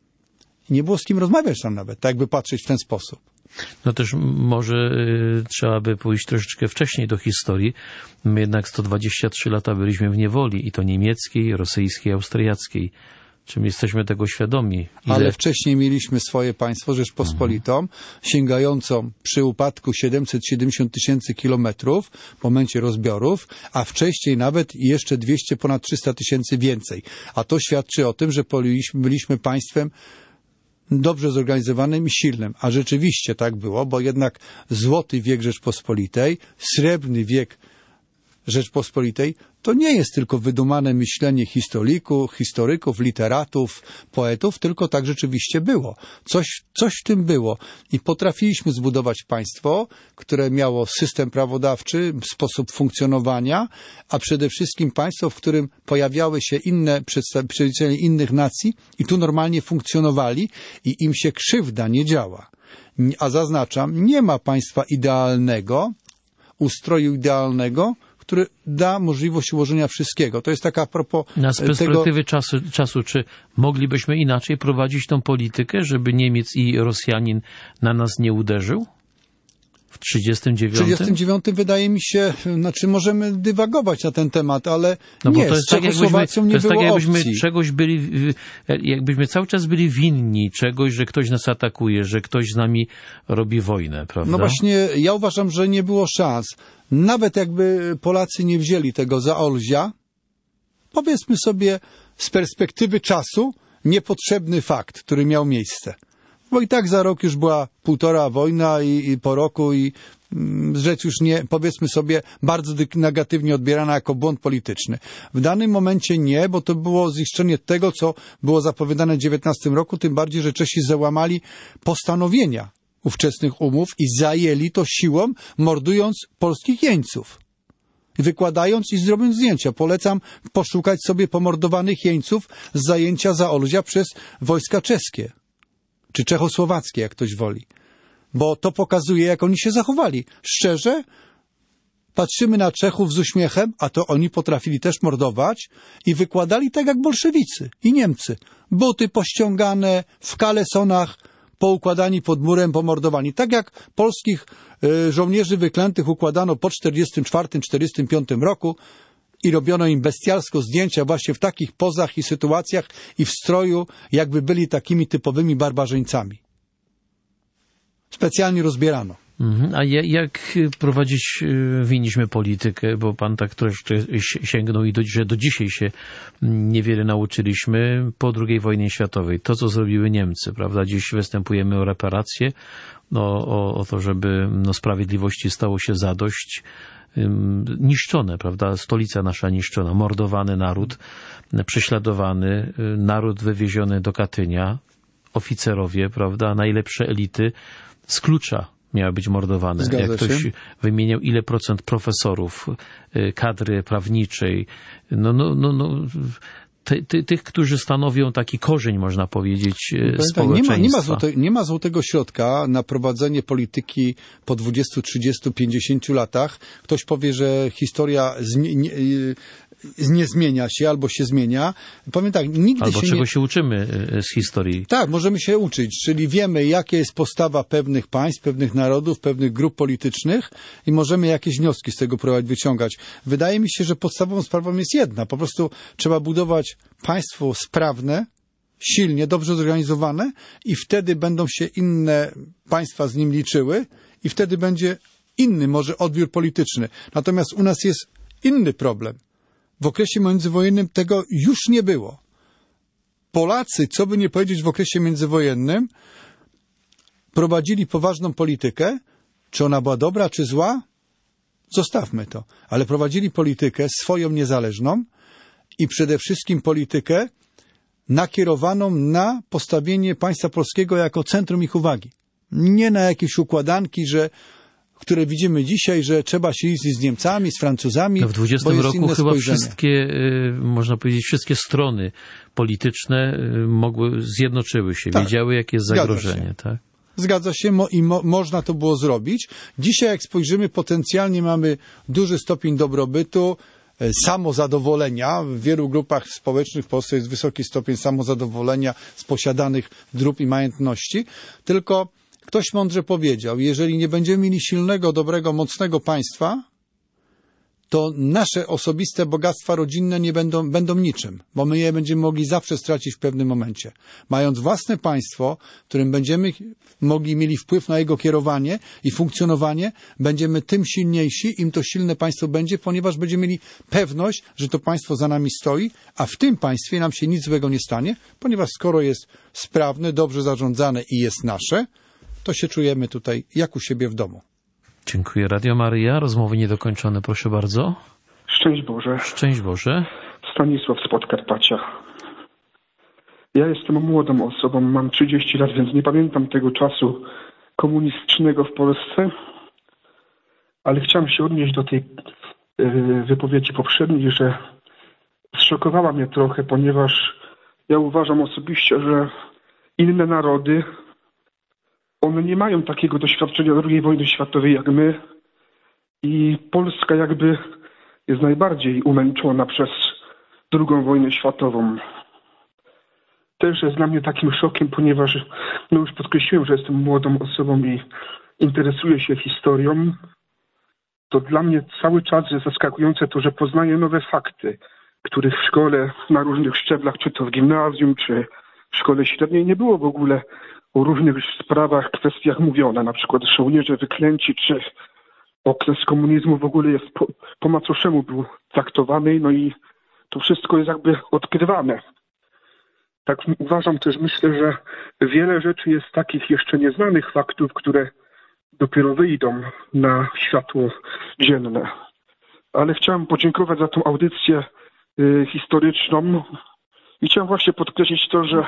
Nie było z kim rozmawiać tam nawet, tak jakby patrzeć w ten sposób. No też może y, trzeba by pójść troszeczkę wcześniej do historii. My jednak sto dwadzieścia trzy lata byliśmy w niewoli i to niemieckiej, rosyjskiej, austriackiej. Czym jesteśmy tego świadomi? Ile... Ale wcześniej mieliśmy swoje państwo, Rzeczpospolitą, mhm. sięgającą przy upadku siedemset siedemdziesiąt tysięcy kilometrów w momencie rozbiorów, a wcześniej nawet jeszcze dwieście, ponad trzysta tysięcy więcej. A to świadczy o tym, że byliśmy państwem dobrze zorganizowanym i silnym. A rzeczywiście tak było, bo jednak złoty wiek Rzeczpospolitej, srebrny wiek Rzeczpospolitej to nie jest tylko wydumane myślenie historyków, historyków, literatów, poetów, tylko tak rzeczywiście było. Coś, coś w tym było. I potrafiliśmy zbudować państwo, które miało system prawodawczy, sposób funkcjonowania, a przede wszystkim państwo, w którym pojawiały się inne przedstawiciele innych nacji i tu normalnie funkcjonowali i im się krzywda nie działa. A zaznaczam, nie ma państwa idealnego, ustroju idealnego, który da możliwość ułożenia wszystkiego. To jest taka a propos Na z perspektywy tego... czasu, czasu, czy moglibyśmy inaczej prowadzić tą politykę, żeby Niemiec i Rosjanin na nas nie uderzył? W trzydziestym dziewiątym? W trzydziestym dziewiątym wydaje mi się, znaczy możemy dywagować na ten temat, ale no nie, bo to jest z tak, Czechosłowacją nie to jest było tak, jakbyśmy opcji. czegoś byli, jakbyśmy cały czas byli winni czegoś, że ktoś nas atakuje, że ktoś z nami robi wojnę, prawda? No właśnie, ja uważam, że nie było szans. Nawet jakby Polacy nie wzięli tego Zaolzia, powiedzmy sobie z perspektywy czasu niepotrzebny fakt, który miał miejsce. Bo i tak za rok już była półtora wojna i, i po roku i mm, rzecz już nie, powiedzmy sobie, bardzo negatywnie odbierana jako błąd polityczny. W danym momencie nie, bo to było ziszczenie tego, co było zapowiadane w dziewiętnastym roku, tym bardziej, że Czesi załamali postanowienia ówczesnych umów i zajęli to siłą, mordując polskich jeńców. Wykładając i zrobiąc zdjęcia. Polecam poszukać sobie pomordowanych jeńców z zajęcia Zaolzia przez wojska czeskie. Czy czechosłowackie, jak ktoś woli. Bo to pokazuje, jak oni się zachowali. Szczerze, patrzymy na Czechów z uśmiechem, a to oni potrafili też mordować i wykładali tak jak bolszewicy i Niemcy. Buty pościągane, w kalesonach, poukładani pod murem, pomordowani. Tak jak polskich y, żołnierzy wyklętych układano po czterdziestym czwartym czterdziestym piątym roku i robiono im bestialsko zdjęcia właśnie w takich pozach i sytuacjach i w stroju, jakby byli takimi typowymi barbarzyńcami. Specjalnie rozbierano. Mhm. A jak prowadzić winniśmy politykę, bo pan tak troszkę sięgnął i do, że do dzisiaj się niewiele nauczyliśmy po drugiej wojnie światowej. To, co zrobiły Niemcy, prawda? Dziś występujemy o reparacje, no, o, o to, żeby no, sprawiedliwości stało się zadość. Niszczone, prawda? Stolica nasza niszczona, mordowany naród, prześladowany, naród wywieziony do Katynia, oficerowie, prawda? Najlepsze elity z klucza miały być mordowane. Zgadza Jak ktoś się. wymieniał, ile procent profesorów, kadry prawniczej, no, no, no, no ty, ty, tych, którzy stanowią taki korzeń, można powiedzieć, społeczeństwa. Nie ma, nie, ma złote, nie ma złotego środka na prowadzenie polityki po dwudziestu, trzydziestu, pięćdziesięciu latach. Ktoś powie, że historia zmi- nie, nie zmienia się albo się zmienia. Powiem tak, nigdy albo się czego nie... się uczymy z historii. Tak, możemy się uczyć, czyli wiemy, jaka jest postawa pewnych państw, pewnych narodów, pewnych grup politycznych i możemy jakieś wnioski z tego próbować wyciągać. Wydaje mi się, że podstawową sprawą jest jedna. Po prostu trzeba budować państwo sprawne, silnie, dobrze zorganizowane i wtedy będą się inne państwa z nim liczyły i wtedy będzie inny może odbiór polityczny. Natomiast u nas jest inny problem. W okresie międzywojennym tego już nie było. Polacy, co by nie powiedzieć w okresie międzywojennym, prowadzili poważną politykę. Czy ona była dobra, czy zła? Zostawmy to. Ale prowadzili politykę swoją niezależną i przede wszystkim politykę nakierowaną na postawienie państwa polskiego jako centrum ich uwagi. Nie na jakieś układanki, że które widzimy dzisiaj, że trzeba się liczyć z Niemcami, z Francuzami. No w dwudziestym roku chyba spojrzenie. wszystkie, można powiedzieć, wszystkie strony polityczne mogły, zjednoczyły się, tak, wiedziały, jakie jest zagrożenie. Tak? Zgadza się mo, i mo, można to było zrobić. Dzisiaj, jak spojrzymy, potencjalnie mamy duży stopień dobrobytu, samozadowolenia. W wielu grupach społecznych w Polsce jest wysoki stopień samozadowolenia z posiadanych dóbr i majątności, tylko ktoś mądrze powiedział, jeżeli nie będziemy mieli silnego, dobrego, mocnego państwa, to nasze osobiste bogactwa rodzinne nie będą, będą niczym, bo my je będziemy mogli zawsze stracić w pewnym momencie. Mając własne państwo, w którym będziemy mogli mieli wpływ na jego kierowanie i funkcjonowanie, będziemy tym silniejsi, im to silne państwo będzie, ponieważ będziemy mieli pewność, że to państwo za nami stoi, a w tym państwie nam się nic złego nie stanie, ponieważ skoro jest sprawne, dobrze zarządzane i jest nasze, to się czujemy tutaj jak u siebie w domu. Dziękuję. Radio Maryja. Rozmowy niedokończone. Proszę bardzo. Szczęść Boże. Szczęść Boże. Stanisław z Podkarpacia. Ja jestem młodą osobą, mam trzydzieści lat, więc nie pamiętam tego czasu komunistycznego w Polsce, ale chciałem się odnieść do tej yy, wypowiedzi poprzedniej, że zszokowała mnie trochę, ponieważ ja uważam osobiście, że inne narody, one nie mają takiego doświadczenia drugiej wojny światowej jak my i Polska jakby jest najbardziej umęczona przez drugą wojnę światową. Też jest dla mnie takim szokiem, ponieważ no już podkreśliłem, że jestem młodą osobą i interesuję się historią. To dla mnie cały czas jest zaskakujące to, że poznaję nowe fakty, których w szkole na różnych szczeblach, czy to w gimnazjum, czy w szkole średniej nie było w ogóle o różnych sprawach, kwestiach mówione, na przykład żołnierze wyklęci, czy okres komunizmu w ogóle jest po, po macoszemu był traktowany, no i to wszystko jest jakby odkrywane. Tak uważam też, myślę, że wiele rzeczy jest takich jeszcze nieznanych faktów, które dopiero wyjdą na światło dzienne. Ale chciałem podziękować za tą audycję y, historyczną i chciałem właśnie podkreślić to, że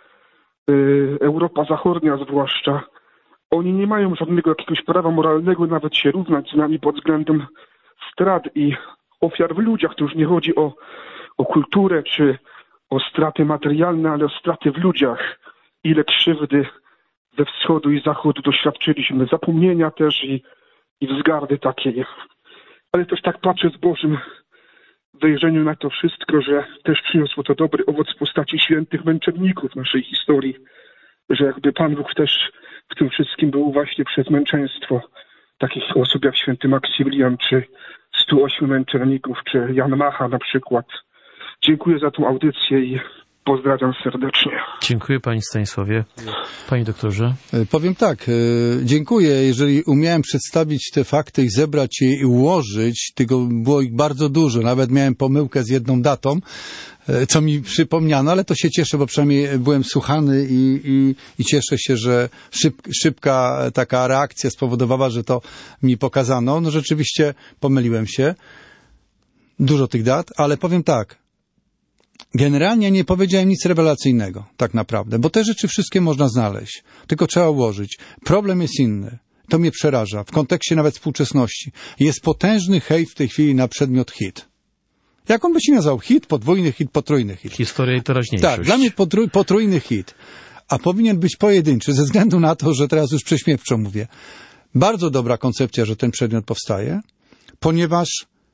Europa Zachodnia zwłaszcza, oni nie mają żadnego jakiegoś prawa moralnego nawet się równać z nami pod względem strat i ofiar w ludziach. To już nie chodzi o, o kulturę czy o straty materialne, ale o straty w ludziach. Ile krzywdy ze wschodu i zachodu doświadczyliśmy, zapomnienia też i, i wzgardy takiej. Ale też tak patrzę z Bożym wejrzeniu na to wszystko, że też przyniosło to dobry owoc w postaci świętych męczenników naszej historii, że jakby Pan Bóg też w tym wszystkim był właśnie przez męczeństwo takich osób jak święty Maksymilian, czy stu ośmiu męczenników, czy Jan Macha na przykład. Dziękuję za tą audycję i pozdrawiam serdecznie. Dziękuję Panie Stanisławie. Panie doktorze. Powiem tak, dziękuję. Jeżeli umiałem przedstawić te fakty i zebrać je i ułożyć, tylko było ich bardzo dużo. Nawet miałem pomyłkę z jedną datą, co mi przypomniano, ale to się cieszę, bo przynajmniej byłem słuchany i, i, i cieszę się, że szyb, szybka taka reakcja spowodowała, że to mi pokazano. No rzeczywiście pomyliłem się. Dużo tych dat, ale powiem tak. Generalnie nie powiedziałem nic rewelacyjnego, tak naprawdę, bo te rzeczy wszystkie można znaleźć, tylko trzeba ułożyć. Problem jest inny. To mnie przeraża, w kontekście nawet współczesności. Jest potężny hejt w tej chwili na przedmiot hit. Jak on by się nazywał? Hit, podwójny hit, potrójny hit. Historia i teraźniejszość. Tak, dla mnie potrój, potrójny hit. A powinien być pojedynczy, ze względu na to, że teraz już prześmiewczo mówię. Bardzo dobra koncepcja, że ten przedmiot powstaje, ponieważ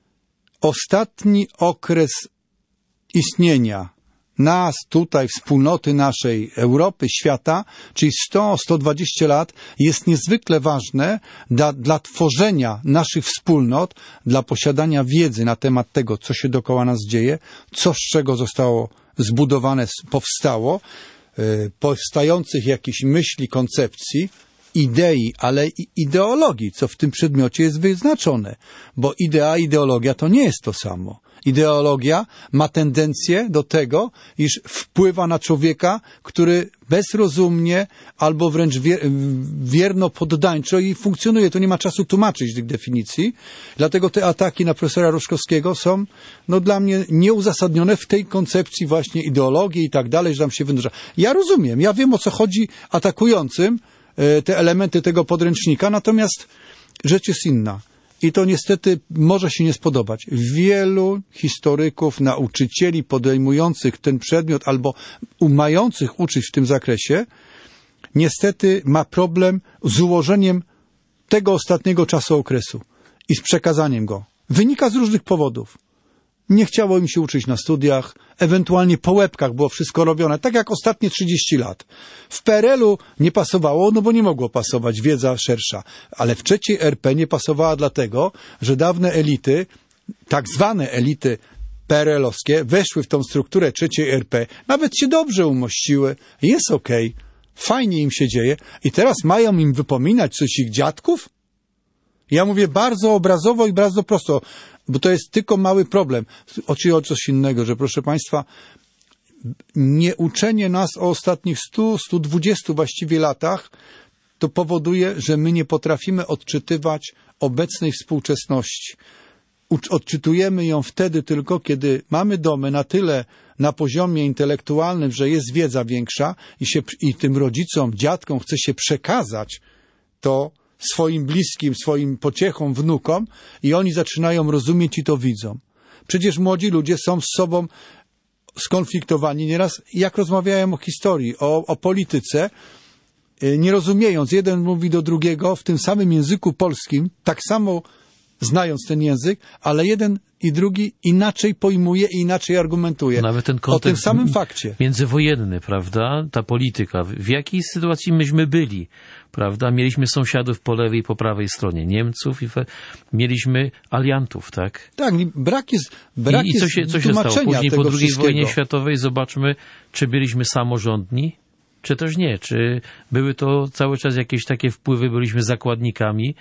ostatni okres istnienia nas tutaj, wspólnoty naszej Europy, świata, czyli sto do stu dwudziestu lat, jest niezwykle ważne dla, dla tworzenia naszych wspólnot, dla posiadania wiedzy na temat tego, co się dookoła nas dzieje, co z czego zostało zbudowane, powstało, yy, powstających jakichś myśli, koncepcji, idei, ale i ideologii, co w tym przedmiocie jest wyznaczone, bo idea i ideologia to nie jest to samo. Ideologia ma tendencję do tego, iż wpływa na człowieka, który bezrozumnie albo wręcz wierno poddańczo i funkcjonuje. To nie ma czasu tłumaczyć tych definicji. Dlatego te ataki na profesora Roszkowskiego są no, dla mnie nieuzasadnione w tej koncepcji właśnie ideologii i tak dalej, że tam się wynurza. Ja rozumiem, ja wiem o co chodzi atakującym te elementy tego podręcznika, natomiast rzecz jest inna. I to niestety może się nie spodobać. Wielu historyków, nauczycieli podejmujących ten przedmiot albo mających uczyć w tym zakresie, niestety ma problem z ułożeniem tego ostatniego czasu okresu i z przekazaniem go. Wynika z różnych powodów. Nie chciało im się uczyć na studiach, ewentualnie po łebkach było wszystko robione, tak jak ostatnie trzydzieści lat. W P R L-u nie pasowało, no bo nie mogło pasować, wiedza szersza. Ale w trzeciej R P nie pasowała dlatego, że dawne elity, tak zwane elity P R L-owskie, weszły w tą strukturę trzeciej R P, nawet się dobrze umościły, jest okej, okay, fajnie im się dzieje i teraz mają im wypominać coś ich dziadków? Ja mówię bardzo obrazowo i bardzo prosto, bo to jest tylko mały problem. Chodzi o coś innego, że proszę Państwa, nie uczenie nas o ostatnich stu, stu dwudziestu właściwie latach to powoduje, że my nie potrafimy odczytywać obecnej współczesności. Odczytujemy ją wtedy tylko, kiedy mamy domy na tyle na poziomie intelektualnym, że jest wiedza większa i, się, i tym rodzicom, dziadkom chce się przekazać to swoim bliskim, swoim pociechom, wnukom i oni zaczynają rozumieć i to widzą. Przecież młodzi ludzie są z sobą skonfliktowani nieraz, jak rozmawiają o historii, o, o polityce, nie rozumiejąc. Jeden mówi do drugiego w tym samym języku polskim, tak samo znając ten język, ale jeden i drugi inaczej pojmuje i inaczej argumentuje. Nawet ten o tym samym fakcie. Międzywojenny, prawda? Ta polityka. W jakiej sytuacji myśmy byli, prawda? Mieliśmy sąsiadów po lewej i po prawej stronie, Niemców i fe... mieliśmy aliantów, tak? Tak, brak jest brak I, i co się, co się stało? Później po drugiej wojnie światowej zobaczmy, czy byliśmy samorządni, czy też nie. Czy były to cały czas jakieś takie wpływy, byliśmy zakładnikami.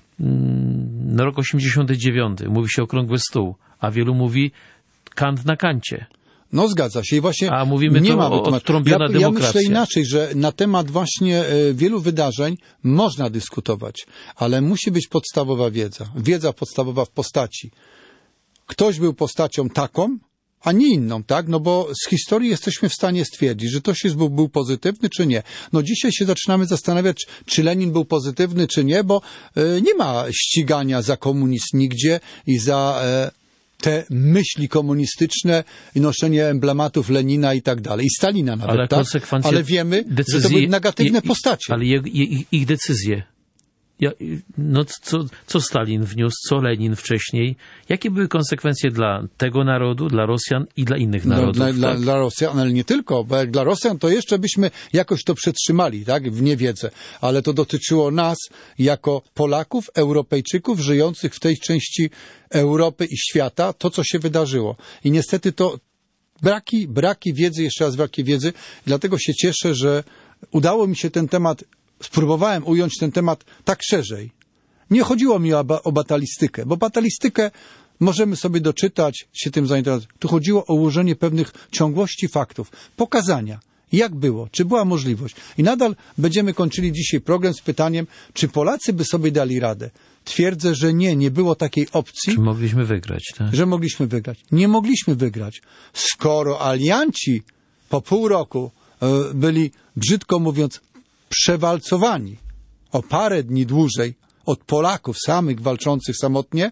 No, rok osiemdziesiąty dziewiąty, mówi się okrągły stół, a wielu mówi kant na kancie. No zgadza się i właśnie a mówimy nie to mamy o odtrąbiona ja, demokracja. Ja myślę inaczej, że na temat właśnie y, wielu wydarzeń można dyskutować, ale musi być podstawowa wiedza. Wiedza podstawowa w postaci. Ktoś był postacią taką, a nie inną, tak? No bo z historii jesteśmy w stanie stwierdzić, że ktoś był, był pozytywny, czy nie. No dzisiaj się zaczynamy zastanawiać, czy Lenin był pozytywny, czy nie, bo y, nie ma ścigania za komunizm nigdzie i za y, te myśli komunistyczne i noszenie emblematów Lenina i tak dalej. I Stalina nawet, ale tak? Ale wiemy, decyzje, że to były negatywne je, postacie. Ale je, je, ich decyzje. Ja, no co, co Stalin wniósł, co Lenin wcześniej? Jakie były konsekwencje dla tego narodu, dla Rosjan i dla innych narodów? No, dla, tak? dla, dla Rosjan, ale nie tylko, bo jak dla Rosjan to jeszcze byśmy jakoś to przetrzymali, tak, w niewiedzę, ale to dotyczyło nas jako Polaków, Europejczyków żyjących w tej części Europy i świata, to co się wydarzyło. I niestety to braki, braki wiedzy, jeszcze raz braki wiedzy, dlatego się cieszę, że udało mi się ten temat spróbowałem ująć ten temat tak szerzej. Nie chodziło mi o, o batalistykę, bo batalistykę możemy sobie doczytać, się tym zainteresować. Tu chodziło o ułożenie pewnych ciągłości faktów, pokazania, jak było, czy była możliwość. I nadal będziemy kończyli dzisiaj program z pytaniem, czy Polacy by sobie dali radę. Twierdzę, że nie, nie było takiej opcji. Czy mogliśmy wygrać, tak? Że mogliśmy wygrać. Nie mogliśmy wygrać. Skoro alianci po pół roku y, byli, brzydko mówiąc, przewalcowani o parę dni dłużej od Polaków samych walczących samotnie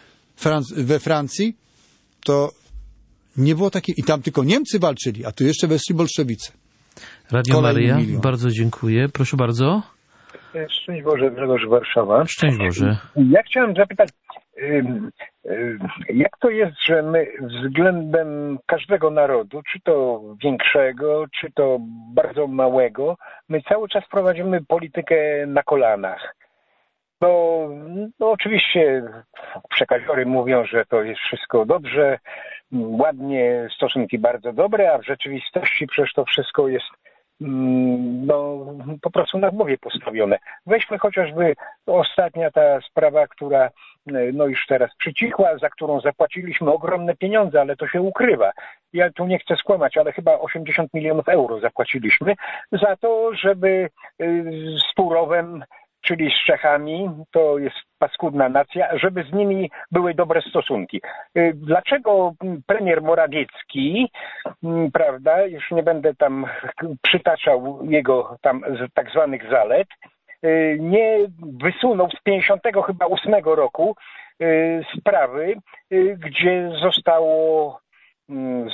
we Francji, to nie było takiej... I tam tylko Niemcy walczyli, a tu jeszcze weszli bolszewicy. Radio Maryja, bardzo dziękuję. Proszę bardzo. Szczęść Boże, Grzegorz Warszawa. Szczęść Boże. Ja chciałem zapytać, jak to jest, że my względem każdego narodu, czy to większego, czy to bardzo małego, my cały czas prowadzimy politykę na kolanach. No, no oczywiście przekaziory mówią, że to jest wszystko dobrze, ładnie, stosunki bardzo dobre, a w rzeczywistości przecież to wszystko jest no, po prostu na głowie postawione. Weźmy chociażby ostatnia ta sprawa, która no już teraz przycichła, za którą zapłaciliśmy ogromne pieniądze, ale to się ukrywa. Ja tu nie chcę skłamać, ale chyba osiemdziesiąt milionów euro zapłaciliśmy za to, żeby z Turowem, czyli z Czechami, to jest paskudna nacja, żeby z nimi były dobre stosunki. Dlaczego premier Morawiecki, prawda, już nie będę tam przytaczał jego tam tak zwanych zalet, nie wysunął z pięćdziesiątego chyba ósmego roku sprawy, gdzie zostało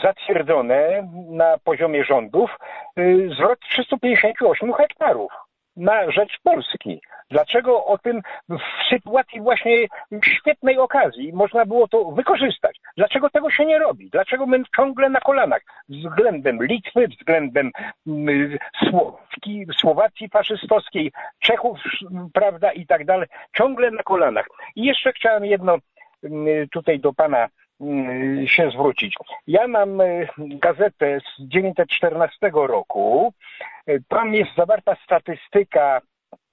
zatwierdzone na poziomie rządów zwrot trzystu pięćdziesięciu ośmiu hektarów. na rzecz Polski? Dlaczego o tym w sytuacji właśnie świetnej okazji można było to wykorzystać? Dlaczego tego się nie robi? Dlaczego my ciągle na kolanach względem Litwy, względem Słowki, Słowacji faszystowskiej, Czechów, prawda, i tak dalej, ciągle na kolanach. I jeszcze chciałem jedno tutaj do pana się zwrócić. Ja mam gazetę z tysiąc dziewięćset czternastego roku. Tam jest zawarta statystyka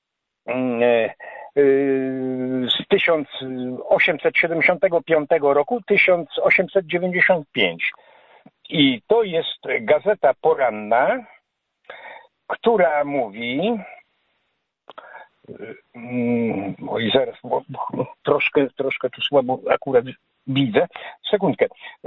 z tysiąc osiemset siedemdziesiątego piątego roku, tysiąc osiemset dziewięćdziesiąt pięć. I to jest gazeta poranna, która mówi, oj zaraz, bo, bo troszkę, troszkę tu słabo akurat widzę, sekundkę.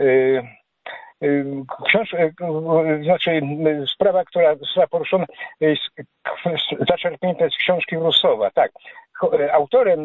Książ... Znaczy, sprawa, która została poruszona, jest zaczerpnięta z książki Russowa. Tak. Autorem,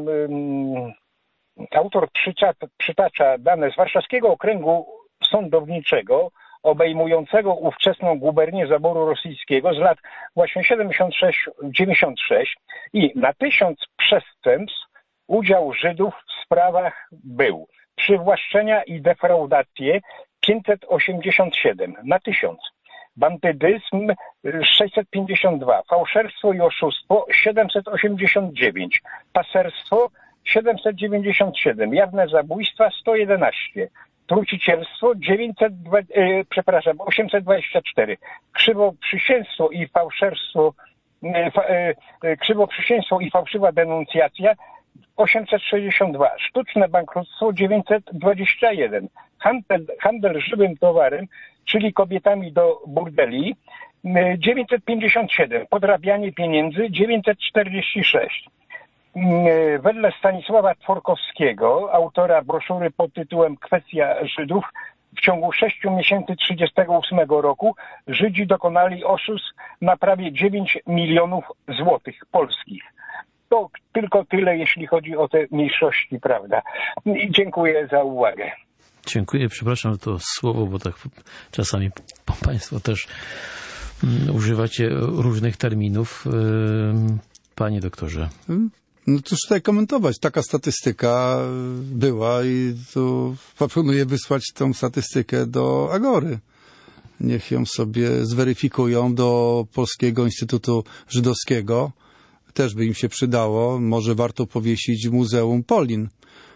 autor przytacza, przytacza dane z Warszawskiego Okręgu Sądowniczego obejmującego ówczesną gubernię zaboru rosyjskiego z lat właśnie siedemdziesiąt sześć dziewięćdziesiąt sześć i na tysiąc przestępstw udział Żydów w sprawach był przywłaszczenia i defraudacje pięćset osiemdziesiąt siedem na tysiąc, bandytyzm sześćset pięćdziesiąt dwa, fałszerstwo i oszustwo siedemset osiemdziesiąt dziewięć, paserstwo siedemset dziewięćdziesiąt siedem, jawne zabójstwa sto jedenaście, trucicielstwo dziewięćset, e, przepraszam, osiemset dwadzieścia cztery, krzywoprzysięstwo i fałszerstwo, e, e, krzywoprzysięstwo i fałszywa denuncjacja osiemset sześćdziesiąt dwa, sztuczne bankructwo dziewięćset dwadzieścia jeden, handel, handel żywym towarem, czyli kobietami do burdeli dziewięćset pięćdziesiąt siedem, podrabianie pieniędzy dziewięćset czterdzieści sześć. Wedle Stanisława Tworkowskiego, autora broszury pod tytułem Kwestia Żydów, w ciągu sześciu miesięcy trzydziestego ósmego roku Żydzi dokonali oszustw na prawie dziewięć milionów złotych polskich. To tylko tyle, jeśli chodzi o te mniejszości, prawda. I dziękuję za uwagę. Dziękuję, przepraszam za to słowo, bo tak czasami Państwo też używacie różnych terminów. Panie doktorze. No cóż tutaj komentować, taka statystyka była i tu proponuję wysłać tą statystykę do Agory. Niech ją sobie zweryfikują, do Polskiego Instytutu Żydowskiego. Też by im się przydało. Może warto powiesić w Muzeum Polin,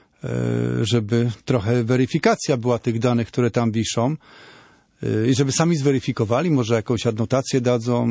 żeby trochę weryfikacja była tych danych, które tam wiszą i żeby sami zweryfikowali, może jakąś adnotację dadzą,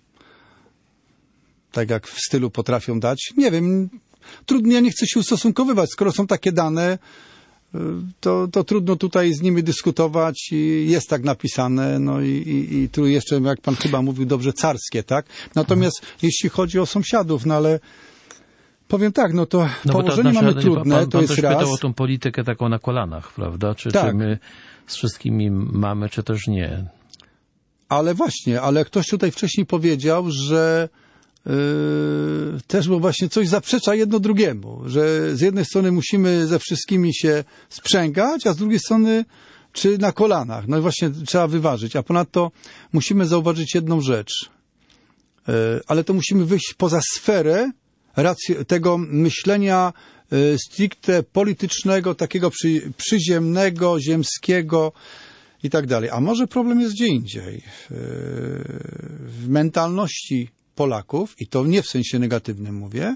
tak jak w stylu potrafią dać. Nie wiem, trudno, ja nie chcę się ustosunkowywać. Skoro są takie dane, to, to trudno tutaj z nimi dyskutować i jest tak napisane, no i, i, i tu jeszcze, jak pan chyba mówił dobrze, carskie, tak? Natomiast mhm. jeśli chodzi o sąsiadów, no ale powiem tak, no to no położenie mamy nasze, trudne, pan, pan to jest raz. Pan pytał o tą politykę taką na kolanach, prawda? Czy, tak. czy my z wszystkimi mamy, czy też nie? Ale właśnie, ale ktoś tutaj wcześniej powiedział, że Yy, też bo właśnie coś zaprzecza jedno drugiemu, że z jednej strony musimy ze wszystkimi się sprzęgać, a z drugiej strony czy na kolanach. No i właśnie trzeba wyważyć, a ponadto musimy zauważyć jedną rzecz, yy, ale to musimy wyjść poza sferę racji- tego myślenia yy, stricte politycznego, takiego przy, przyziemnego, ziemskiego i tak dalej. A może problem jest gdzie indziej, yy, w mentalności Polaków, i to nie w sensie negatywnym mówię,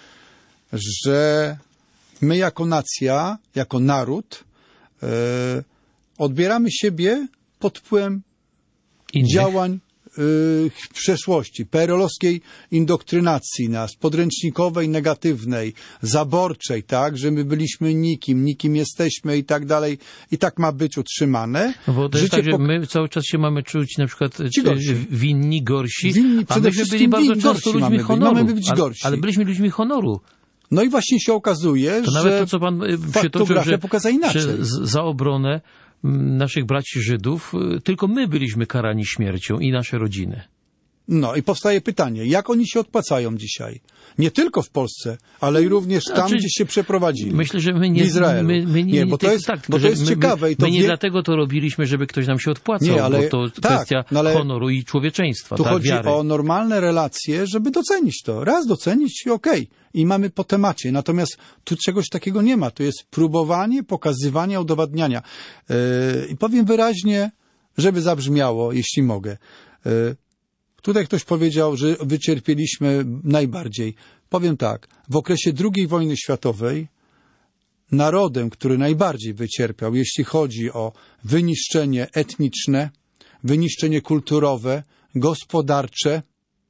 że my jako nacja, jako naród e, odbieramy siebie pod wpływem Innych. działań e, w przeszłości, P R L-owskiej indoktrynacji nas, podręcznikowej, negatywnej, zaborczej, tak, że my byliśmy nikim, nikim jesteśmy i tak dalej, i tak ma być utrzymane. No bo to jest tak, że pok- my cały czas się mamy czuć na przykład czy winni, gorsi, winni, a myśmy byli bardzo często ludźmi mamy honoru, mamy być gorsi. Ale, ale byliśmy ludźmi honoru. No i właśnie się okazuje, to że nawet to, co pan przytoczył, że, pokazuje inaczej. że za obronę naszych braci Żydów tylko my byliśmy karani śmiercią i nasze rodziny. No i powstaje pytanie, jak oni się odpłacają dzisiaj? Nie tylko w Polsce, ale i również tam, znaczy, gdzie się przeprowadzili. Myślę, że my nie... W Izraelu. My, my nie, nie, bo to jest, tak, bo to jest my, ciekawe. I to my nie wie... dlatego to robiliśmy, żeby ktoś nam się odpłacał, nie, ale, bo to tak, kwestia no ale honoru i człowieczeństwa. Tu tak, chodzi wiary. o normalne relacje, żeby docenić to. Raz docenić i okej. Okay. I mamy po temacie. Natomiast tu czegoś takiego nie ma. To jest próbowanie, pokazywanie, udowadniania. Yy, I powiem wyraźnie, żeby zabrzmiało, jeśli mogę. Yy, tutaj ktoś powiedział, że wycierpieliśmy najbardziej. Powiem tak. W okresie drugiej wojny światowej narodem, który najbardziej wycierpiał, jeśli chodzi o wyniszczenie etniczne, wyniszczenie kulturowe, gospodarcze,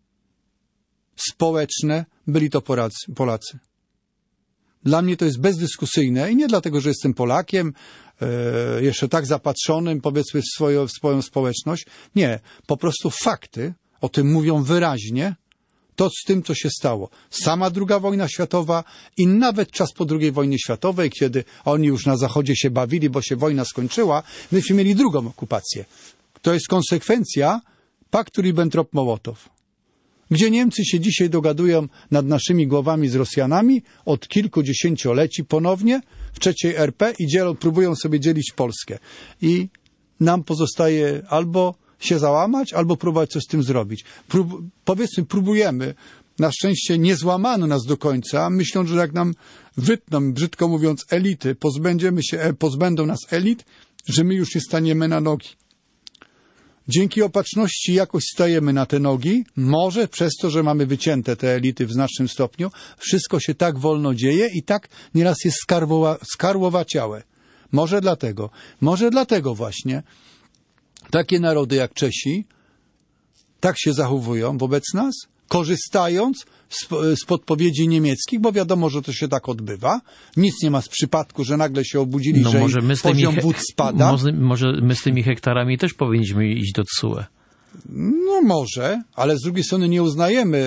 społeczne, byli to Polacy. Polacy. Dla mnie to jest bezdyskusyjne i nie dlatego, że jestem Polakiem, e, jeszcze tak zapatrzonym, powiedzmy, w swoją, w swoją społeczność. Nie, po prostu fakty o tym mówią wyraźnie, to z tym, co się stało. Sama druga wojna światowa i nawet czas po drugiej wojnie światowej, kiedy oni już na Zachodzie się bawili, bo się wojna skończyła, myśmy mieli drugą okupację. To jest konsekwencja paktu Ribbentrop-Mołotow, gdzie Niemcy się dzisiaj dogadują nad naszymi głowami z Rosjanami od kilkudziesięcioleci ponownie w trzeciej R P i dzielą, próbują sobie dzielić Polskę. I nam pozostaje albo się załamać, albo próbować coś z tym zrobić. Prób, powiedzmy, próbujemy. Na szczęście nie złamano nas do końca, myśląc, że jak nam wytną, brzydko mówiąc, elity, pozbędziemy się, pozbędą nas elit, że my już nie staniemy na nogi. Dzięki opatrzności jakoś stajemy na te nogi, może przez to, że mamy wycięte te elity w znacznym stopniu, wszystko się tak wolno dzieje i tak nieraz jest skarłowa, skarłowaciałe. Może dlatego, może dlatego właśnie takie narody jak Czesi tak się zachowują wobec nas, korzystając z, z podpowiedzi niemieckich, bo wiadomo, że to się tak odbywa. Nic nie ma z przypadku, że nagle się obudzili, no, że może my poziom wód spada. Może, może my z tymi hektarami też powinniśmy iść do T S U E. No może, ale z drugiej strony nie uznajemy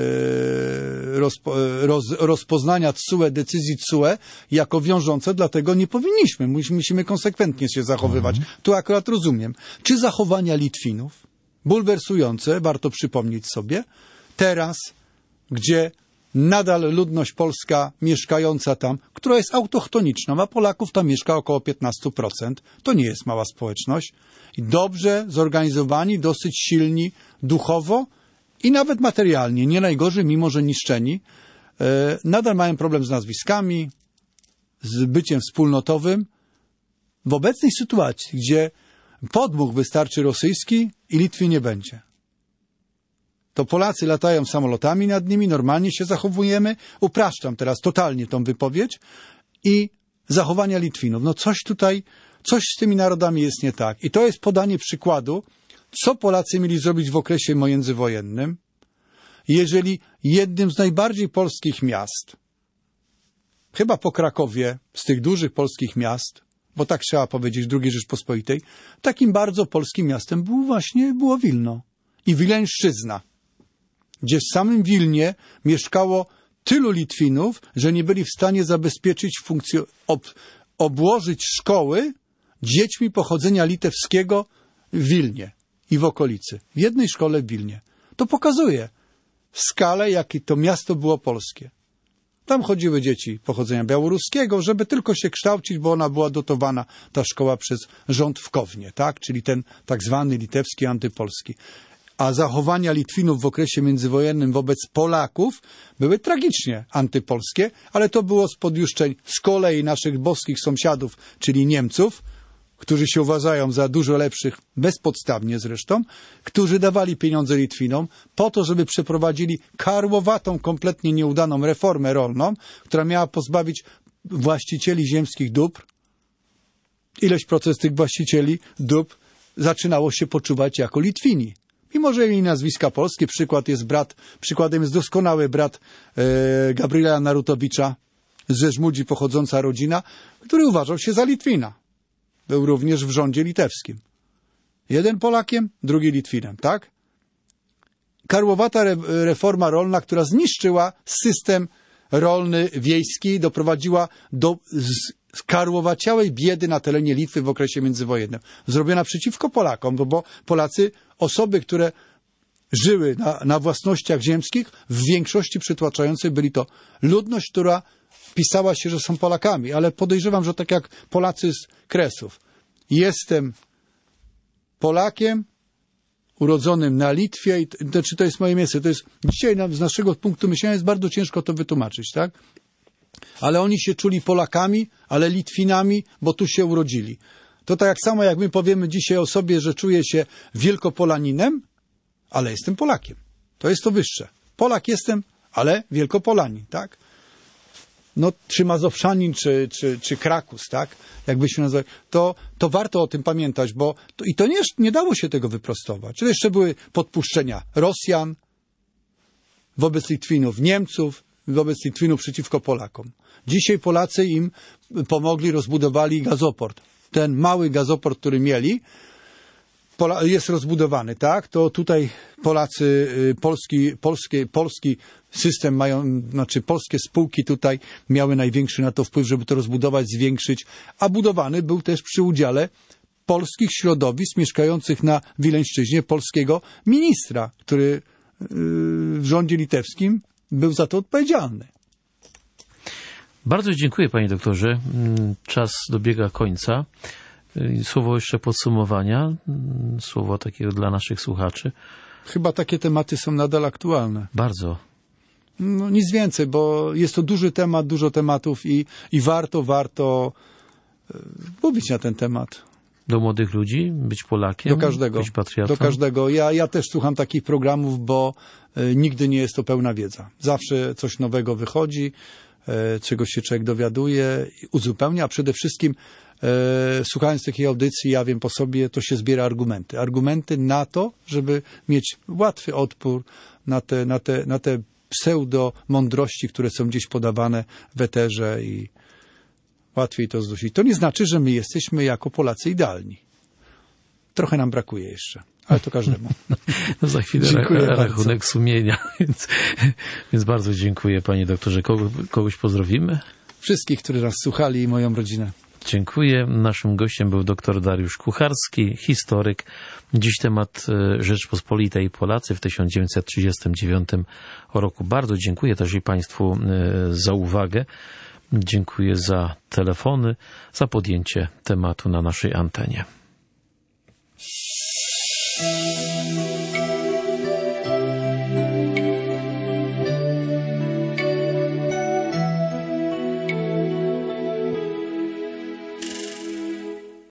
e, rozpo, roz, rozpoznania T S U E, decyzji T S U E jako wiążące, dlatego nie powinniśmy. Musimy konsekwentnie się zachowywać. Mhm. Tu akurat rozumiem. Czy zachowania Litwinów, bulwersujące, warto przypomnieć sobie, teraz, gdzie nadal ludność polska mieszkająca tam, która jest autochtoniczna, a Polaków tam mieszka około piętnaście procent, to nie jest mała społeczność, i dobrze zorganizowani, dosyć silni duchowo i nawet materialnie, nie najgorzej, mimo że niszczeni, e, nadal mają problem z nazwiskami, z byciem wspólnotowym. W obecnej sytuacji, gdzie podmuch wystarczy rosyjski i Litwy nie będzie, to Polacy latają samolotami nad nimi, normalnie się zachowujemy, upraszczam teraz totalnie tą wypowiedź, i zachowania Litwinów. No coś tutaj, coś z tymi narodami jest nie tak. I to jest podanie przykładu, co Polacy mieli zrobić w okresie międzywojennym, jeżeli jednym z najbardziej polskich miast, chyba po Krakowie, z tych dużych polskich miast, bo tak trzeba powiedzieć w drugiej Rzeczpospolitej, takim bardzo polskim miastem było właśnie było Wilno i Wileńszczyzna, gdzie w samym Wilnie mieszkało tylu Litwinów, że nie byli w stanie zabezpieczyć funkcjo- ob- obłożyć szkoły dziećmi pochodzenia litewskiego w Wilnie i w okolicy. W jednej szkole w Wilnie. To pokazuje skalę, jakie to miasto było polskie. Tam chodziły dzieci pochodzenia białoruskiego, żeby tylko się kształcić, bo ona była dotowana, ta szkoła, przez rząd w Kownie, tak? Czyli ten tak zwany litewski, antypolski. A zachowania Litwinów w okresie międzywojennym wobec Polaków były tragicznie antypolskie, ale to było z podjuszczeń z kolei naszych boskich sąsiadów, czyli Niemców, którzy się uważają za dużo lepszych, bezpodstawnie zresztą, którzy dawali pieniądze Litwinom po to, żeby przeprowadzili karłowatą, kompletnie nieudaną reformę rolną, która miała pozbawić właścicieli ziemskich dóbr. Ileś procent tych właścicieli dóbr zaczynało się poczuwać jako Litwini. Mimo że mieli nazwiska polskie, przykład jest brat, przykładem jest doskonały brat e, Gabriela Narutowicza z Żerzmudzi pochodząca rodzina, który uważał się za Litwina. Był również w rządzie litewskim. Jeden Polakiem, drugi Litwinem, tak? Karłowata re, reforma rolna, która zniszczyła system rolny wiejski, doprowadziła do skarłowaciałej biedy na terenie Litwy w okresie międzywojennym. Zrobiona przeciwko Polakom, bo, bo Polacy, osoby, które żyły na, na własnościach ziemskich, w większości przytłaczającej byli to ludność, która pisała się, że są Polakami, ale podejrzewam, że tak jak Polacy z Kresów. Jestem Polakiem, urodzonym na Litwie, i to, czy to jest moje miejsce, to jest dzisiaj z naszego punktu myślenia jest bardzo ciężko to wytłumaczyć, tak? Ale oni się czuli Polakami, ale Litwinami, bo tu się urodzili. To tak jak samo jak my powiemy dzisiaj o sobie, że czuję się Wielkopolaninem, ale jestem Polakiem. To jest to wyższe. Polak jestem, ale Wielkopolanin, tak? No, czy Mazowszanin, czy, czy, czy Krakus, tak? Jakbyśmy nazwali. To, to warto o tym pamiętać, bo to, i to nie, nie dało się tego wyprostować. To jeszcze były podpuszczenia Rosjan wobec Litwinów, Niemców wobec Litwinów przeciwko Polakom. Dzisiaj Polacy im pomogli, rozbudowali gazoport. Ten mały gazoport, który mieli, jest rozbudowany, tak? To tutaj Polacy, polski, polskie, polski system mają, znaczy polskie spółki tutaj miały największy na to wpływ, żeby to rozbudować, zwiększyć, a budowany był też przy udziale polskich środowisk mieszkających na Wileńszczyźnie, polskiego ministra, który w rządzie litewskim był za to odpowiedzialny. Bardzo dziękuję, panie doktorze. Czas dobiega końca. Słowo jeszcze podsumowania, słowo takiego dla naszych słuchaczy. Chyba takie tematy są nadal aktualne. Bardzo. No nic więcej, bo jest to duży temat, dużo tematów i, i warto, warto mówić na ten temat. Do młodych ludzi, być Polakiem, do każdego, być patriotą. Do każdego. Ja, ja też słucham takich programów, bo y, nigdy nie jest to pełna wiedza. Zawsze coś nowego wychodzi, y, czegoś się człowiek dowiaduje, uzupełnia, a przede wszystkim y, słuchając takiej audycji, ja wiem po sobie, to się zbiera argumenty. Argumenty na to, żeby mieć łatwy odpór na te, na te, na te pseudo-mądrości, które są gdzieś podawane w eterze i łatwiej to zdusić. To nie znaczy, że my jesteśmy jako Polacy idealni. Trochę nam brakuje jeszcze, ale to każdemu. No za chwilę dziękuję ra- rachunek bardzo. sumienia, więc, więc bardzo dziękuję, panie doktorze. Kogo, kogoś pozdrowimy? Wszystkich, którzy nas słuchali i moją rodzinę. Dziękuję. Naszym gościem był dr Dariusz Kucharski, historyk. Dziś temat Rzeczpospolitej i Polacy w tysiąc dziewięćset trzydziestym dziewiątym roku. Bardzo dziękuję też i państwu za uwagę. Dziękuję za telefony, za podjęcie tematu na naszej antenie.